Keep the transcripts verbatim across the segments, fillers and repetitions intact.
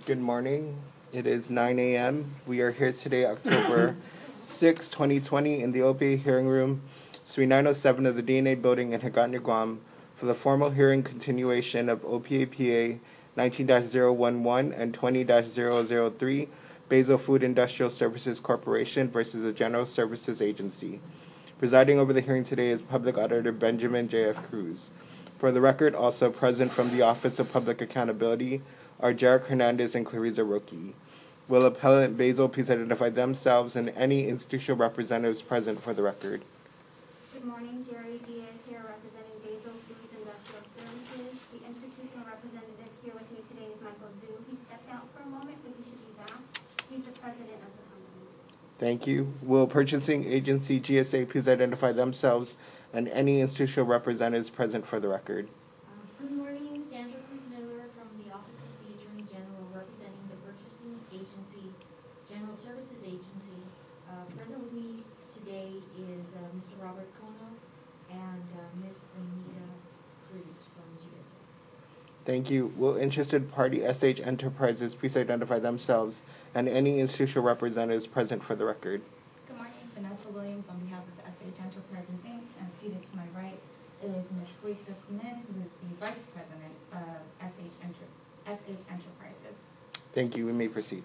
Good morning. It is nine a m We are here today, October sixth, twenty twenty, in the O P A hearing room, Suite nine oh seven of the D N A building in Hagåtña, Guam, for the formal hearing continuation of O P A P A nineteen dash zero one one and twenty dash zero zero three, Basil Food Industrial Services Corporation versus the General Services Agency. Presiding over the hearing today is Public Auditor Benjamin J F. Cruz. For the record, also present from the Office of Public Accountability are Jarek Hernandez and Clariza Roki. Will Appellant Basil please identify themselves and any institutional representatives present for the record? Good morning, Jerry Diaz here representing Basil Foods Industrial Services. The institutional representative here with me today is Michael Zhu. He stepped out for a moment, but he should be back. He's the president of the company. Thank you. Will Purchasing Agency G S A please identify themselves and any institutional representatives present for the record? Uh, good morning, Sandra Cruz Miller from the Office of the Attorney General representing the Purchasing Agency, General Services Agency. Uh, present with me today is uh, Mister Robert Kono and uh, Miz Anita Cruz from G S A. Thank you. Will interested party S H Enterprises please identify themselves and any institutional representatives present for the record? Good morning, Vanessa Williams on behalf of S H Enterprises Incorporated. And seated to my right is Miz Huisa Kunin, who is the Vice President of S H, Enter- S H Enterprises. Thank you. We may proceed.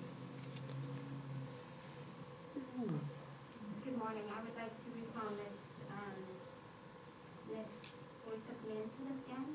Good morning. I would like to recall Miz Um, Miz Huisa Kunin to the stand.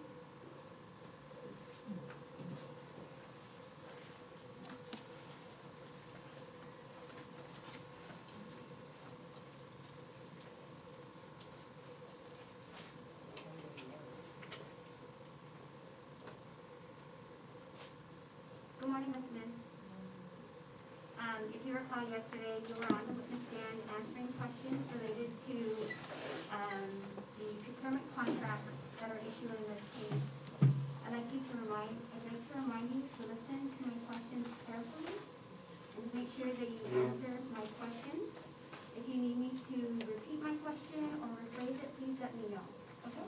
Good morning, Miz Min. Um, if you recall yesterday, you were on the witness stand answering questions related to um, the procurement contracts that are issued in this case. I'd like you to remind, I'd like to remind you to listen to my questions carefully and make sure that you answer my questions. If you need me to repeat my question or rephrase it, please let me know. Okay?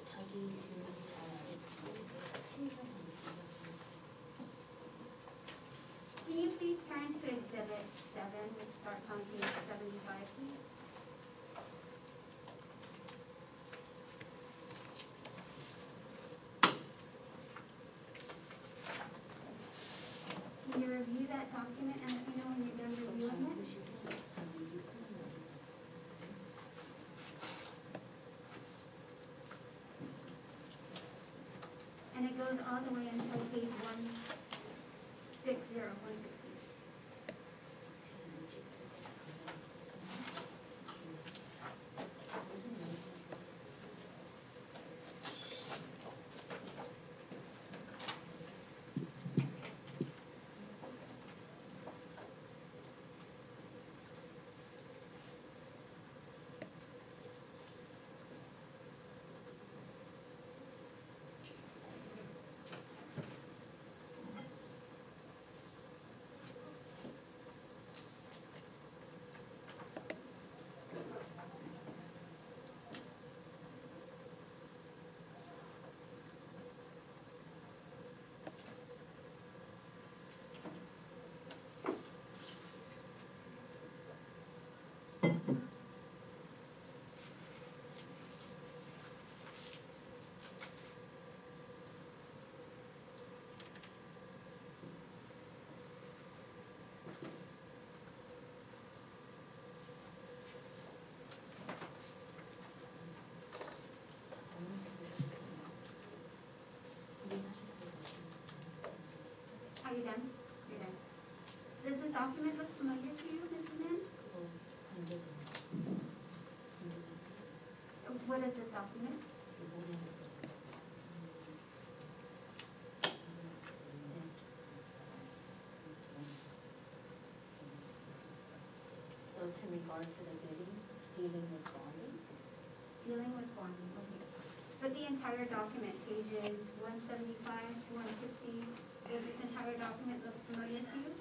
Can you please turn to Exhibit seven, which starts on page seventy-five, please? Can you review that document and let me know when you're done reviewing it? And it goes all the way until page one six zero, one sixty. Are you done? You're done. Does this document look familiar to you, Mister Min? What is this document? So it's in regards to the bidding, dealing with bonding? Dealing with bonding, okay. But the entire document, pages one seventy-five to one sixty, does this entire document look familiar to you?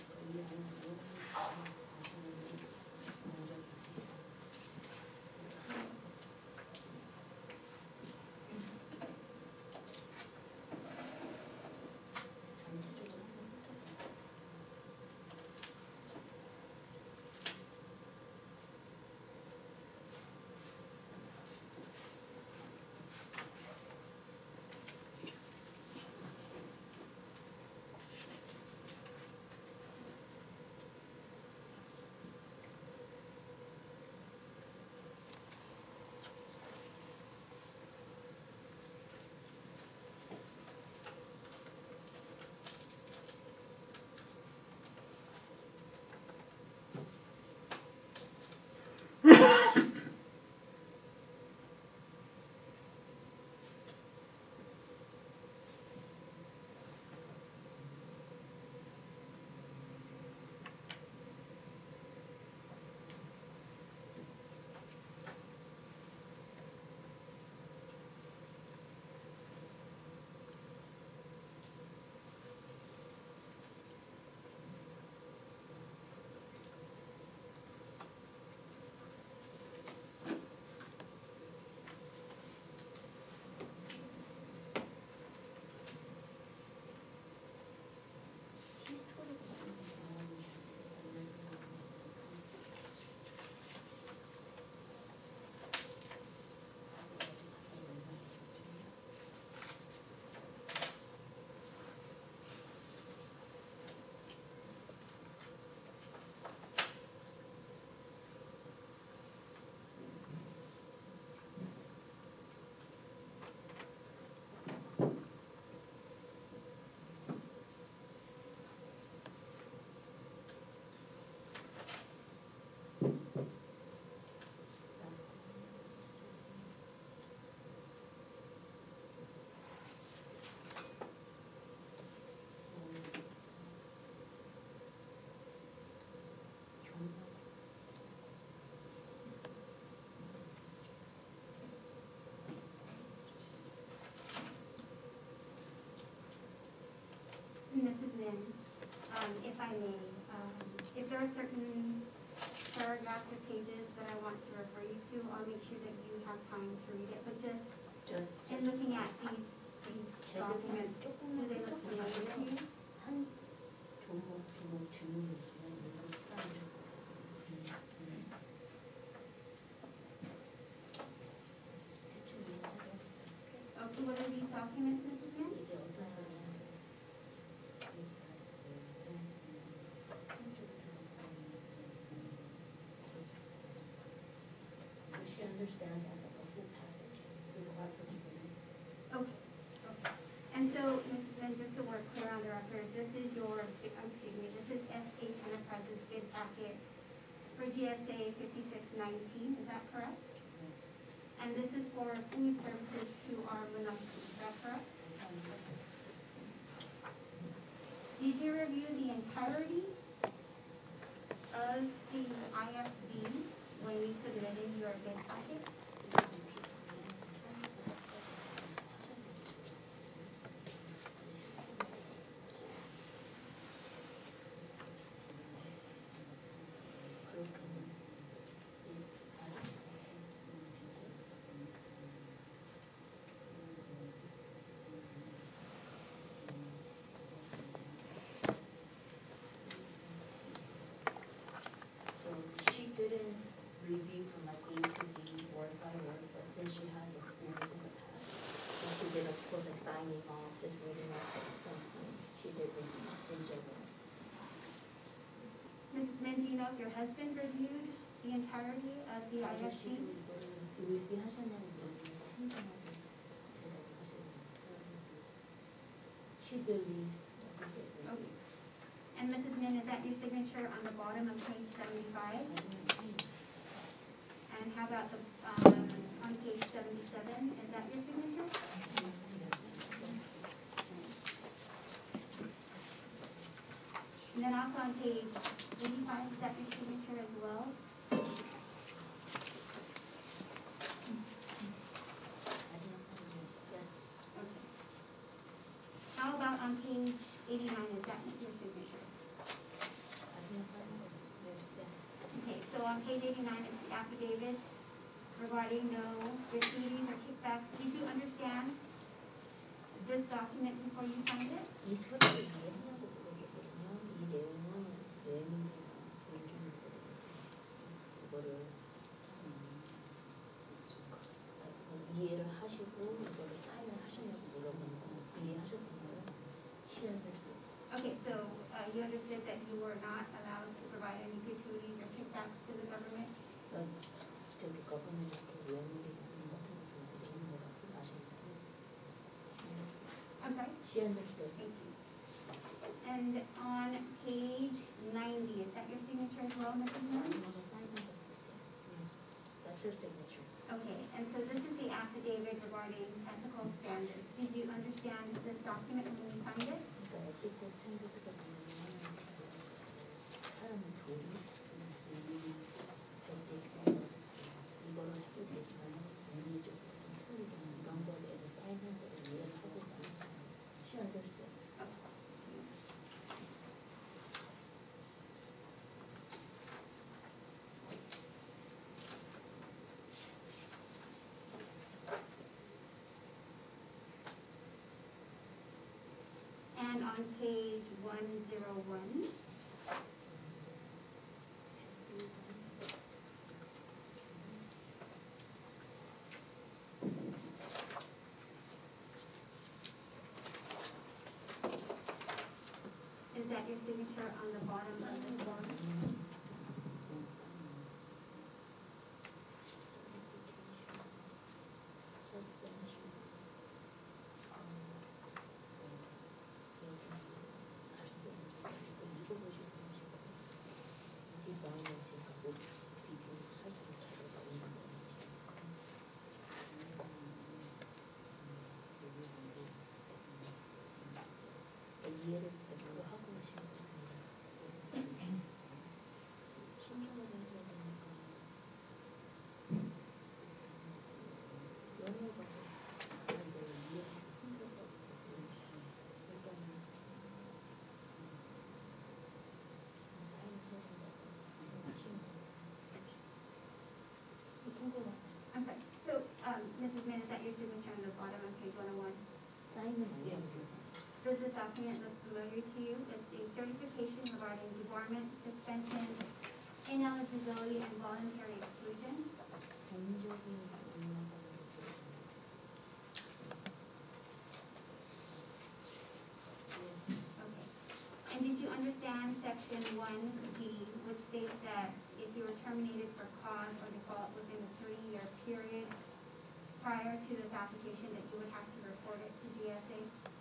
Missus Min, um, if I may, um, if there are certain paragraphs or pages that I want to refer you to, I'll make sure that you have time to read it, but just 저, in looking at these, these documents, do they look familiar to you? 한 두 번, 두번 질문이 있으면 이거 시간이 좀 대충 이해하겠어요. Okay, what are these documents, Missus Min? 이게 어떤 소리냐? She understands as a full package required for the student. Okay, okay. And so, Missus Min, just so we're clear on the record, this is your, excuse me, this is S H Enterprises bid packet for G S A fifty-six nineteen, is that correct? Yes. And this is for food services to our Monopoly, is that correct? Did you review the entirety of the I F B when you submitted your bid packet? So she didn't review from like A to Z, word by word, but since she has experience in the past, and she did of course like signing off, just reading off some points, she did review in general. Missus Min, do you know if your husband reviewed the entirety of the I F 아저씨 B? 리뷰하셨냐고 물어보니까 신중하게 대답하시는 거예요. She believes that he did review. Okay. And Missus Min, is that your signature on the bottom of page seventy-five? And how about the, um, on page seventy-seven, is that your signature? And then also on page eighty-five, is that your signature as well? Yes. Okay. How about on page eighty-nine, is that your signature? Okay, so on page eighty-nine, it's the affidavit regarding no receiving or kickbacks. Did you understand this document before you signed it? 이 소리를 이해하냐고 물어보거든요. 이 내용은 내용이나 존중을 그거를 음, 이해를 하시고 이거를 사인을 하시냐고 물어보는 거 이해하셨던가요? She understood. Okay, so uh, you understood that you were not allowed to provide any gratuities or kickbacks to the government? 어, 저기 거부는한테 외물이 같은 거 드리는 거라고 아시나요? I'm sorry? She understood. Thank you. And on page ninety, is that your signature as well, Missus Moore? Yes, that's her signature. Okay, and so this is the affidavit regarding technical standards. Did you understand this document when you signed it? 그러니까 에티컬 스탠다드가 뭐냐면 사람은 도리, 도리, 에틱스, 이거를 해도 되지만 윤리적으로 틀리는 이 방법에서 사인한 거를 이해를 하고 있었죠. She understood. And on page one oh one, is that your signature on the bottom of the form? 이해를 제대로 하고 오시면 됩니다. this document looks familiar to you. It's a certification regarding debarment, suspension, ineligibility, and voluntary exclusion. Okay. And did you understand section one D, which states that if you were terminated for cause or default within a three-year period prior to this application, that you would have to report it to G S A?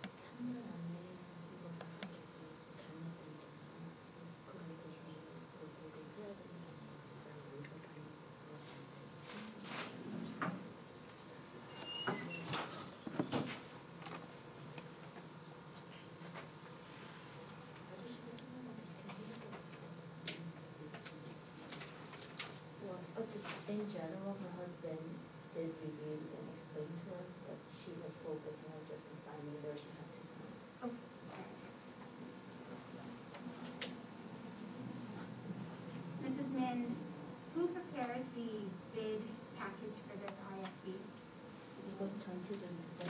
In general, her husband did review and explain to her, but she was focused more just on signing where she had to sign. Missus Min, who prepared the bid package for this I F B? It was turned to the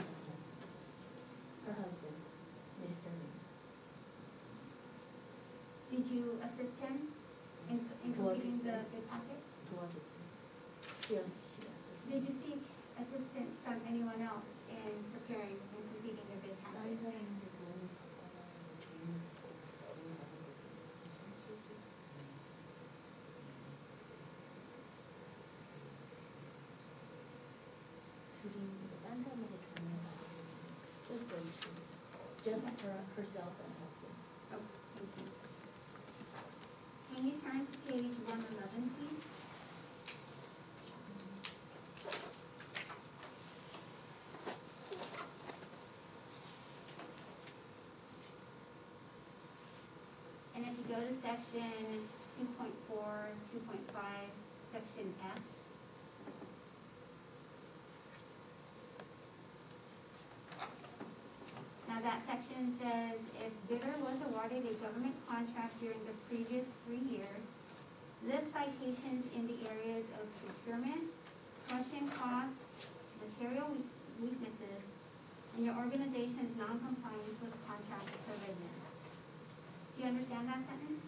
her husband, Mister Min. Did you assist him in, in completing the bid packet? Towards us. Yes, she assisted. Did you seek assistance from anyone else in preparing and completing your bid packet? Just those two. Just her, herself and husband. Oh, thank you. Can you turn to page one eleven, please? And if you go to section two point four, two point five, section F. Now that section says, if bidder was awarded a government contract during the previous three years, list citations in the areas of procurement, question costs, material weaknesses, and your organization's non-compliance with contract provisions. Do you understand that sentence?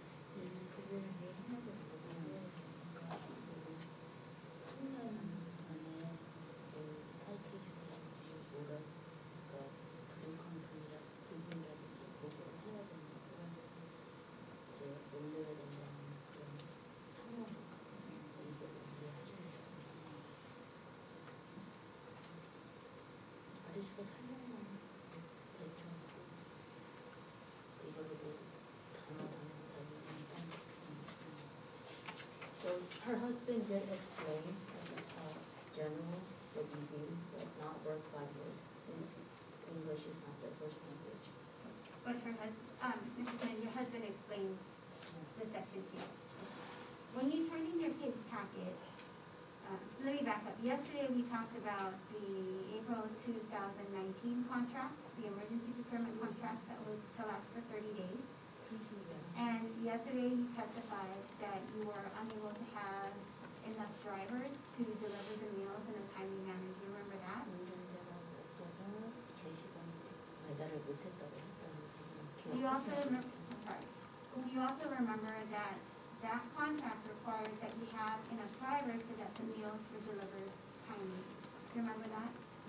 So her husband did explain uh, general the review, but not word by word, since English is not their first language. But her husband, um, Missus Min, your husband explained the section two. When you turn in your bid packet, uh, let me back up. Yesterday we talked about the April two thousand nineteen contract, the emergency procurement contract that was to last for thirty days. And yesterday you testified that you were unable to have enough drivers to deliver the meals in a timely manner. Do you remember that? Do you also remember, I'm sorry, do you also remember that that contract requires that you have enough drivers so that the meals were delivered timely? Do you remember that?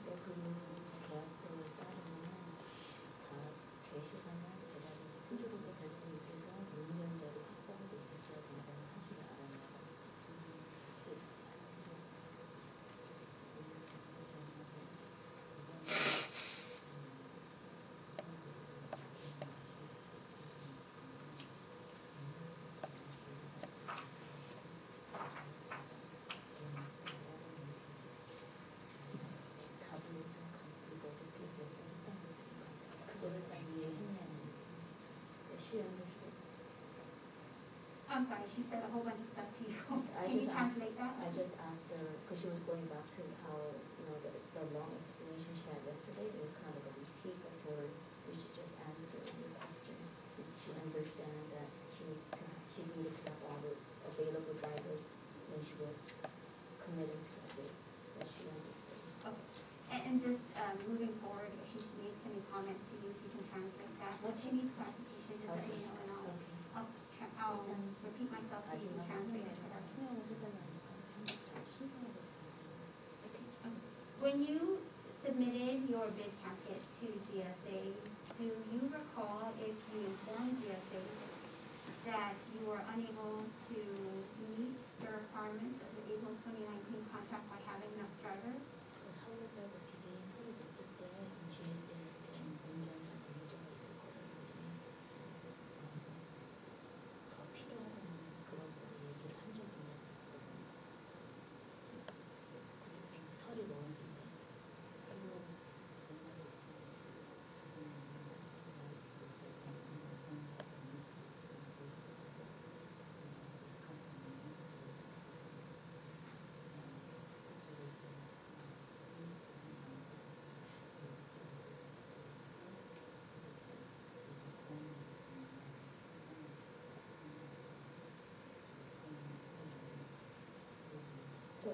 She understood. I'm sorry, she said a whole bunch of stuff to you. I Can you just asked, translate that? I just asked her, because she was going back to how, you know, the, the long explanation she had yesterday, it was kind of a repeat. I told her we should just answer your question. She understand that she needed to have, she needed to have all the available drivers when she was committing to a bid, that she understood. Okay. And, and just um, moving forward, if she makes any comment to you, if you can translate that.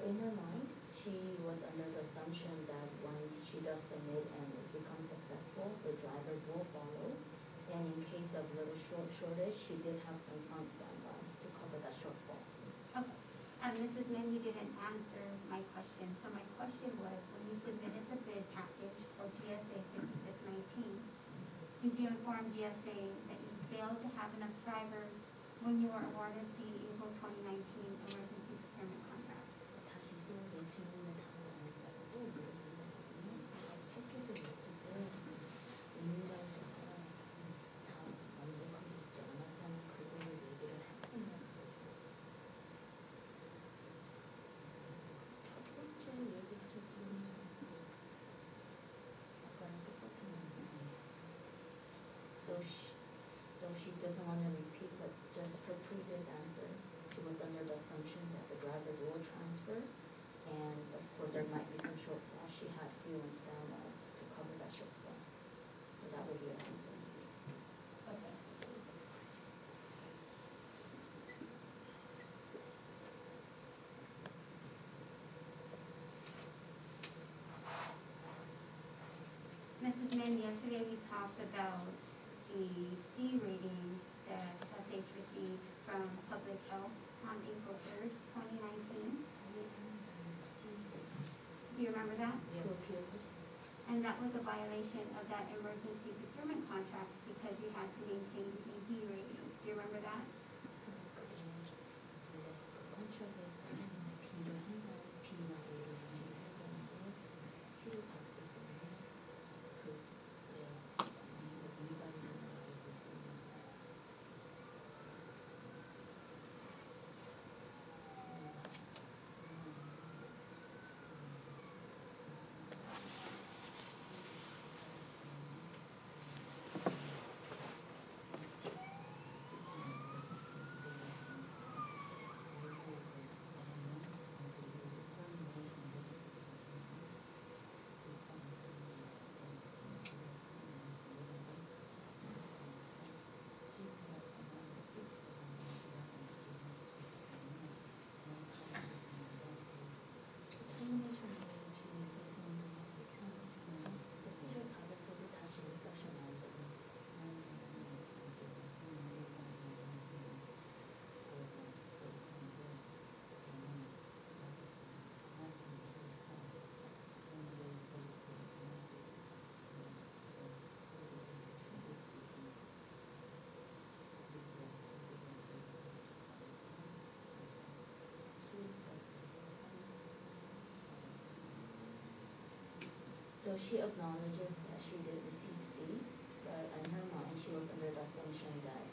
in her mind, she was under the assumption that once she does submit and it becomes successful, the drivers will follow. And in case of little short shortage, she did have some funds standby to cover that shortfall. Okay. Um, Missus Min, you didn't answer my question. So my question was, when you submitted the bid package for G S A fifty-six nineteen, did you inform G S A that you failed to have enough drivers when you were awarded the April twenty nineteen emergency procurement contract? 다시 또 내 질문을 답을 안 했다고 물어보거든요. 패키지 했을 때 운전자가 다 완벽하게 있지 않았다는 그거를 얘기를 했었나요? 첫 번째 얘기를 조금 아까랑 똑같은 건데. So she, so she doesn't want to repeat, but just her previous answer, she was under the assumption that the drivers will transfer, and of course there might be some shortfall. She had fuel and standby to cover that shortfall. So that would be her answer. Okay. Missus Min, yesterday we talked about the C rating that S H received from Public Health on April third, twenty nineteen. Do you remember that? Yes. Who appealed? And that was a violation of that emergency procurement contract because you had to maintain the B rating. Do you remember that? contract에 따른 B를 항상 B나 A를 유지해야 되는데 C를 받기 때문에 그 네, 위반이라고 알고 있습니다. So she acknowledges that she did receive C, but in her mind she was under the assumption that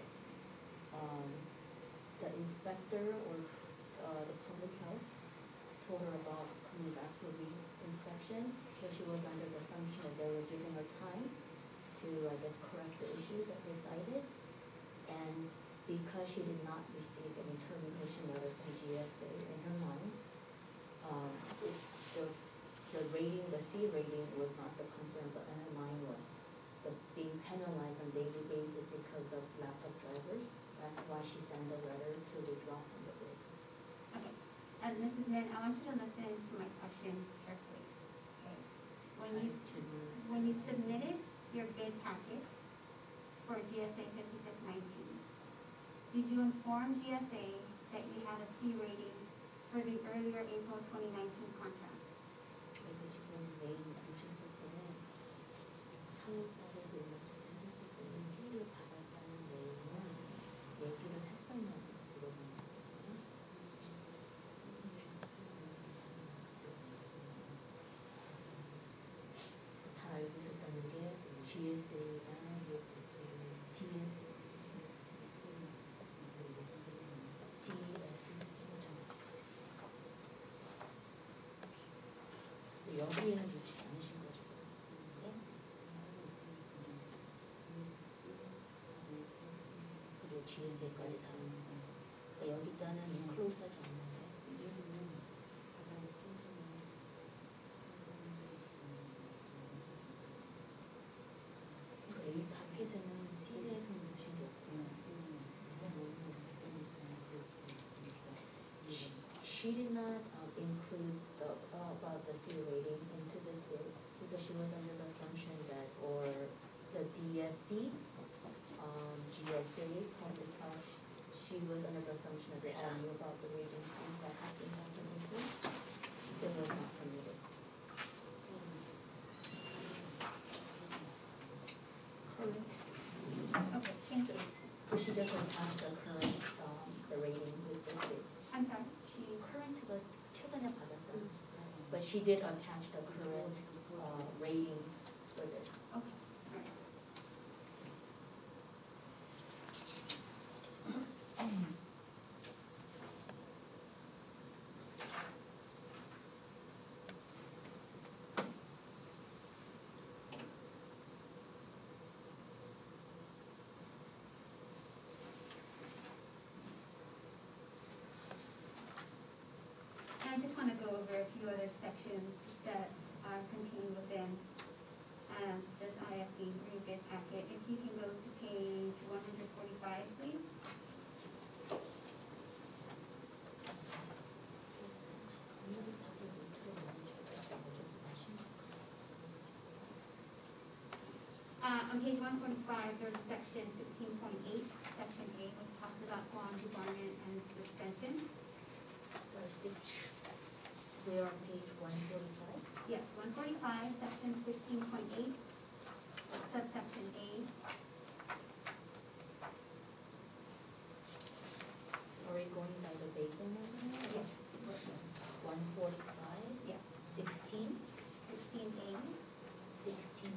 um, the inspector or uh, the public health told her about coming back for re-inspection, so she was under the assumption that they were giving her time to, I guess, correct the issues that they cited. And because she did not receive any termination letter from G S A in her mind, um, it, the the rating, the C rating was not the concern, but in her mind was the being penalized on a daily basis because of lack of drivers. That's why she sent a letter to withdraw from the bid. Okay. And Missus Min, I want you to listen to my question carefully. Okay. When you when you submitted your bid packet for G S A fifty-six nineteen, did you inform G S A that you had a C rating for the earlier April twenty nineteen contract? 그리고 지금 메인 오셨을 때는 사월달에 연락하셨을 때는 C를 받았다는 내용은 얘기를 했었냐고 물어보는 거거든요. 다 알고 있었다는 게 G S A랑 D S C, 여기에는 놓지 않으신 거죠. 그리고 G S A까지 다 여기다는 클로즈 하지 않는데 이 밖에서는 C에서는 놓으신 게 없구나. She did not uh, include include the, uh, about the C rating into this bid, because she was under the assumption that, or the D S C, um, G S A, public health, she was under the assumption that they all knew about the ratings and that has been happening too. It was not permitted. Okay, thank you. So she doesn't have the current, um, the rating with the bid. I'm sorry. She current to the 최근에 받았던, but she did attach the current, uh, rating for this. Okay, all right. And I just want to go over a few other sections that are contained within um, this I F B rebid packet. If you can go to page one forty-five, please. Uh, on page one forty-five, there's a section sixteen point eight, section eight, which talks about bond debarment and suspension. Or six, we're on page one forty-five. Yes, one forty-five, section sixteen point eight, subsection A. Are we going by the basin number? Yes. One forty-five, Yes, sixteen, sixteen A. sixteen,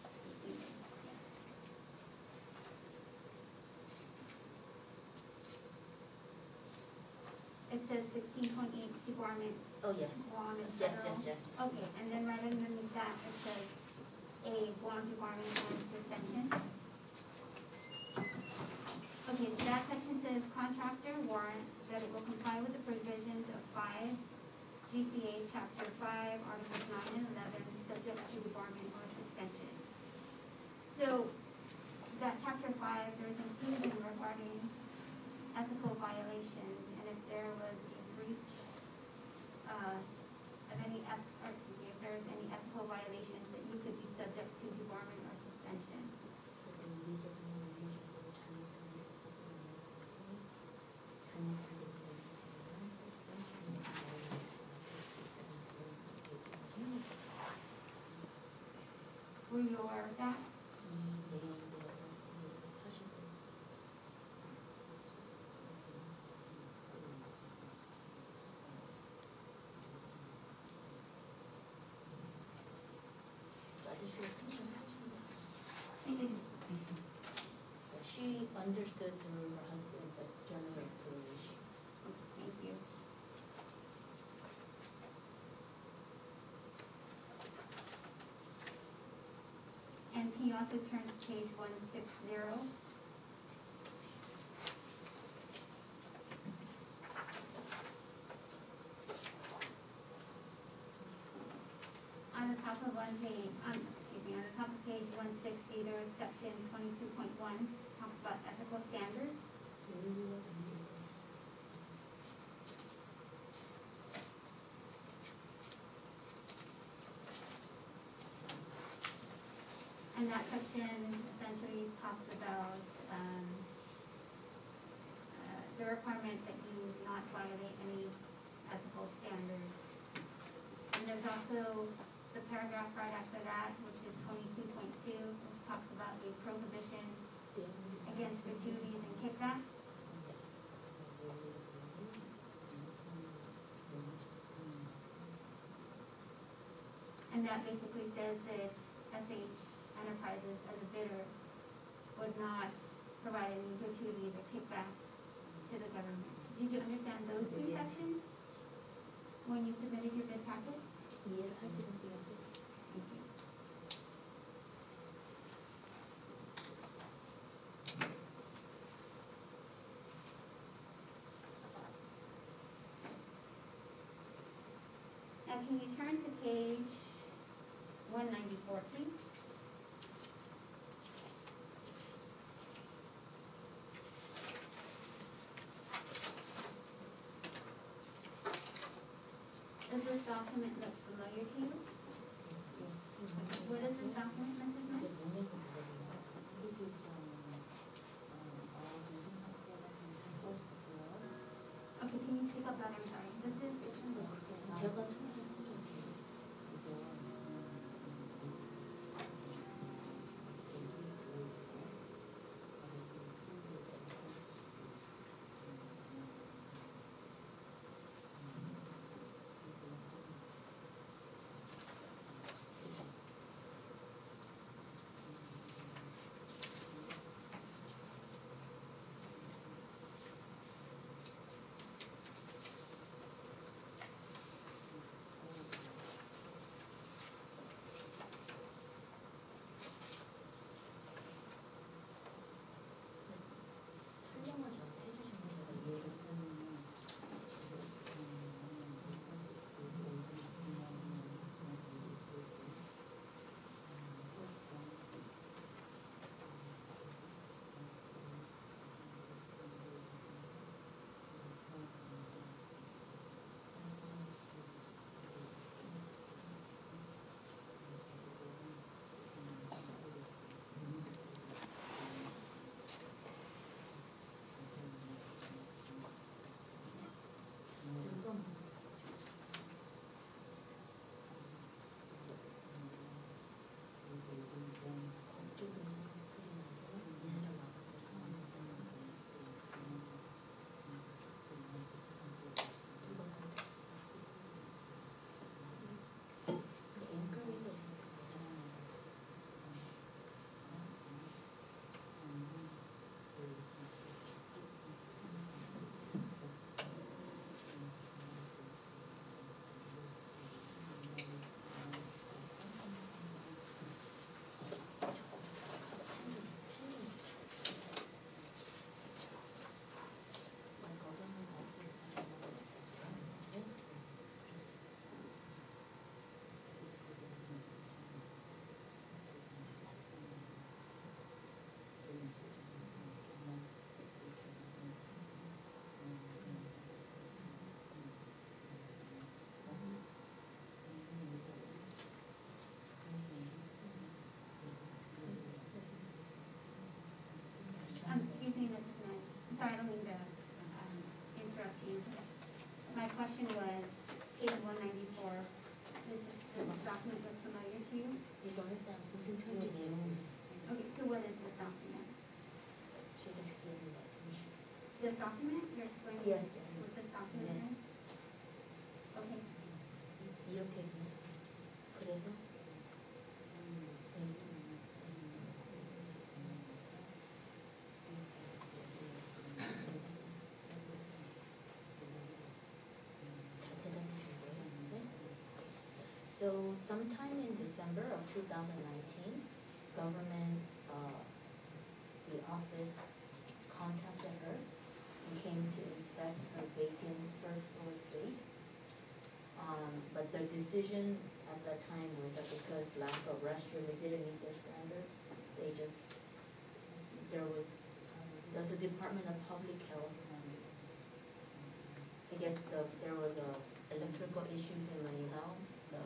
It says sixteen point eight debarment, oh, yes. Guam and Yes, federal. yes, yes. Okay, and then right underneath that, it says A, Guam debarment and suspension. Okay, so that section says contractor warrants that it will comply with the provisions of five G C A chapter five, articles nine and eleven, subject to debarment or suspension. So, that chapter five, there's inclusion regarding ethical violations, and if there was a breach, uh, of any, eth- or excuse me, if there's any ethical violations, that you could be subject to debarment or suspension. Were you aware of that? She understood through her husband's like, general explanation. Thank you. And can you also turn to page one sixty? On the top of one page, on, excuse me, on the top of page one sixty, there is section twenty-two point one, talks about ethical standards. And that section essentially talks about, um, uh, the requirement that you not violate any ethical standards. And there's also the paragraph right after that, which is twenty-two point two, which talks about the prohibition against gratuities and kickbacks. And that basically says that S H Enterprises as a bidder would not provide any gratuities or kickbacks to the government. Did you understand those two Yeah. sections when you submitted your bid packet? Yeah, I didn't see it. Thank you. Now, can you turn to page one ninety-four, please? This document look familiar to you? What is this document, Missus Smith? This is, um, um, our vision of the first floor. Okay, can you speak up louder? I'm sorry. This is, 제가 설명을 좀 해주시면 제가 이해를 쓰는 um, excuse me, Missus Smith. I'm sorry, I don't mean to um, interrupt you. My question was, page one ninety-four, does this document look familiar to you? 이거는 쌤 무슨 편지 내용인지 Okay, so what is this document? she's explaining that to me. This document, you're explaining Yes, yes. what this document Yes. is? Okay. 이렇게 그냥 그래서 So sometime in December of two thousand nineteen, government, uh, the office contacted her and came to inspect her vacant first floor space. Um, but their decision at that time was that because lack of restrooms didn't meet their standards, they just, there was, um, there was a Department of Public Health and I guess the, there was a electrical issues in Manila, the,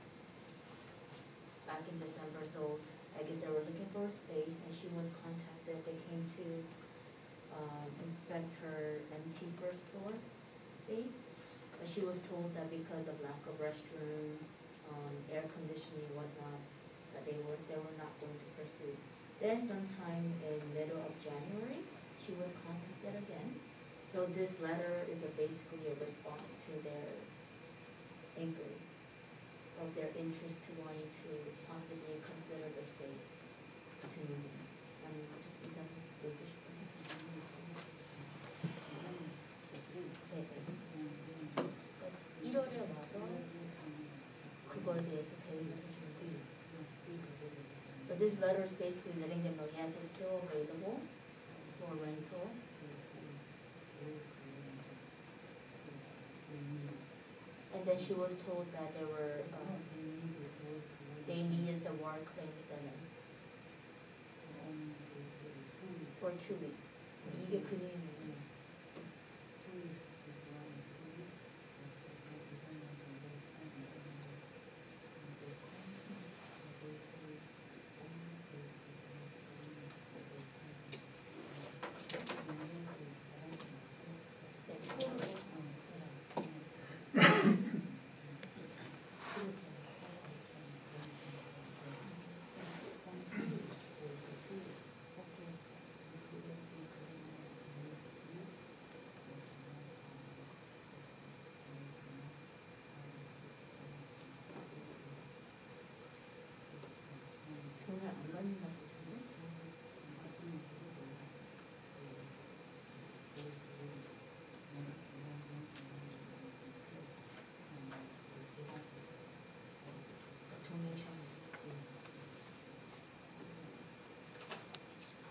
back in December, so I guess they were looking for a space and she was contacted, they came to, um, inspect her empty first floor space. But she was told that because of lack of restroom, um, air conditioning, whatnot, that they were, they were not going to pursue. Then sometime in middle of January, she was contacted again. So this letter is a basically a response to their inquiry of their interest to wanting to possibly consider the space to move in. Um, is that the issue? 네, 네. 일월에 와서 그거에 대해서 대응을 해주는 So this letter is basically letting them know, yes, it's still available for rental. And then she was told that there were, um, they needed the water claim seven for two weeks. 이게 그 내용이에요.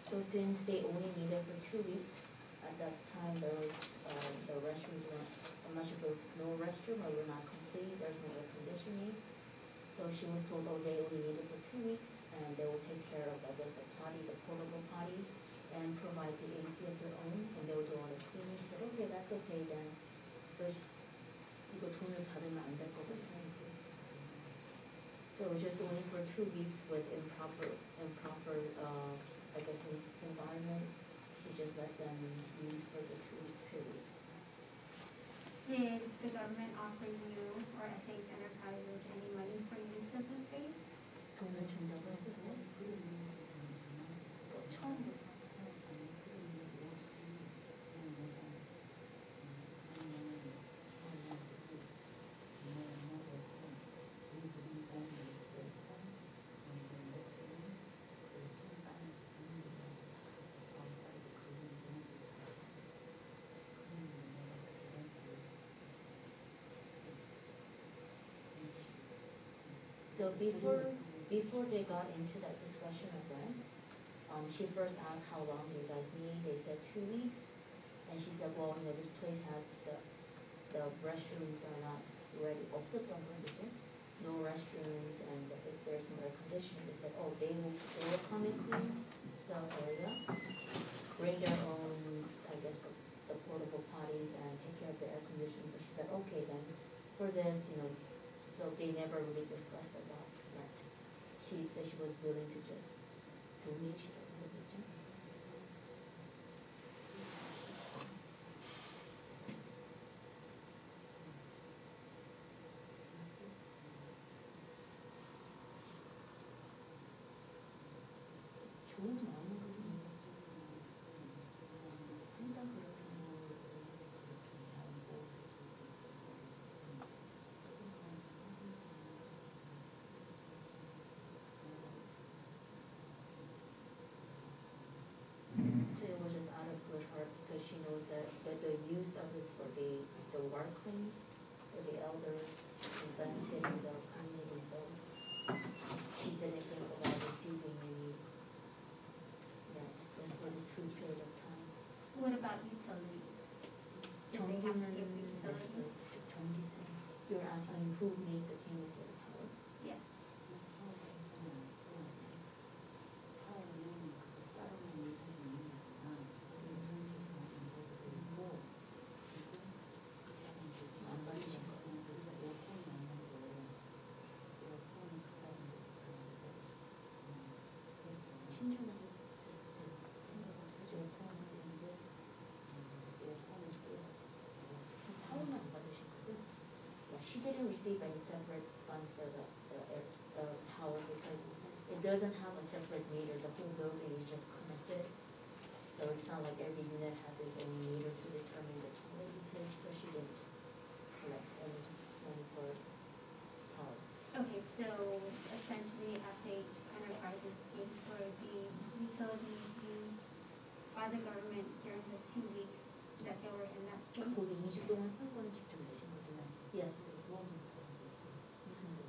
So since they only needed for two weeks, at that time there was, um, the restrooms were, I'm not sure if there was no restroom or were not complete, there's no air conditioning. So she was told, oh, they only needed for two weeks, and they will take care of, I guess, the potty, the portable potty, and provide the A C of their own, and they will do all the cleaning. She said, okay, that's okay then. So she, 이거 돈을 받으면 안 될 거거든요. So just only for two weeks with improper, improper, uh, I guess, en- environment, she just let them use for the two weeks period. Did the government offer you or S H Enterprises any money for use of the space? 돈을 준다고 했었어요? 처음 봤어요. So before, before they got into that discussion of rent, um, she first asked how long do you guys need, they said two weeks. And she said, well, you know, this place has, the, the restrooms are not ready, 없었던 거죠. No restrooms, and if there's no air conditioning, they said, oh, they will, they will come and clean the area, bring their own, I guess, the, the portable potties and take care of the air conditioning. So she said, okay then, for this, you know, so they never really discussed about rent. She said she was willing to just donate, she doesn't know the gym. 좋은 마음으로 항상 그렇게 So it was just out of good heart because she knows that, that the use of this for the, the work claims, for the elders, and benefiting the community, so she didn't think about receiving any rent just for this food period of time. What about utilities? Did they have to pay for utilities? 전기세. You're asking who made the payment for the power? Yes. 안 받으신 거예요? 신중하게 가지고 통화하는데 타월은 안 받으신 거고요. Yeah, she didn't receive any separate funds for the, the, air- the tower because it doesn't have a separate meter. The whole building is just connected. So it's not like every unit has its own meter to determine the tower usage, so she didn't collect any money for tower. Okay, so essentially S H Enterprises paid for the utilities used by the government during the two weeks that they were in that space. 거기 이 주 동안 쓴 거는 직접 내신 거잖아요. Yes. 무슨 거?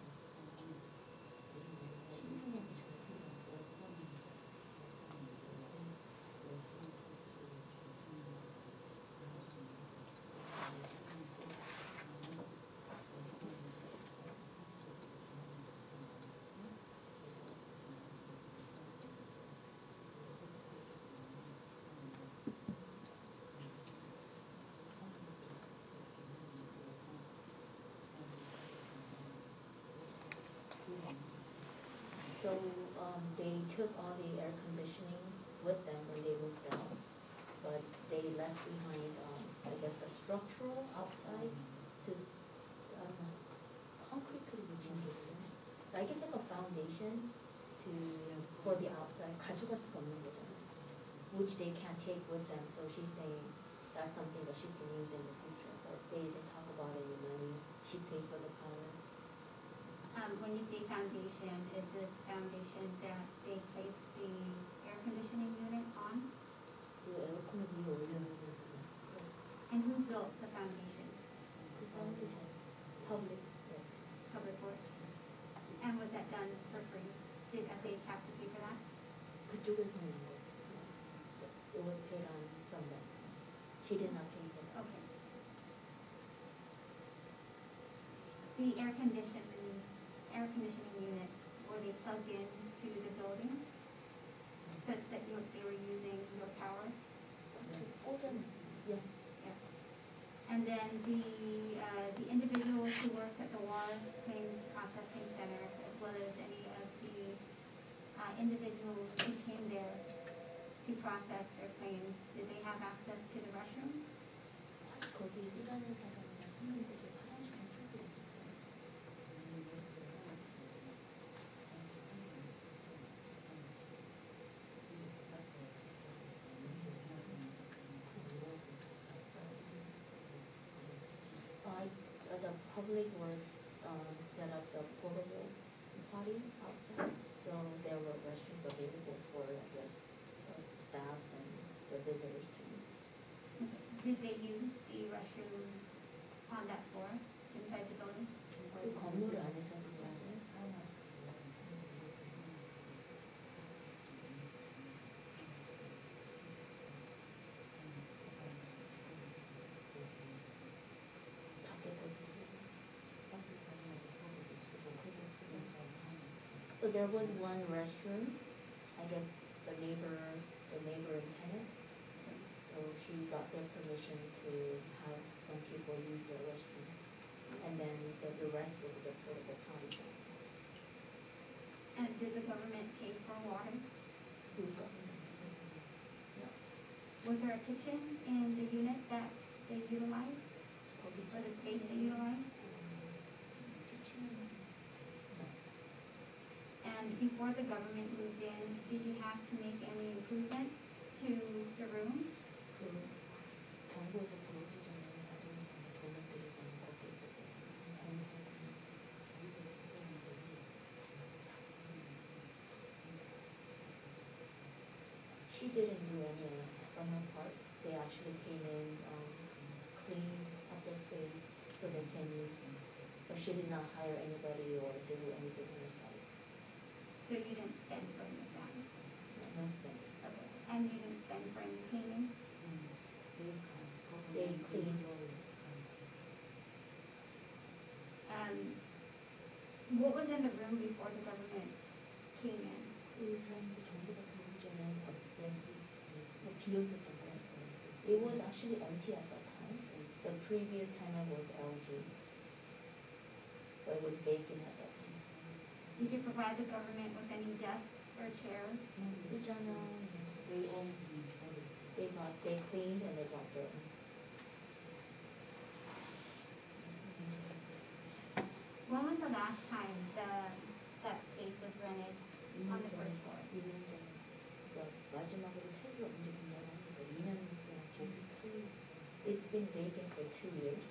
So um, they took all the air conditioning with them when they moved out, but they left behind, um, I guess, the structural outside to, I don't know, concrete could be changed. So I guess like a foundation to, for the outside, 가져갈 수가 없는 거잖아요, which they can't take with them. So she's saying that's something that she can use in the future, but they didn't talk about any money. She paid for the power. Um, when you say foundation, is this foundation that they placed the air conditioning unit on? 그 에어컨을 위에 올려놓는 거잖아요. And who built the foundation? 그 파운데이션, public works. Public Works. And was that done for free? Did S H have to pay for that? 그쪽에서 있는 거. on that. She did not pay for that. Okay. The air conditioning, air conditioning units, were they plugged in to the building such that you, they were using your power? Oh, then, yes. Yeah. And then the, uh, the individuals who work at the water claims processing center, as well as any of the, uh, individuals who came there to process their claims, did they have access to the restroom? 거기 일하는 사람이나 손님들이 화장실을 쓸 수 있었어요. Uh, the public works um, set up the portable potty outside, so there were restrooms available for, I guess, uh, staff and the visitors to use. Did they use the restroom on that floor inside the building? 그 건물 안에서 있었어요. So there was one restroom, I guess the neighbor, the neighboring tenant, so she got their permission to have some people use their restroom. And then the, the rest was the portable potties outside. And did the government pay for water? Who got them? No. Was there a kitchen in the unit that they utilized, 거기 or the space they utilized? And before the government moved in, did you have to make any improvements to the room? 그 정부에서 들어오기 전에 나중에 돈을 들이고 거기 있었어요. She didn't do any from her part. They actually came in, um, cleaned up the space so they can use it. But she did not hire anybody or do anything on her side. So you didn't spend for any of that? No spending. Okay. And you didn't spend for any cleaning? They cleaned. Um, what was in the room before the government came in? 그 사람들 정부가 들어오기 전에 어땠는지 뭐 비었었던 거예요. It was actually empty at that time. The previous tenant was L G, but it was vacant at that time. Did you provide the government with any desks or chairs? 있잖아. They all they bought they cleaned and they bought their own. When was the last time the, that space was rented on the first floor? 이 년 전에 그러니까 마지막으로 새로 움직이려고 하니까 이 년 동안 계속 It's been vacant for two years.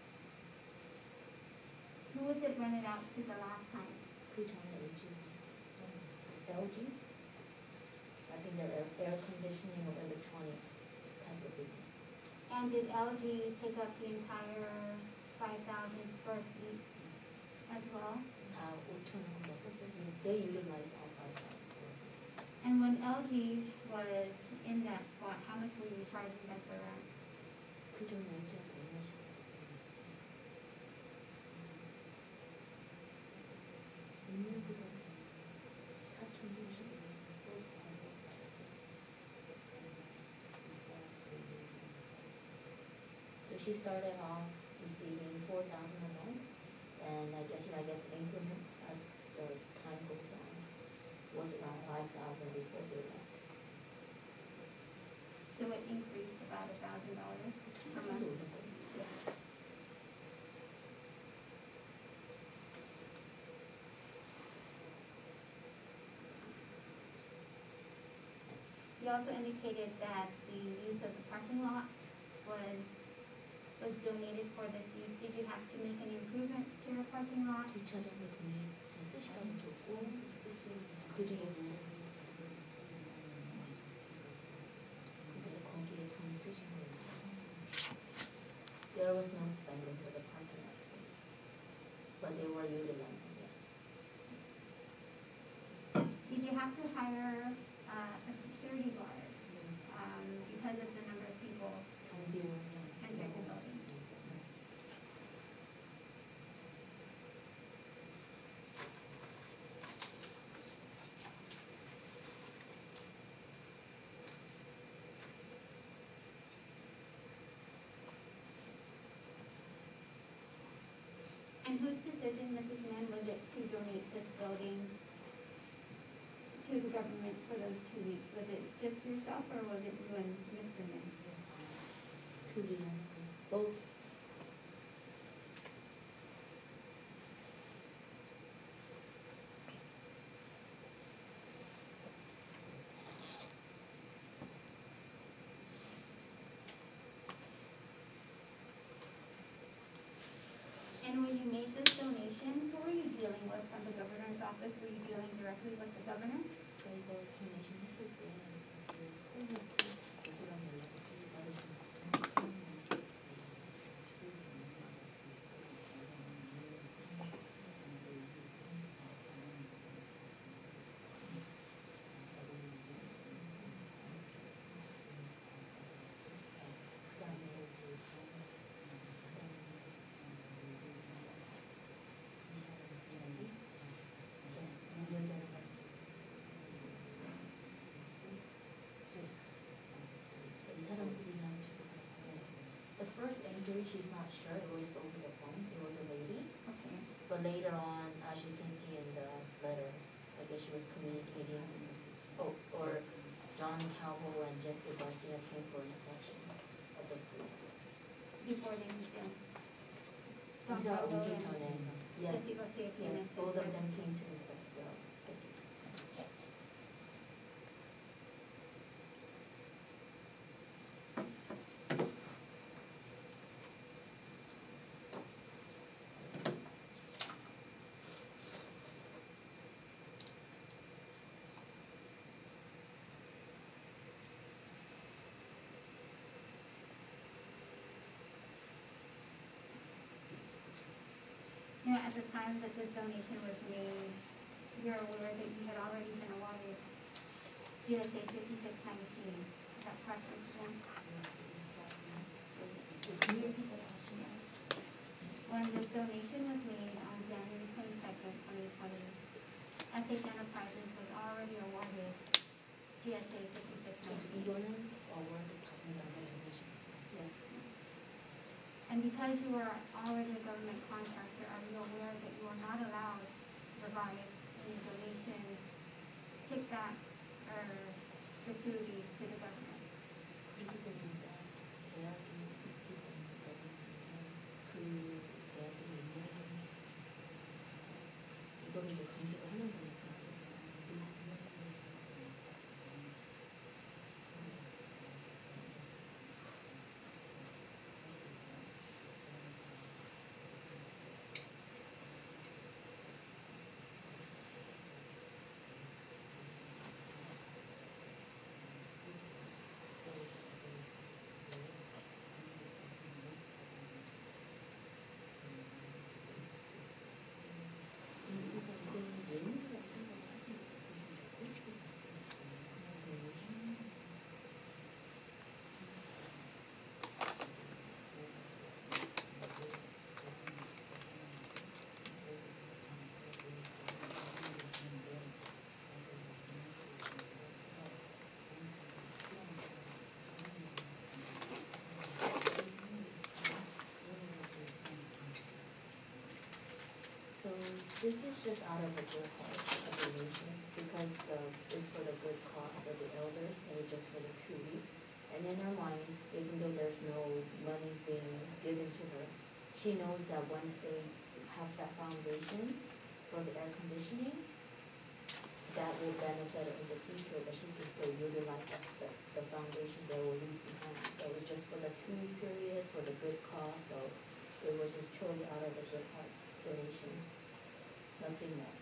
Who was it rented out to the last time? 그 전에 L G L G? I think they're air, air conditioning or electronic type of business. And did L G take up the entire five thousand square feet as well? 다 오천 원 썼어요. They utilize all five thousand. And when L G was in that spot, how much were you charging them for rent? 그 전에 L G한테 얼마씩 이 년 동안 사천 육십 원 So she started off receiving four thousand a month, and I guess, you know, I guess increments as the time goes on was around five thousand before they left. So it increased about a thousand dollars per 한 month? 오른 거예요. Yeah. You also indicated that the use of the parking lot was, was donated for this use. Did you have to make any improvements to your parking lot? 주차장에 돈이 다섯 시간 줬고, 그리고 근데 거기에 돈 쓰신 거예요. There was no spending for the parking lot space, but they were utilizing it. Did you have to hire uh, a security guard um, because of the number of people whose decision, Missus Min, was it to donate this building to the government for those two weeks? Was it just yourself, or was it you and Mister Min? To the, both. And when you made this donation, who were you dealing with from the governor's office? Were you dealing directly with the governor? 저희가 donation 했을 때 그 누구랑 연락을 받으신 The first injury, she's not sure, it was over the phone, it was a lady. Okay. But later on, as you can see in the letter, I guess she was communicating, oh, or John Calvo and Jesse Garcia came for inspection of the streets. Before they moved in? Don These are Pablo only and Tone. Yes, Jesse Garcia came yes, in. both of them came to inspect the place. You know, at the time that this donation was made, you're aware that you had already been awarded G S A fifty-six nineteen. Is that correct, Mister Jen? Can you repeat the question? When this donation was made on January twenty-second, twenty twenty, S H Enterprises was already awarded G S A fifty-six nineteen. 이거는 award department of donation. Yes. And because you are already a government contractor, are you aware that you are not allowed to provide any donations, kickbacks, or gratuities to the government? 그들입니다. 계약이 있기 때문에 그 계약이 있는 이걸 이제 강제로 하는 거니까. So this is just out of the good heart of the nation because the, it's for the good cause of the elders and it's just for the two weeks. And in her mind, even though there's no money being given to her, she knows that once they have that foundation for the air conditioning, that will benefit her in the future, that she can still utilize the, the foundation they will leave behind. So it's just for the two week period, for the good cause, so it was just purely out of the good heart donation, nothing more.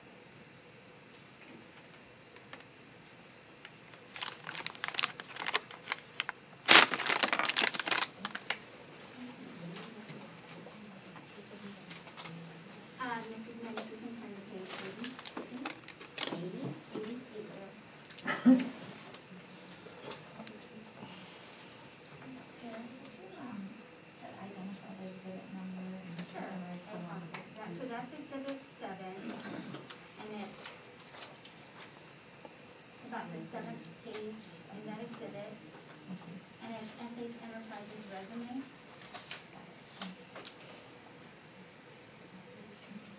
Uh, Missus Min, if you can turn the page, please. Eighty? Eighty, eight zero. Should I identify the exhibit number and the Sure. numbers No problem. That- So that's exhibit seven, and it's about the seventh page in that exhibit, and it's S H Enterprises resume.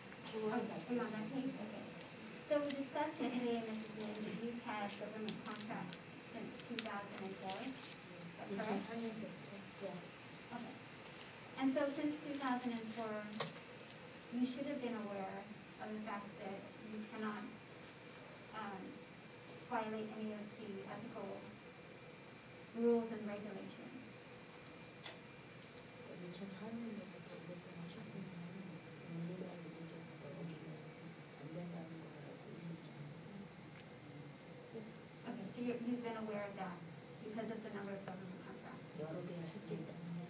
Okay, are you on that page? Okay. So we discussed yesterday, Missus Lin, that you've had government contracts since two thousand and four, is that correct? Yes. Okay. And so since two thousand and four, you should have been aware of the fact that you cannot um, violate any of the ethical rules and regulations. Okay, so you're, you've been aware of that because of the number of government contracts. 여러 개를 했기 때문에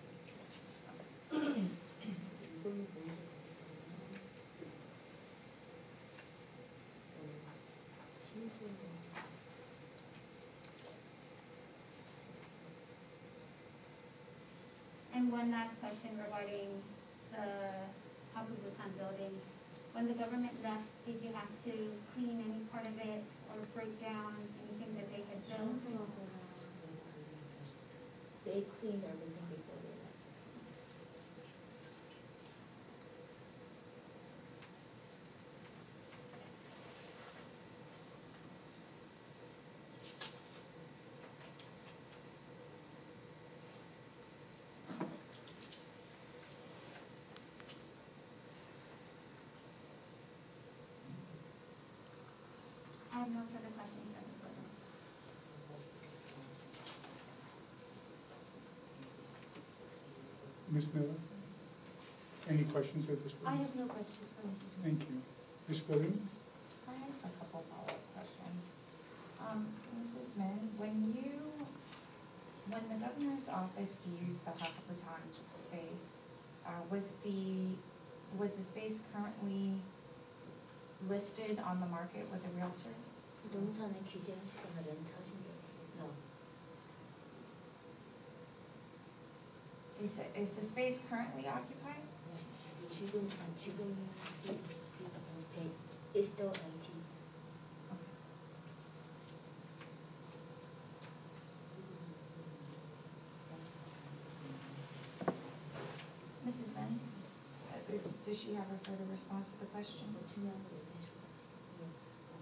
And one last question regarding the Hakubusan building. When the government left, did you have to clean any part of it or break down anything that they had built? They cleaned everything before they left. I have no further questions at this point. Miz Miller? Any questions at this I point? have no questions for Missus Min. Thank you. Miz Williams? I have a couple follow-up questions. Um, Missus Min, when you, when the governor's office used the Hakapatan space, uh, was the, was the space currently listed on the market with a realtor? 부동산에 규제하시거나 렌트하신 게 no. Is, is the space currently occupied? 지금 아, 지금 이- 이- 이- it's still empty. Missus Min, uh, is, does she have a further response to the question? 중요한 거 얘기하시고. Yes.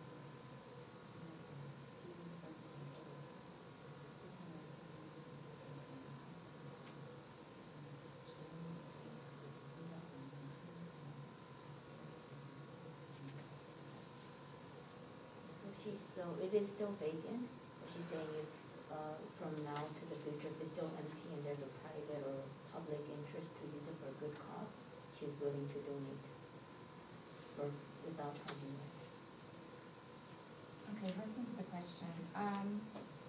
So she, so it is still vacant, but she's saying if, uh, from now to the future, if it's still empty and there's a private or public interest to use it for a good cause, she's willing to donate for, without charging rent. Okay, listen to the question. Um,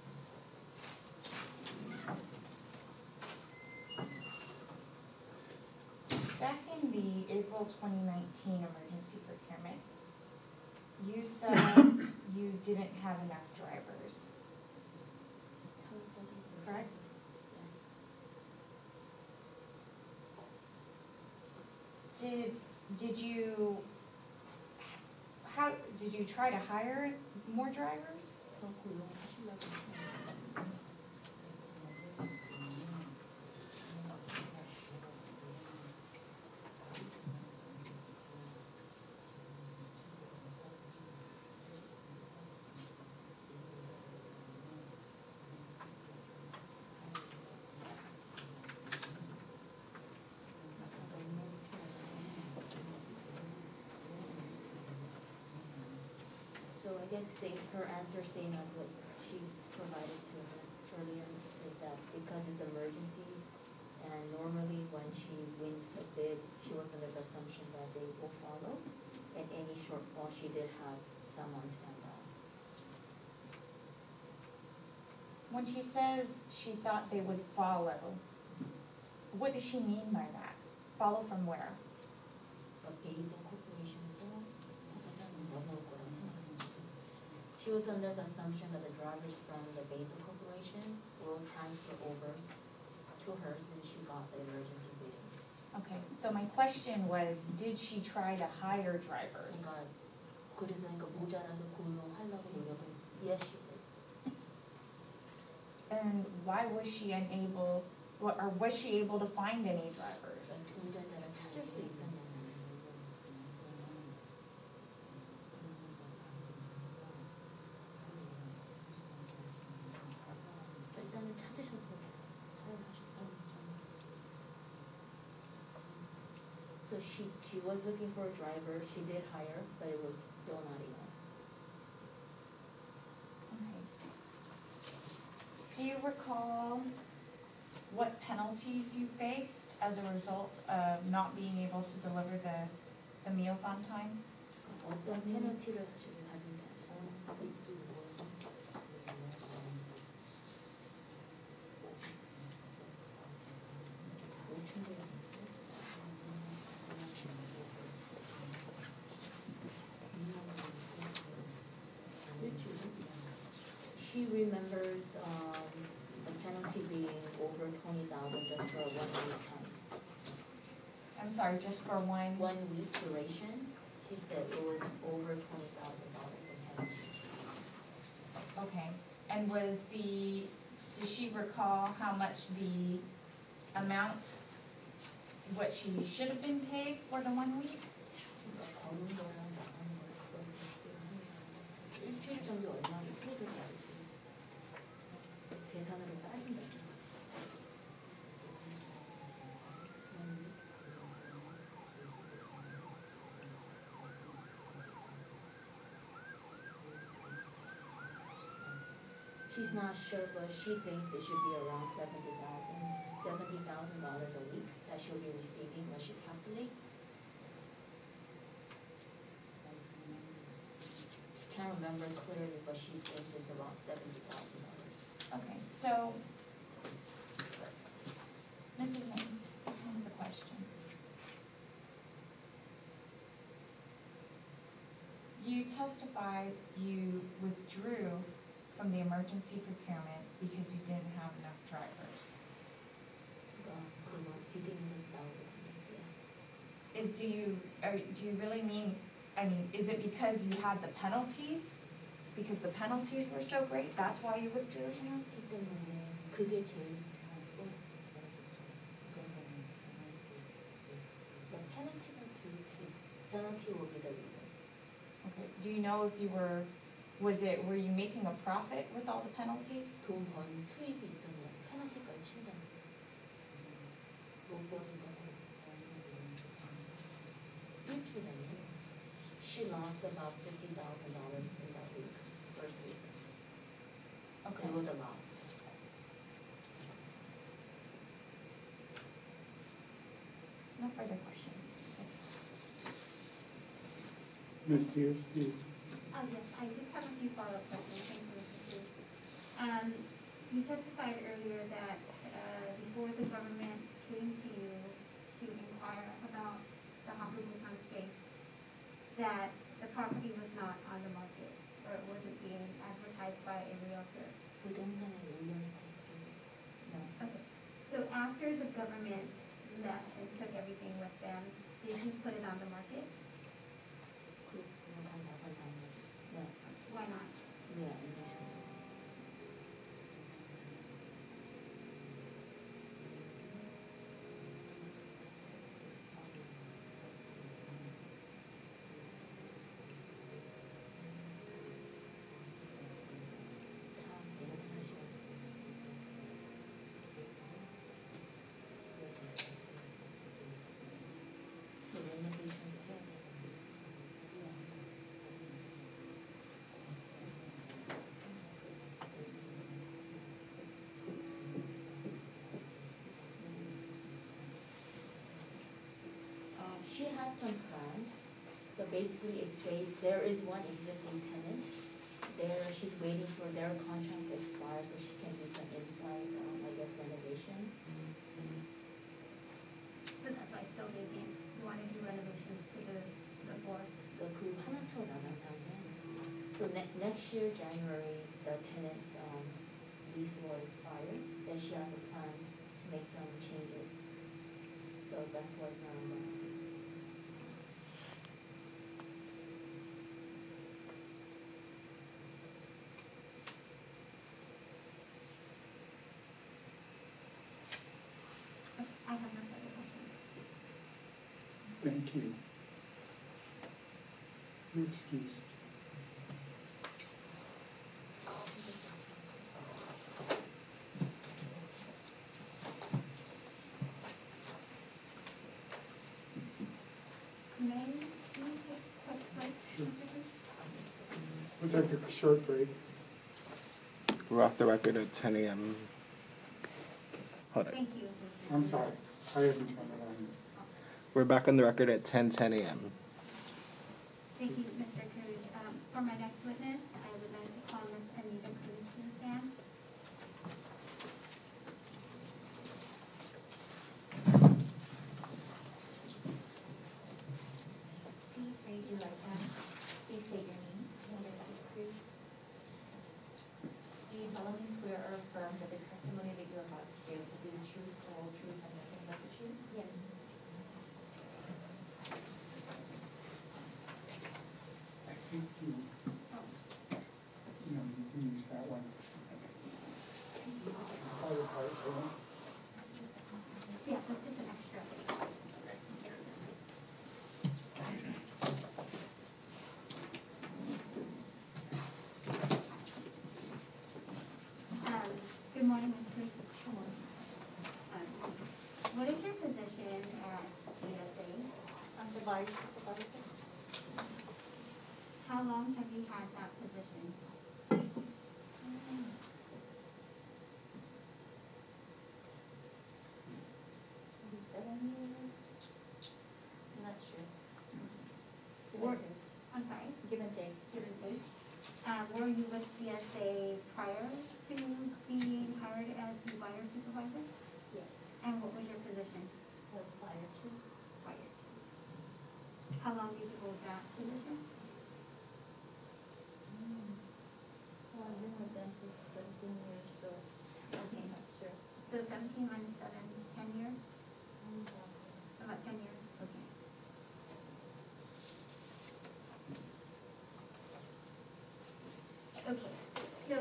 back in the April twenty nineteen emergency procurement, you said you didn't have enough drivers, correct? Yes. Did, did you, how, did you try to hire more drivers? 더 고용하시려고 했어요. So I guess same, her answer same as what she provided to her earlier, is that because it's emergency, and normally when she wins a bid, she was under the assumption that they will follow, and any shortfall, she did have some on standby. When she says she thought they would follow, what does she mean by that? Follow from where? But Basin Corporation도 넘어올 거라고 생각합니다. She was under the assumption that the drivers from the Basin Corporation will transfer over to her since she got the emergency bidding. Okay, so my question was, did she try to hire drivers? 그러니까 그래서 그러니까 모자라서 고용하려고 노력을 했어요. Yes, she did. And why was she unable, or or was she able to find any drivers? 그러니까 운전자를 찾을 수 있었냐는. she, she was looking for a driver, she did hire, but it was still not enough. Okay. Do you recall what penalties you faced as a result of not being able to deliver the, the meals on time? 어떤 페널티를 지금 받는지 She remembers um, the penalty being over twenty thousand just for a one week time. I'm sorry, just for one? One week duration, she said it was over twenty thousand dollars in penalty. Okay, and was the, does she recall how much the amount, what she should have been paid for the one week? 일주일 정도 얼마나 해줬다지 계산으로 따진다. She's not sure, but she thinks it should be around seventy thousand, seventy thousand dollars a week that she'll be receiving when she calculates. Can't remember clearly, but she thinks it's about seventy thousand dollars. Okay, so, Missus May, listen to the question. You testified you withdrew from the emergency procurement because you didn't have enough drivers. Is, do you, are, do you really mean, I mean, is it because you had the penalties? Because the penalties were so great, that's why you withdrew? penalty 때문에 그게 제일 The penalty penalty will be the reason. Okay, do you know if you were, was it, were you making a profit with all the penalties? 돈 번 수입이 있으면 페널티까지 친다는 거지. 못 버는 거. 일주일에 she lost about fifty thousand dollars in that week, first week. Okay. It was a loss. No further questions. Thanks. Miz Diaz, you, Oh, yes, I just have a few follow-up questions. Thank you, Mister Cruz. Um, you testified earlier that, uh, before the government came to you to inquire about the Hakubutan space, that the property was not on the market, or it wasn't being advertised by a realtor. 부동산에 올려놓고 No. Okay, so after the government left and took everything with them, did you put it on the market? 그 부동산 나갈 다음에 네. Why not? 네, 인정합니다. She had some plans, so basically it's based, there is one existing tenant. There, she's waiting for their contract to expire so she can do some inside, um, I guess renovation. So that's why it's still vacant. You want to do renovations to the, the floor? 그, 그 하나초 나갔다면, so ne- next year, January, the tenant's, um, lease will expire, then she has a plan to make some changes. So that's what's now going on. Okay, I have no further questions. thank you. You're excused. take a short break. We're off the record at ten a.m. Hold on. Thank you, Assistant. I'm sorry, I haven't turned it on. We're back on the record at ten ten a.m. Thank you, Mister Cruz. Um, for my next witness, I would like to call Miss Anita Cruz to the stand. Please raise your right hand. Please state your name. Cruz. Do you solemnly swear or affirm that the testimony that you are about to give will be the truth, the whole truth, and nothing but the truth? Yes. I think you, you know, you can use that one. Other part, I don't- Yeah, that's just an extra. Um, good morning, Miz Cruz. Good morning. Um, what is your position at G S A? I'm the buyer supervisor. How long have you had that position? Maybe seven years? I'm not sure. Give Or- and take. I'm sorry, Give and take. give and take. Um, were you with G S A prior to being hired as the buyer supervisor? Yes. And what was your position Was buyer too. prior to? How long did you hold that position? Well, I've been with them for seventeen years, so Okay. I'm not sure. So seventeen minus seven, ten years? About ten years? Okay. Okay, so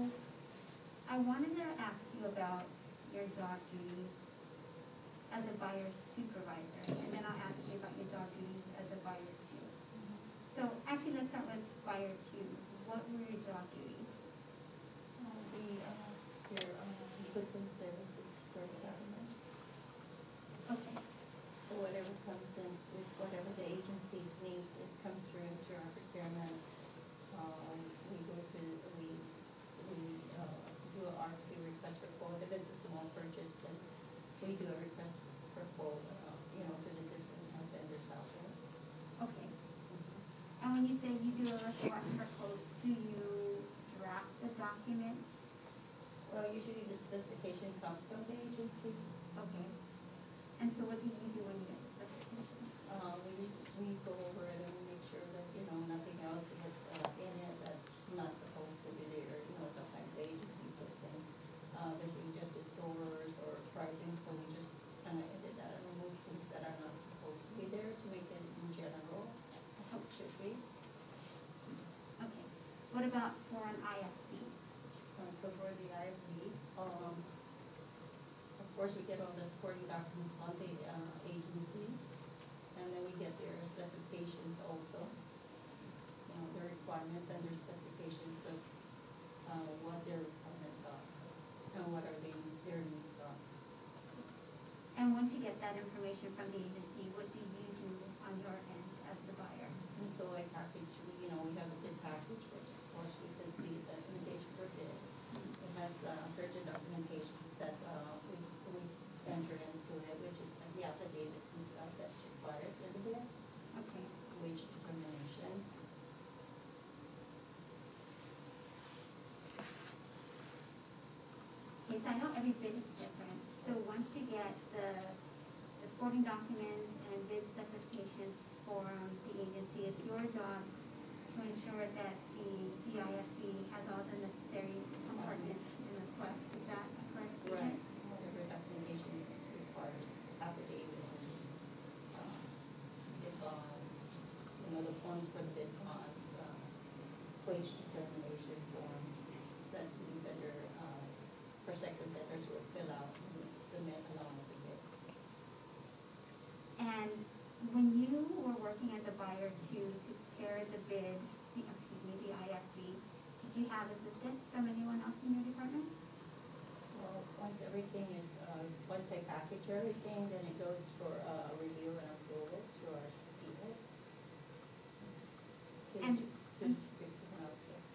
I wanted to ask you about your job duties as a buyer supervisor, and then I'll ask you about your job duties as a buyer two. So actually, let's start with buyer two. What were your job duties? Uh, the, uh, your, um, goods and services for the government. Okay, So whatever comes in, with whatever the agencies need, it comes through through our procurement. Um, we go to, we, we, uh, do a R F P request for quote, if it's a small purchase, then we do a request for quote, uh, you know, to the different uh, vendors out there. okay. And when you say you do a request for quote, do you draft the document? Well, usually the specification comes from the agency. Okay. And so what do you do when you get the specification? Uh, we, we go over it and we make sure that, you know, nothing else is, uh, in it that's not supposed to be there. You know, sometimes the agency puts in, uh, there's injustices or pricing, so we just kind of edit that and remove things that are not supposed to be there to make it in general how it should be. Okay. What about for an I F B? Uh, so for the I F B, um, of course, we get all the supporting documents on the, uh, agencies, and then we get their specifications also. You know, their requirements and their specifications of, uh, what their requirements are, and what are they, their needs are. And once you get that information from the agency, what do you do on your end as the buyer? And so a package, we- you know, we have a bid package, which of course you can see the documentation for bid. It has, uh, certain documentations that, uh, we, we enter into it, which is like the affidavits and stuff that's required in the bid, Okay. wage determination. Yes, I know every bid is different. So once you get the, the sporting documents and bid specifications from the agency, it's your job to ensure that the, the I F D has all the necessary compartments and requests. Is that correct? Right. Whatever documentation requires affidavits, um, bid bonds, you know, the forms for the bid bonds, uh, wage determination forms that the vendor, uh, prospective vendors will fill out and submit along with the bid. And when you were working as a buyer to to prepare the bid, the, excuse me, the I F B, did you have assistance from anyone else in your department? Well, once everything is, uh, once I package everything, then it goes for, uh, review and approval through our people. To, And- to, to, you know, so.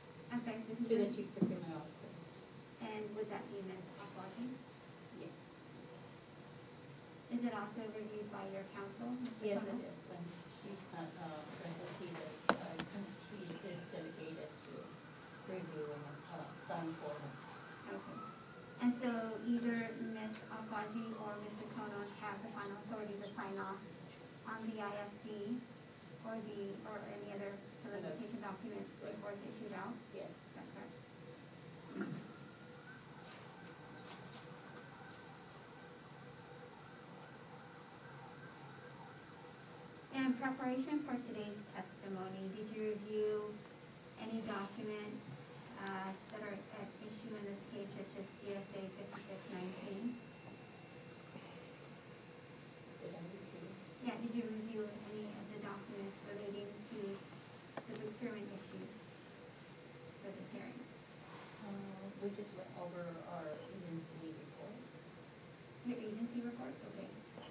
To the chief procurement officer. And would that be Miz Aflaji? Yes. Is it also reviewed by your counsel, Mister Yes, Kono? it is. When she's not, uh, present, he is, uh, she is delegated to review and, uh, sign for her. Okay. And so either Miz Aflaji or Mister Kono have the final authority to sign off on the I F D or the, or any other solicitation documents before it's issued out? Yes. Is that correct? In preparation for today's testimony, did you review any documents uh, that are at issue in this case, such as G S A fifty-six nineteen? Did I review? Yeah, did you review any of the documents relating to the procurement issue for this hearing? Uh, we just went over our agency report. Your agency report? Okay.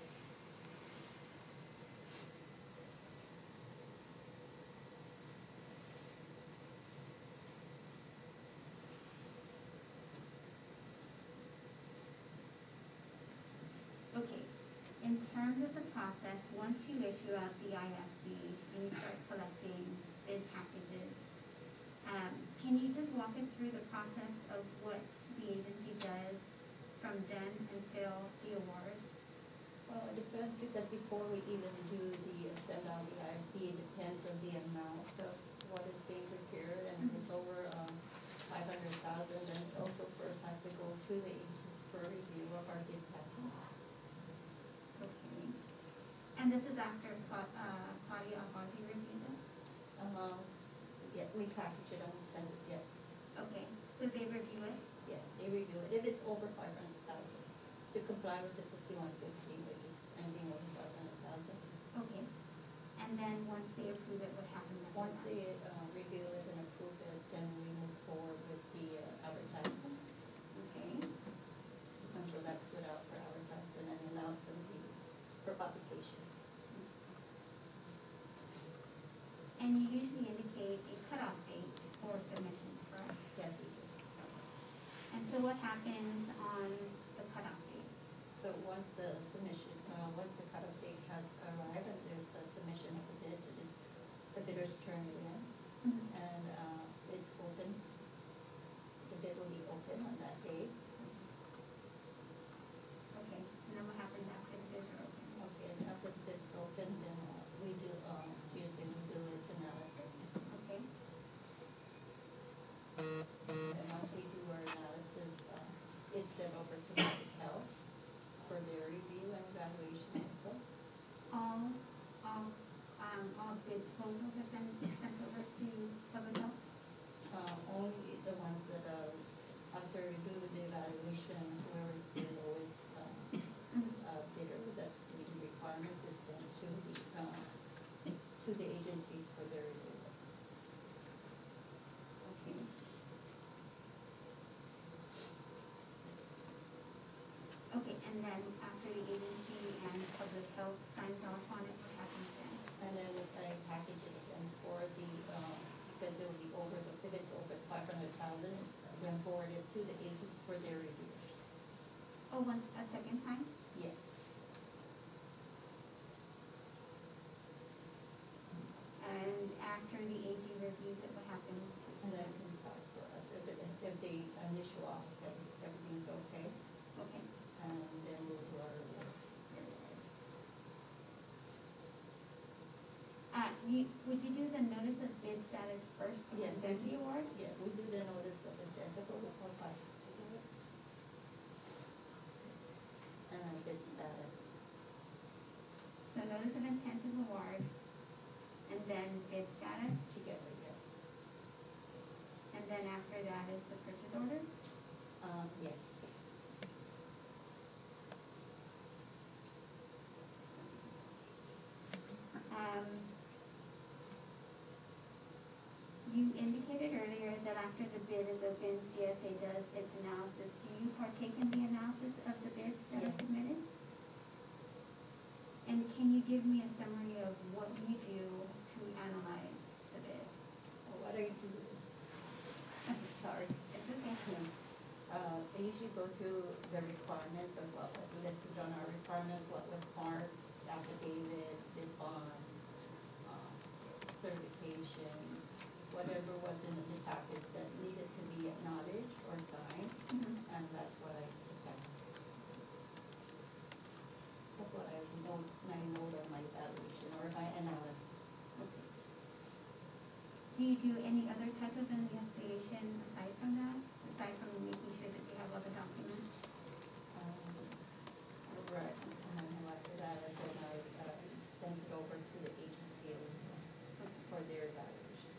Okay, in terms of the process, once you issue out the I F D and you start collecting bid packages, um, can you just walk us through the process of what the agency does from then until the award? Well, it depends, because before we even do the, uh, send out the I F D, it depends on the amount of what is being procured, and if it's over, um, five hundred thousand, then it also first has to go to the agencies for review of our bid package. Okay. And this is after Cla- uh, Claudia Abaji reviews it? Um, yeah, we package it and we send it, yes, Okay, so they review it? yes, they review it, if it's over five hundred thousand, to comply with the fifty-one fifty, which is anything over five hundred thousand. Okay. And then once they approve it, what happens after Once that? they, uh, review it and approve it, then we move forward with the, uh, advertisement. Okay. And so that's put out for advertisement and announced in the, for publication. And you usually indicate a cutoff date for submission, correct? Yes, we do. And so what happens on the cutoff date? So once the submission, uh, once the cutoff date has arrived and there's the submission of the bids, it is, the bidders turn it in and, uh, it's open. The bid will be open on that day. Okay, and then what happens after the bids are open? Okay, and after the bid's open, then, uh, we do, um, usually we do its analysis. Okay, And once we do our analysis, uh, it's sent over to public health for their review and evaluation also. all, all, um, all bid proposals are sent, sent over to public health? Uh, only the ones that, uh, after we do the evaluation, whoever the lowest, um, uh, bidder that's meeting requirements is sent to the, uh, to the agencies for their review. Okay. Okay, and then after the agency and public health signs off on it, what happens then? And then if I package it again for the, uh, because it will be over, the if it's over five hundred thousand, then forward it to the agents for their review. Oh, once, a second time? Yes. And after the A G reviews it, what happens? And then it comes back for us, if it, if the initial offer, everything's okay, Okay. and then we'll do our review. Uh, you, would you do the notice of bid status first Yes, and then the award? Yeah, we do the notice of intent of award by, and then bid status. So notice of intent of award, and then bid status, Together, yes. and then after that is the purchase order? Um, yes. Um, you indicated earlier that after the bid is open, G S A does its analysis. Do you partake in the analysis of the bids that are Yes. submitted? And can you give me a summary of what you do to analyze the bid? Well, what are you doing? I'm sorry. listed on our requirements, what was marked, affidavit, bid bonds, um, certification, whatever was in the bid package that needed to be acknowledged or signed, Mhm. and that's what I took down. That's what I know, I know of my evaluation or my analysis. Okay. Do you do any other type of investigation aside from that? Aside from making sure that they have all the documents? Um, Right, and after that, I said I, uh, sent it over to the agency also for their evaluation.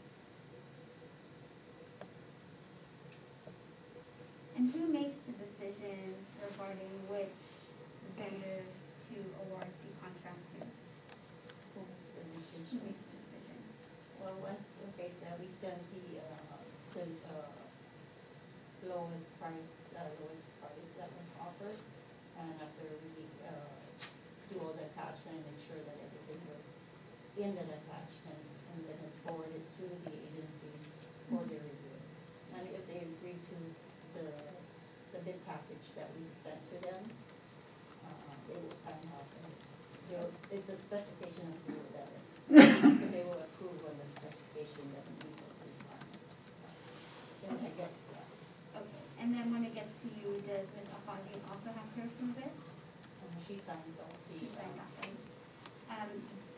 And who makes the decision regarding which vendor to award the contract to? Who makes the Who decision? makes the decision? Well, once, okay, so we sent the, uh, the, uh, lowest price, uh, lowest price that was offered. And after we, uh, do all the attachment, make sure that everything was in that attachment, and then it's forwarded to the agencies for their review. And if they agree to the, the bid package that we sent to them, uh, they will sign off, and they'll, it's a specification approval letter. So they will approve on the specification that we meet those requirements. And I guess that, Okay, and then when it gets to you, does Miz Alfonsi also have to approve it? um, she signs off the. She signed off on it. Um,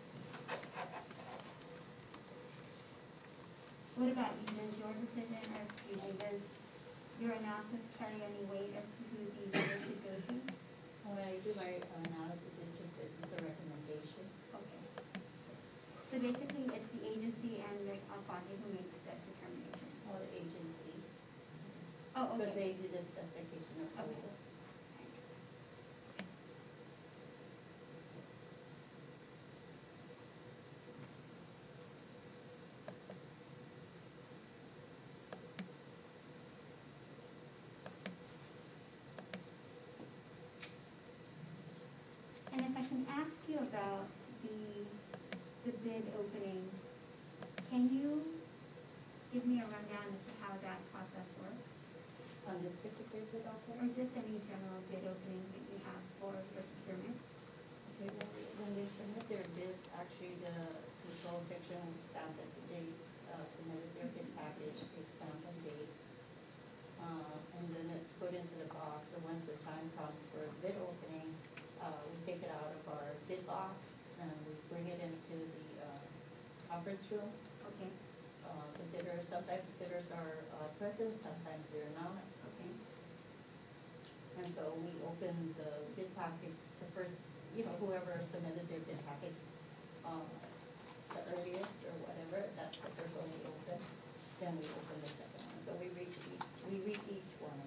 What about you? Does your decision, or excuse me, does your analysis carry any weight as to who the bidder should go to? When I do my analysis, it's just, it's a recommendation. Okay. So basically, it's the agency and Miz Alfonsi who makes that determination? Or the agency, Oh, because okay. they did the specification approval. And if I can ask you about the, the bid opening, can you give me a rundown as to how that process works? On this particular bid offer, Or just any general bid opening that you have for your procurement? okay, when they, when they submit their bids, actually the control section will stamp that they, uh, submitted their bid package, they stamp and date. Uh, and then it's put into the box, so once the time comes for bid opening, uh, we take it out of our bid box, and we bring it into the, uh, conference room. Okay, Uh, the bidders, sometimes the bidders are, uh, present, sometimes they're not. okay, And so we open the bid package, the first, you know, whoever submitted their bid package, uh, the earliest or whatever, that's the first one we open. Then we open the second one. So we read each, we read each one.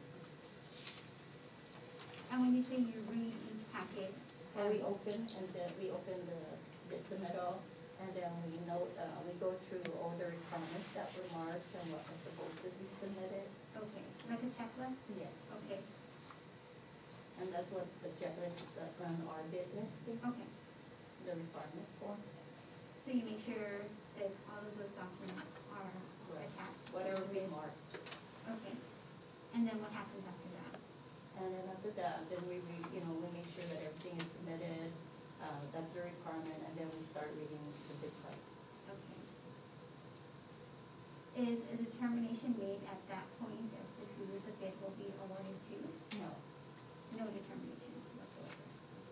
and when you say you read each packet, And we um, open, and then we open the bid submittal, and then we note, uh, we go through all the requirements that were marked and what was supposed to be submitted. okay, like a checklist? Yes. Okay, And that's what the checklist is, uh, on our bid listing, okay. the requirement forms. So you make sure that all of those documents are attached? to Whatever the we bid? marked. Okay, and then what happens after that? And then after that, then we, re you know, we make sure that everything is submitted, uh, that's the requirement, and then we start reading the bid price. Okay. Is a determination made at that point as to who the bid will be awarded to? No, No determination whatsoever.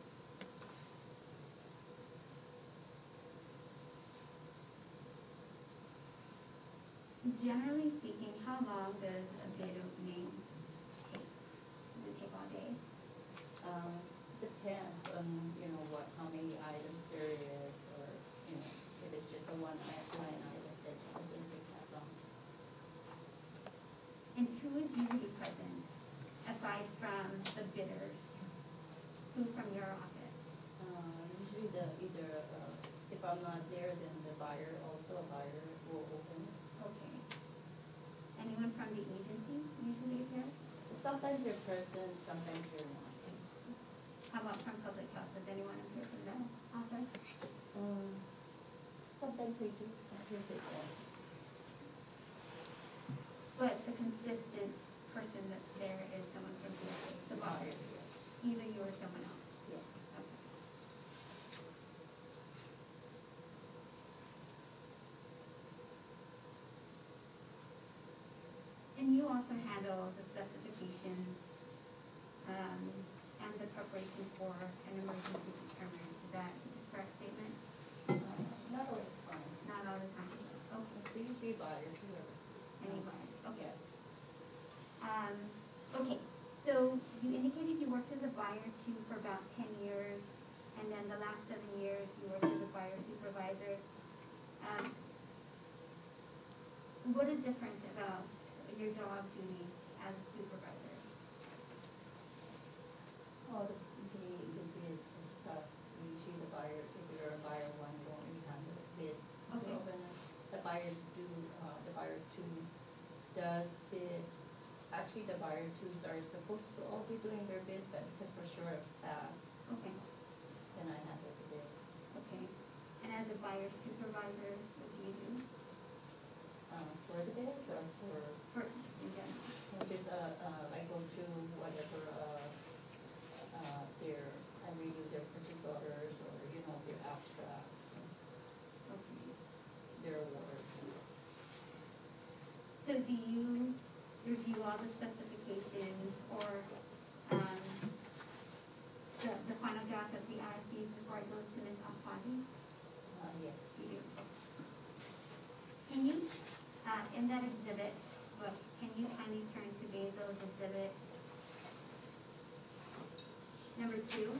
Generally speaking, how long does a bid opening take? Does it take all day? um, depends on, you know, what, how many items there is, or, you know, if it's just a one line line item, then it doesn't take that long. And who is usually present aside from the bidders? Who from your office? Uh, usually the, either, uh, if I'm not there, then the buyer, also a buyer will open. Okay. Anyone from the agency usually is here? Sometimes they're present, sometimes they're not. How about from public health? Does anyone appear from the office? Um, sometimes they do, sometimes they don't. But the consistent person that's there is someone from the office, the buyer. Either you or someone else? Yes. Okay. And you also handle the specifications, um, and the preparation for an emergency procurement, is that a correct statement? Uh, Not all the time. Not all the time, okay, It's usually buyers, whoever. anybody, okay. Yes. Um, okay, so you indicated you worked as a buyer too for about ten years, and then the last seven years you worked as a buyer supervisor. Um, what is different about your job duties as a supervisor? All the, the, the bids and stuff, usually the buyer, if you're a buyer one, you don't really handle the bids. Okay. So when the buyers do, uh, the buyer two does bids, actually the buyer twos are supposed to all be doing their bids, but because we're short of staff, Okay, then I handle the bids. okay. And as a buyer supervisor, what do you do Uh, for the bids or for, for, in general? because, uh, uh, I go through whatever, uh, uh, their, I review their purchase orders or, you know, their abstracts, and Okay. their awards. So do you review all the specifications or, um, the, the final draft of the I F Bs before it goes to Miz Alfandi? Uh, yes. You do. Can you, uh, in that exhibit, look, can you kindly turn to Basil's exhibit number two?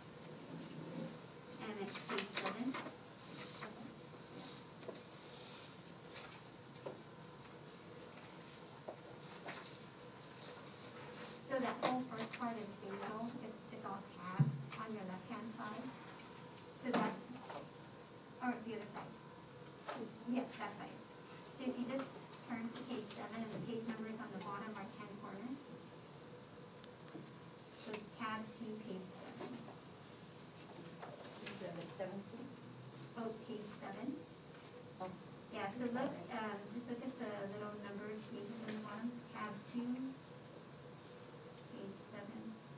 And it's page seven. So that whole first part is Basil, it's, it's all tab on your left-hand side. So that's, or the other side. Yes, that side. So if you just turn to page seven, and the page number is on the bottom right-hand corner. So it's tab to page seven. Exhibit seventeen? Oh, page seven. Oh. Yeah, so look, um, just look at the little numbers, pages on the bottom, tab two, page seven.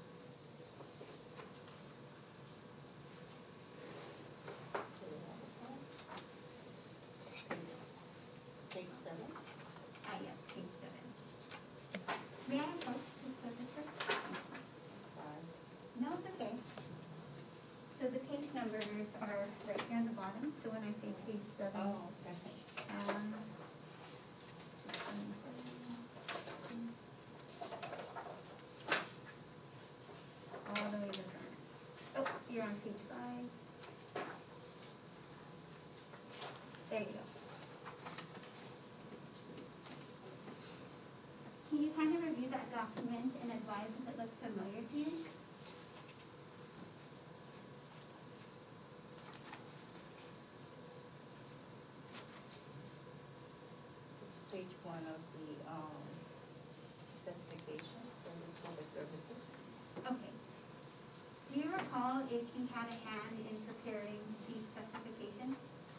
Page seven? Ah, yes, page seven. May I approach this register? Five. No, it's okay. So the page numbers are right here on the bottom, so when I say page seven, Oh, okay. um, all the way to the front. Oh, you're on page five. There you go. Can you kind of review that document and advise if it looks familiar to you? It's page one of the, um, specifications for the school services. Okay. Do you recall if you had a hand in preparing these specifications?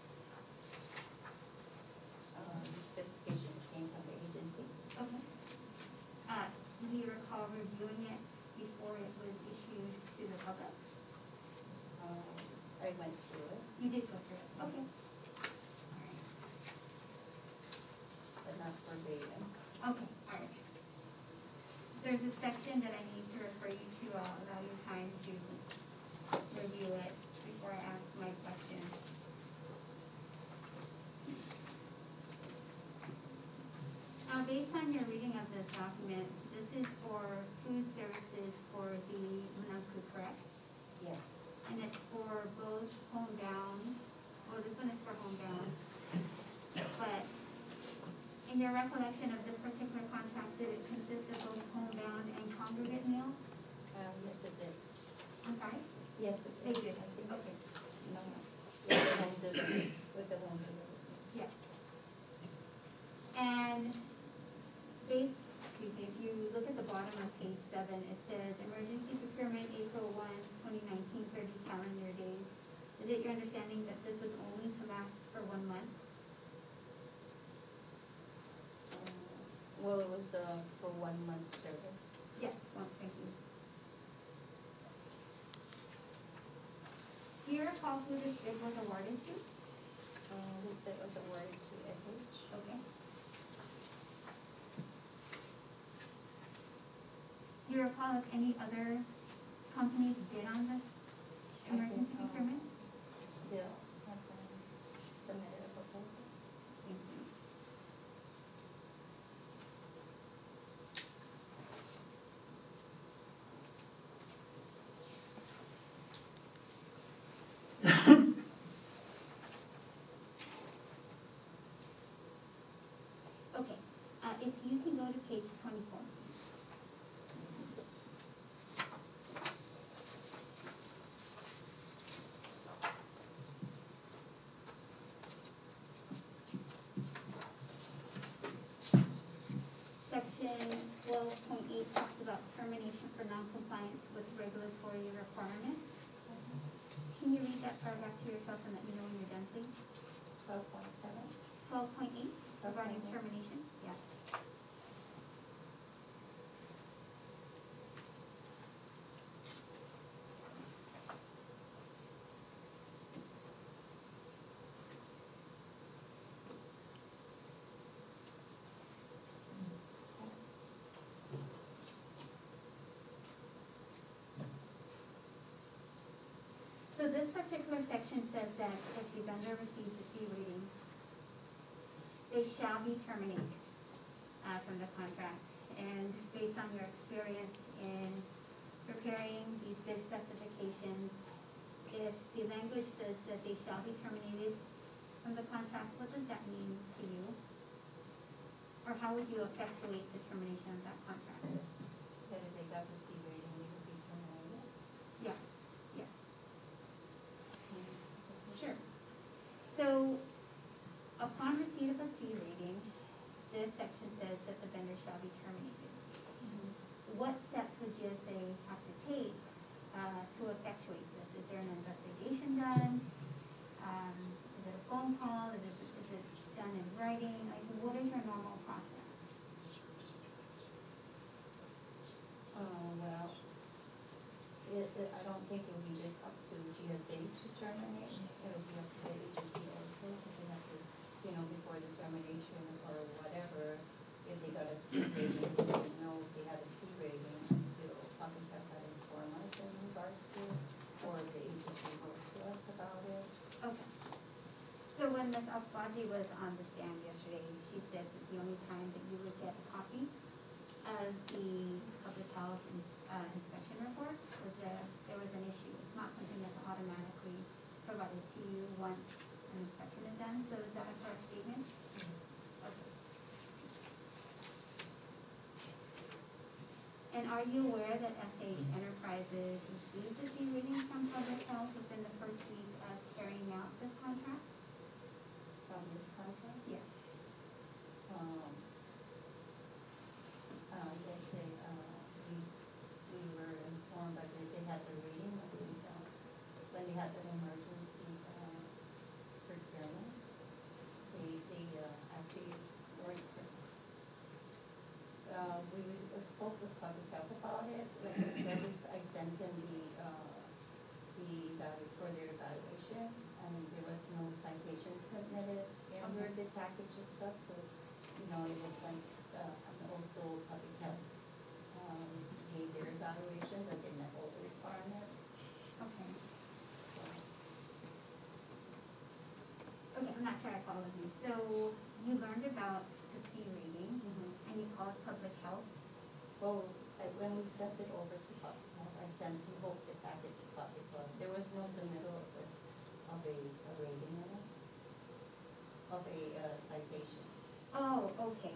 Um, the specifications came from the agency. Okay. Uh, do you recall reviewing it before it was issued to the public? Um, I went through it, You did go through it, okay. All right. but not verbatim. Okay, all right. There's a section that I need to refer you to, I'll allow you time to review it before I ask my question. Now, based on your reading of this document, this is for food services for the Manamku, correct? Yes. And it's for both homebound, well, this one is for homebound. But in your recollection of this particular contract, did it consist of both homebound and congregate meal? Um, yes, it did. I'm sorry? Yes, it They did. did, I think, okay. no, no. With the home delivery, with the home delivery. Yeah. And based, excuse me, if you look at the bottom of page seven, it says emergency procurement April one, twenty nineteen, thirty calendar days. Is it your understanding that this was only to last for one month? Um, Well, it was the, for one month service. Yes, well, thank you. recall who this bid was awarded to? Uh, this bid was awarded to S H. Okay. Do you recall if any other companies bid on this emergency Uh, procurement? Still have um, submitted a proposal. Thank you. Okay, uh, if you can go to page twenty-four. Section twelve point eight talks about termination for noncompliance with regulatory requirements. Can you read that paragraph to yourself and let me know when you're done, please? Twelve point seven. Twelve point eight, regarding Okay. termination, yes. So this particular section says that if the vendor receives a C rating, they shall be terminated uh, from the contract. And based on your experience in preparing these bid specifications, if the language says that they shall be terminated from the contract, what does that mean to you? Or how would you effectuate the termination of that contract? That if they got the C rating, they would be terminated. Yeah, yeah. Sure. So, upon receipt of a C rating, this section says that the vendor shall be terminated. What steps would G S A have to take uh, to effectuate this? Is there an investigation done? Um, is it a phone call? Is it, is it done in writing? Like, what is your normal process? Uh, well, it, it, I don't think it would be just up to G S A to terminate. It would be up to the agency also, because they have to, you know, before the termination or whatever, if they got a C rating, they didn't know if they had a C rating until public health had informed us in regards to, or the agency wrote to us about it. Okay. So when Miz Alfaji was on the stand yesterday, she said that the only time that you would get a copy of the public health ins- uh, inspection report was that there was an issue. It's not something that's automatically provided to you once an inspection is done. So is that a correct statement? Okay. And are you aware that S H Enterprises received the C rating from public health within the first week of carrying out this contract? From this contract. Yes. Um, uh, yes, they, uh, we, we were informed that they, they had the reading of the, uh, when they had the emergency, uh, procurement. They, they, uh, actually were, uh, we uh, spoke with public health about it. When I sent them the, uh, the, evalu- for their evaluation, and there was no citation submitted in Okay. the package and stuff, so, you know, it was like, uh, and also public health, um, made their evaluation, that they met all the requirements, Okay. so. Okay, I'm not sure I followed you. So you learned about the C rating and you called public health. Well, I, when we sent it over to public health, I sent the whole the package to public health. There was no submittal of this, of a, a rating in it, of a, uh, citation. Oh, okay.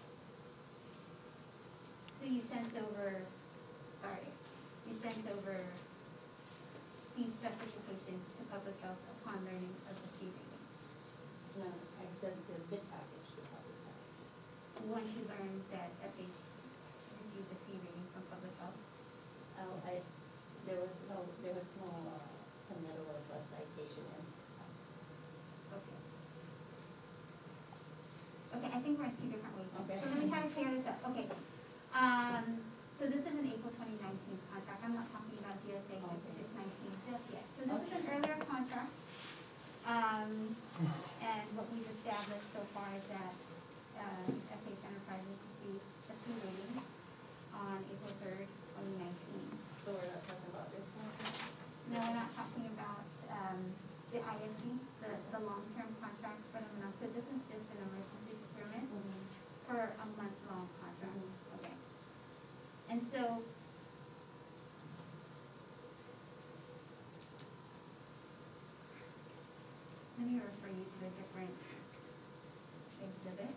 So you sent over, sorry, you sent over these specifications to public health upon learning of the C rating. No, I sent the bid package to public health. Once you learned that S H received the C rating from public health. Oh, I, there was no, there was no, uh, submittal of a citation in. Okay. Okay, I think we're in two different ways. Okay. So let me try to clear this up. Okay. Um, so this is an April twenty nineteen contract. I'm not talking about G S A Okay. six nineteen just yet. So this is an earlier contract exhibit.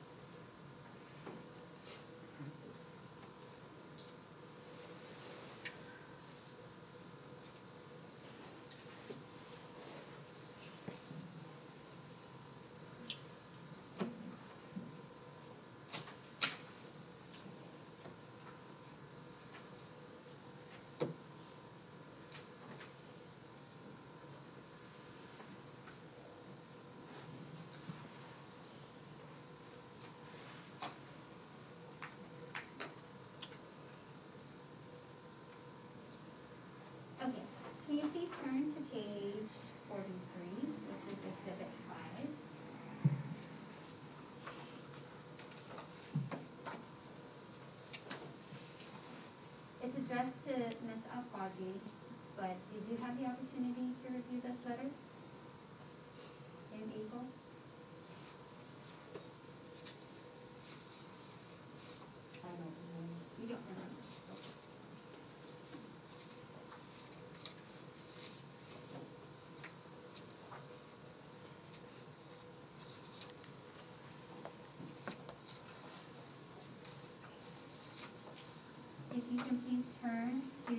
Okay, can you please turn to page forty-three, this is exhibit five. It's addressed to Miz Alfaji, but did you have the opportunity to review this letter in April? I don't know. You don't remember? Okay. If you can please turn to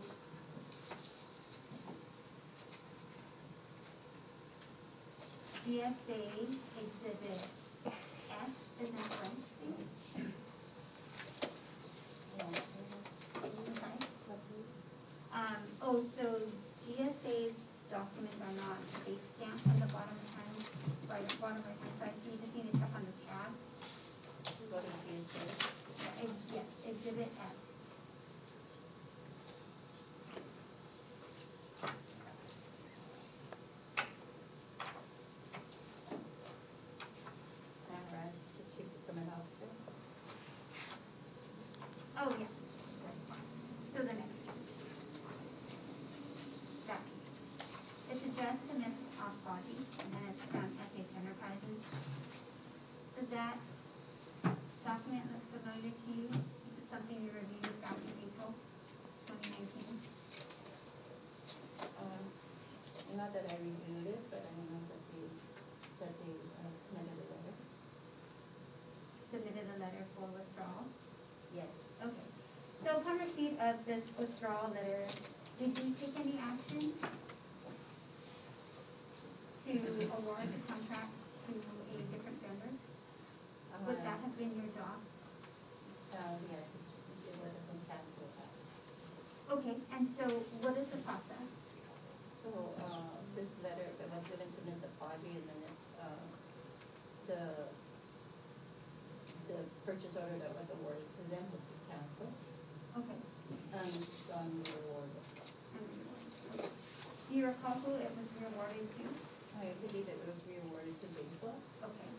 G S A Exhibit F, is in French, please. I'm sorry? Um, oh, so G S A's documents are not base stamped on the bottom hand, right, bottom right hand side, so you just need to check on the tab. Go to the P S A. Yeah, ex- yes, Exhibit F. Alright, the chief procurement officer. Oh, yeah. So the next page. That page. It's addressed to Miz Alfaji, and then it's from S H Enterprises. Does that document look familiar to you? Is it something you reviewed back in April twenty nineteen? Um, not that I reviewed it, but I know that they, that they uh, submitted a letter. Submitted a letter for withdrawal? Yes. Okay. So upon receipt of this withdrawal letter, did you take any action to award the contract to a different vendor? Would that have been your job? Uh, yes, it would have been canceled. Okay, and so what is the process? So, uh, this letter that was given to Miz Apagi, and then it's, uh, the, the purchase order that was awarded to them would be canceled, Okay. and, um, rewarded. and reward. Do you recall who it was rewarded to? I believe it was rewarded to Basil. Okay.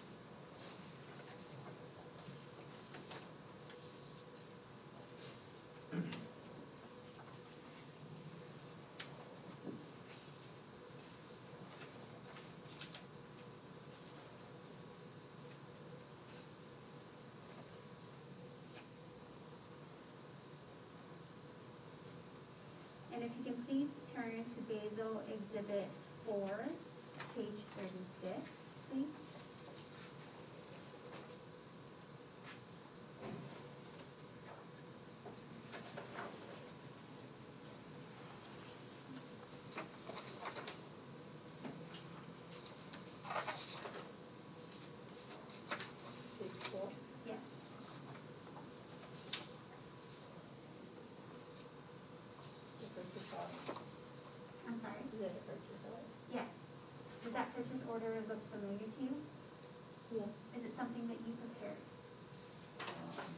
And if you can please turn to Basil Exhibit four, page thirty-six, please. Page four. Yes. The purchase order. I'm sorry? Is it a purchase order? Yes. Does that purchase order look familiar to you? Yes. Is it something that you prepared? Um,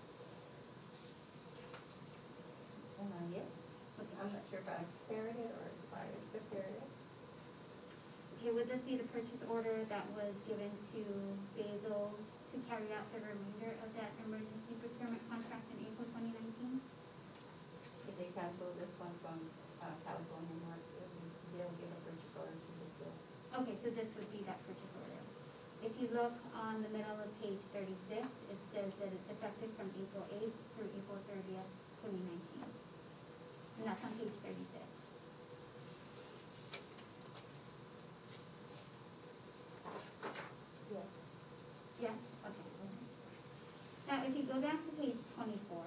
Uh, yes. I'm not sure if I prepared it or if I prepared it. Okay, would this be the purchase order that was given to Basil to carry out the remainder of that emergency procurement contract in April twenty nineteen? If they cancel this one from, uh, California Mark, they'll give a purchase order to Brazil. Okay, so this would be that purchase order. If you look on the middle of page thirty-six, it says that it's effective from April eighth through April thirtieth, twenty nineteen. And that's on page thirty-six. Yes. down to page twenty-four.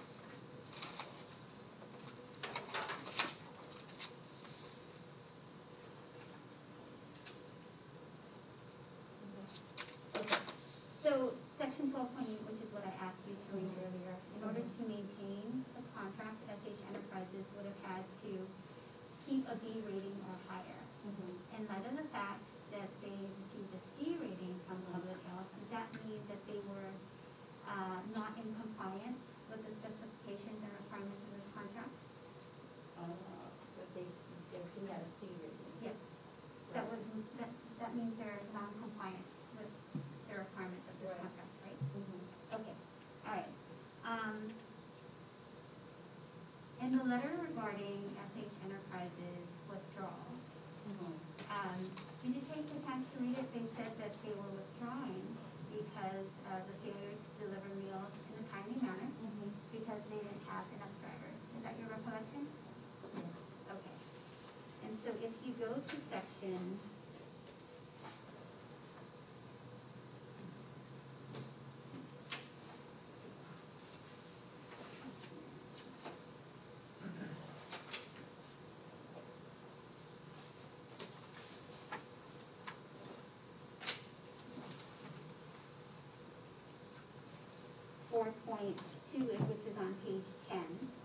Okay, so section twelve point eight, which is what I asked you to read earlier, in order to maintain the contract, S H Enterprises would have had to keep a B rating or higher. In light of the fact that they received a C rating from public health, does that mean that they were uh, not in compliance with the specifications and requirements of the contract? Uh, but they, if he had a C rating. Yes. That would, that, that means they're non-compliant with the requirements of this Right. contract, right? Mhm. Okay, all right. Um, in the letter regarding S H Enterprises withdrawal, Mhm. um, did you take the time to read it? They said that they were withdrawing because of the failure to deliver meals in a timely manner Mhm. because they didn't have enough drivers. Is that your recollection? Yeah. Okay. And so if you go to section four point two, which is on page ten.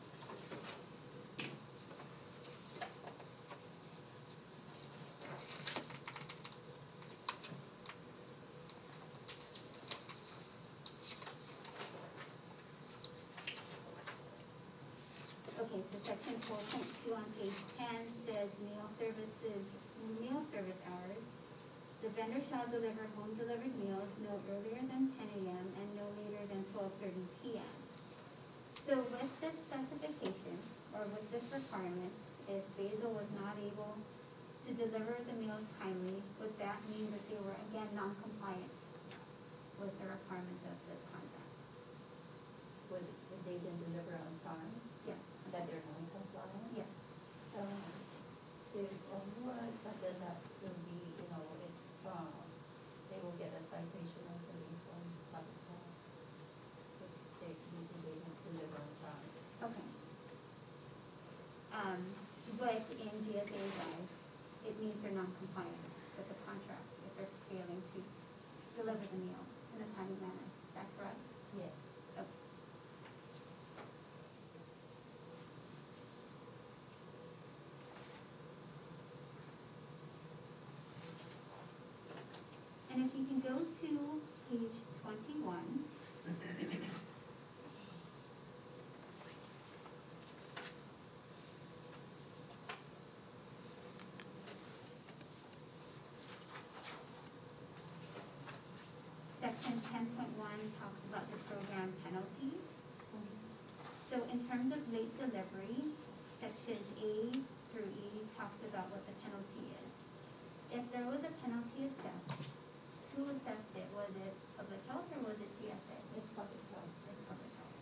Okay, so section four point two on page ten says meal services, meal service hours. The vendor shall deliver home delivered meals no earlier than ten A M and no later than twelve thirty P M So with this specification, or with this requirement, if Basil was not able to deliver the meals timely, would that mean that they were again non-compliant with the requirements of this contract? Would, would they didn't deliver on time, Yes, that they're non-compliant? yes. Um, if, um, what, but then that will be, you know, it's, um, they will get a citation or something from public health. If they, if they didn't deliver on time. Okay. Um, but in G S A's eyes, it means they're non-compliant with the contract if they're failing to deliver the meal in a timely manner. Is that correct? Yes. Okay. And if you can go to page twenty-one. Section ten point one talks about the program penalties. So in terms of late delivery, sections A through E talks about what the penalty is. If there was a penalty assessed, who assessed it? Was it public health or was it G S A? It's public health. It's public health.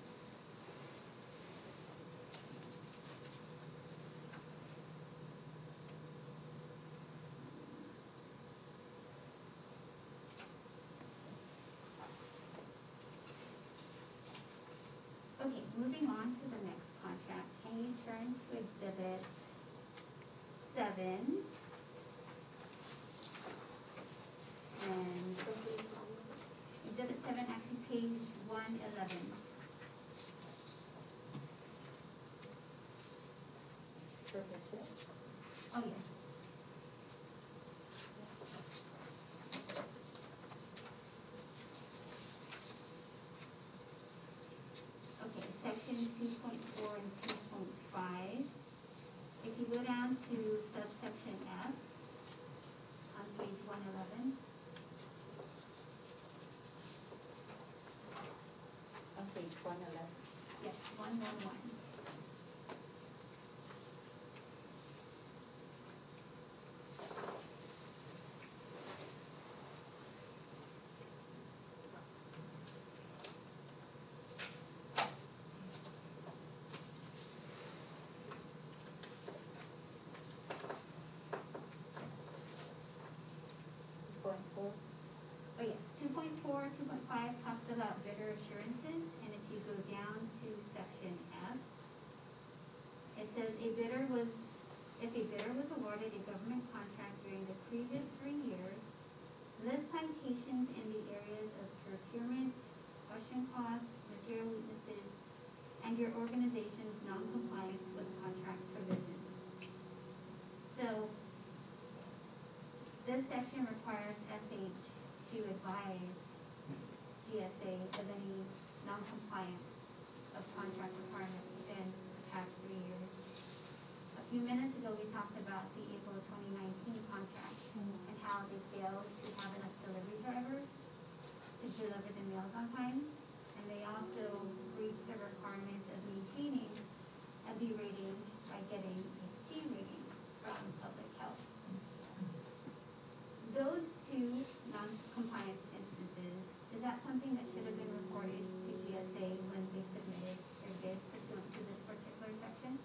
Okay, moving on to the next contract. Can you turn to exhibit seven? And exhibit seven, actually page one eleven. Purpose six. Oh, yes. Okay, section two point four and two point five. If you go down to subsection F on page one eleven. On page one eleven. Yes, one one one. Point four. Oh, yes, two point four, two point five talks about bidder assurances, and it you go down to section F, it says a bidder was, if a bidder was awarded a government contract during the previous three years, list citations in the areas of procurement, question costs, material weaknesses, and your organization's non-compliance with contract provisions. So, this section requires S H to advise G S A of any non-compliance of contract requirements within the past three years. A few minutes ago, we talked about the April twenty nineteen contract and how they failed to have enough delivery drivers to deliver the meals on time. And they also breached the requirement of maintaining a B rating by getting a C rating from public health. Those two non-compliance instances, is that something that should have been reported to G S A when they submitted their bid pursuant to this particular section?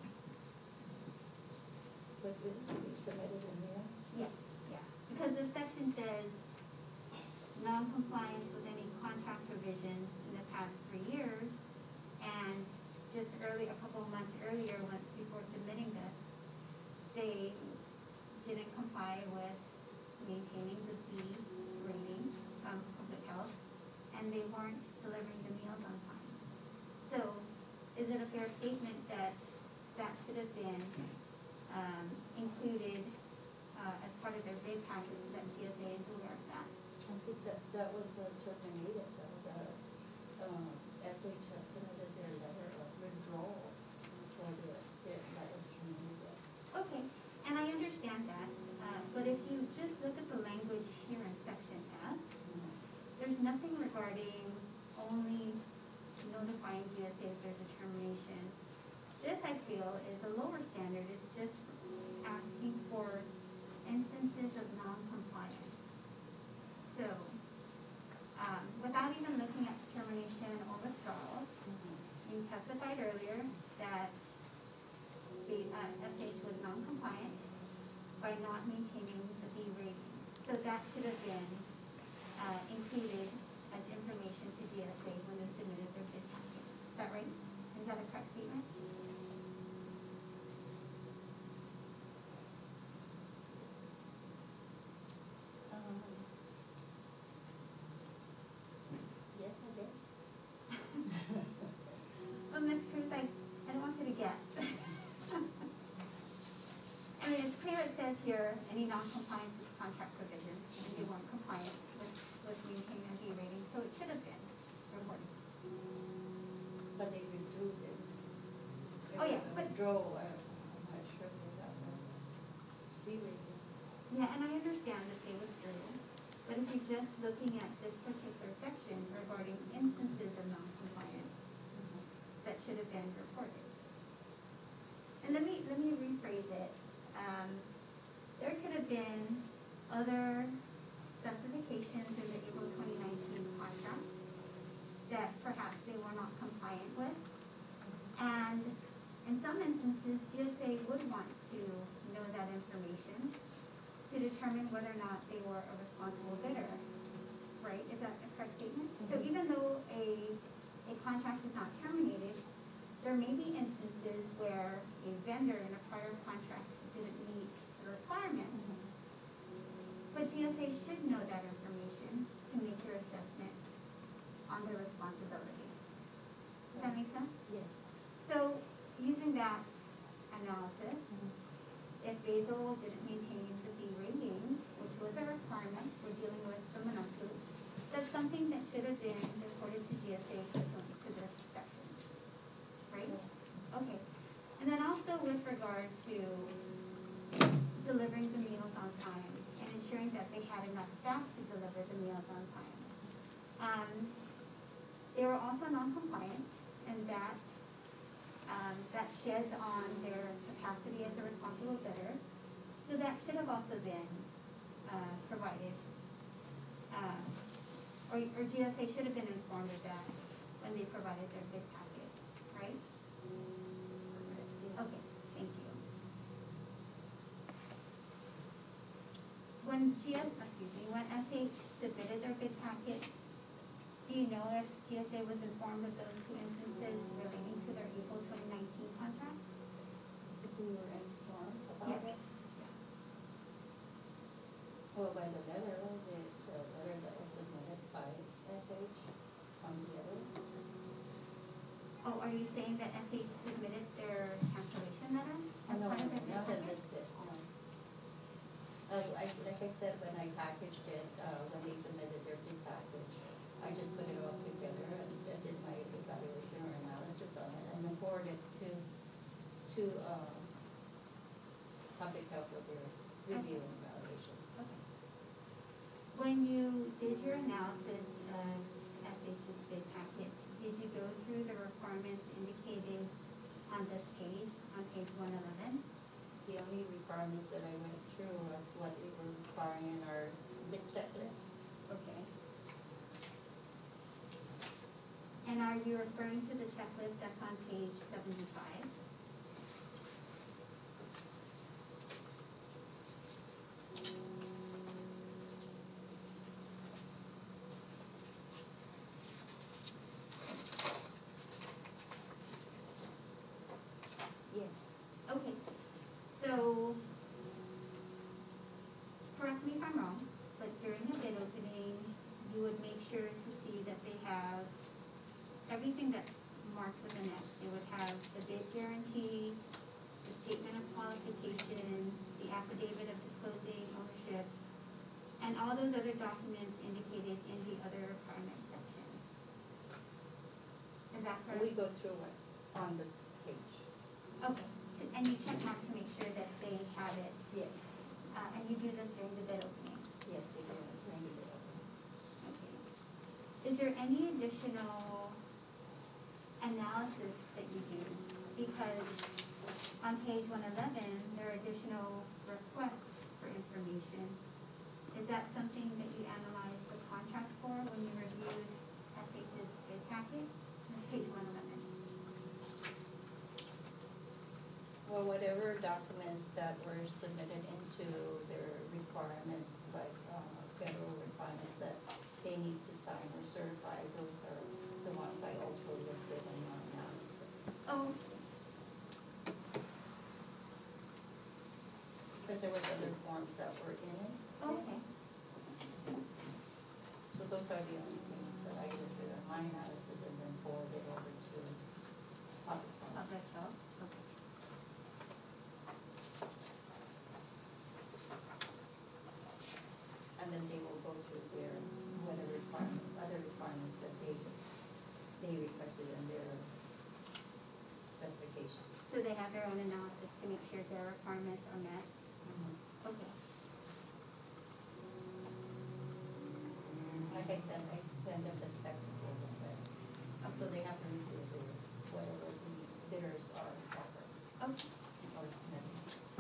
But we we submitted in there. Yes, yeah, because this section says non-compliance with any contract provisions in the past three years, and just early, a couple of months earlier, when, before submitting this, they didn't comply with maintaining the B rating from public health, and they weren't delivering the meals on time. So, is it a fair statement that that should have been um, included uh, as part of their bid package, so that G S A is aware of that? I think that, that was uh, terminated, that was, uh, um, S H submitted their letter of withdrawal for the, bid that was terminated. Okay, and I understand that, uh, but if you just look at the language here in section F, there's nothing regarding only notifying G S A if there's a termination. This, I feel, is a lower standard. It's just asking for instances of non-compliance. So, um, without even looking at termination or withdrawal, you testified earlier that the uh, S H was non-compliant by not maintaining the B rating. So that should have been uh, included as information to G S A when they submitted their bid package. Is that right? Is that a correct statement? Um, Yes, I did. Well, Miz Cruz, I, I don't want you to guess. I mean, it's clear it says here, any non-compliance with contract provisions, and they weren't compliant with, with maintaining a B rating, so it should have been reported. But they withdrew it. Oh, yeah, but- Withdrawal, I- I'm not sure they got the C rating. Yeah, and I understand that they withdrew, but if you're just looking at this particular section regarding instances of non-compliance, that should have been reported. And let me, let me rephrase it. Um, there could have been other specifications in the April twenty nineteen contract that perhaps they were not compliant with. And in some instances, G S A would want to know that information to determine whether or not they were a responsible bidder, right? Is that a correct statement? So even though a, a contract is not terminated, there may be instances where a vendor in a prior contract didn't meet the requirements. But G S A should know that information to make their assessment on their responsibility. Does that make sense? Yes. So, using that analysis, if Basil didn't maintain the B rating, which was a requirement, we're dealing with the Monopoly, that's something that should have been reported to G S A pursuant to this section. Right? Okay. And then also with regard to delivering the meals on time and ensuring that they had enough staff to deliver the meals on time. Um, they were also non-compliant, and that um, that sheds on their capacity as a responsible bidder. So that should have also been uh, provided, uh, or, or G S A should have been informed of that when they provided their bid packet, right? Okay, thank you. When G S, excuse me, when S H submitted their bid packet Do you know if T S A was informed of those two instances relating to their April twenty nineteen contract? If we were informed about Yes. it, well, by the letter, the, the letter that was submitted by S H from the other. Oh, are you saying that S H submitted their cancellation letter? Oh, as no, part no, of their not packet? enlisted, no. Uh, I, like I said, when I packaged it, uh, when they submitted their bid package, I just put it all together and I did my evaluation or analysis on it and then forwarded it to, to, uh, public health for their review and evaluation. Okay. When you did your analysis of S H's bid packet, did you go through the requirements indicated on this page, on page one eleven? The only requirements that I went through was what we were requiring in our bid checklist. Okay. And are you referring to the checklist that's on page seventy-five? Yes. Okay, so, correct me if I'm wrong, but during the bid opening, you would make sure to see that they have everything that's marked with an X. They would have the bid guarantee, the statement of qualification, the affidavit of disclosing ownership, and all those other documents indicated in the other requirement section. Is that correct? We go through it on this page. Okay, to- and you check mark to make sure that they have it, Yes. uh, and you do this during the bid opening. Yes, they do it during the bid opening. Okay. Is there any additional analysis that you do? Because on page one eleven, there are additional requests for information. Is that something that you analyzed the contract for when you reviewed S H's bid packet? That's page one eleven. Well, whatever documents that were submitted into their requirements, like, uh, federal requirements that they need to sign or certify, those are the ones I also listed in my analysis. Oh, Because there was other forms that were in it, okay. so those are the only things that I listed in my analysis and then forwarded over to public health. Public health, okay. And then they will go through their, whatever requirements, other requirements that they, they requested in their specifications. So they have their own analysis to make sure their requirements are met? Okay. Like I said, I send them the specs for them, but, so they have to review the, whatever the bidders are offering Okay. or submitting.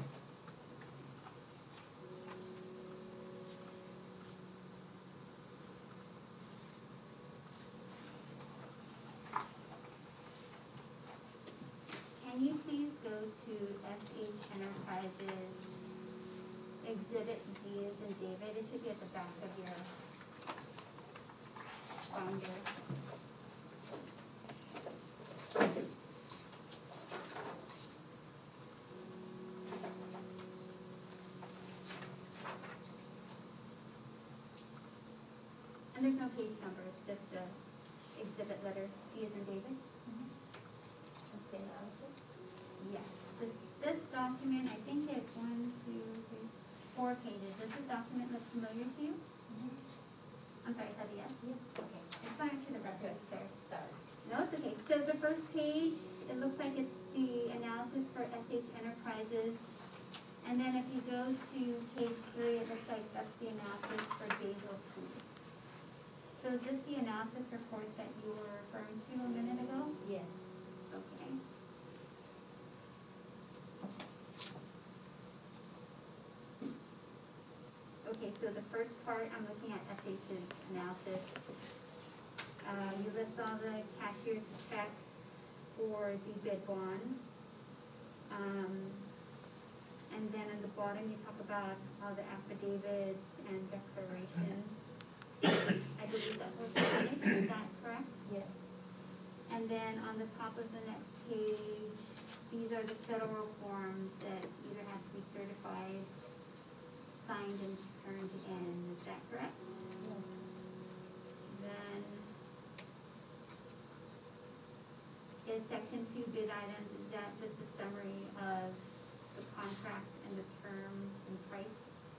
Can you please go to S H Enterprises Exhibit D as in David? It should be at the back of your binder. And there's no page number, it's just the exhibit letter, D as in David? Okay, analysis? Yes. This, this document, I think it's one, two, three, four pages. Does this document look familiar to you? I'm sorry, is that a yes? Yes. Okay, I just want to make sure the record is clear. Sorry. No, it's okay. So the first page, it looks like it's the analysis for S H Enterprises. And then if you go to page three, it looks like that's the analysis for Basil Foods. So is this the analysis report that you were referring to a minute ago? Yes. Okay. Okay, so the first part, I'm looking at S H's analysis. Uh, you list all the cashier's checks for the bid bond. Um, and then at the bottom, you talk about all the affidavits and declarations. I believe that was submitted, is that correct? Yes. And then on the top of the next page, these are the federal forms that either have to be certified, signed, and turned in, is that correct? Yes. Then, is section two bid items, is that just a summary of the contract and the term and price?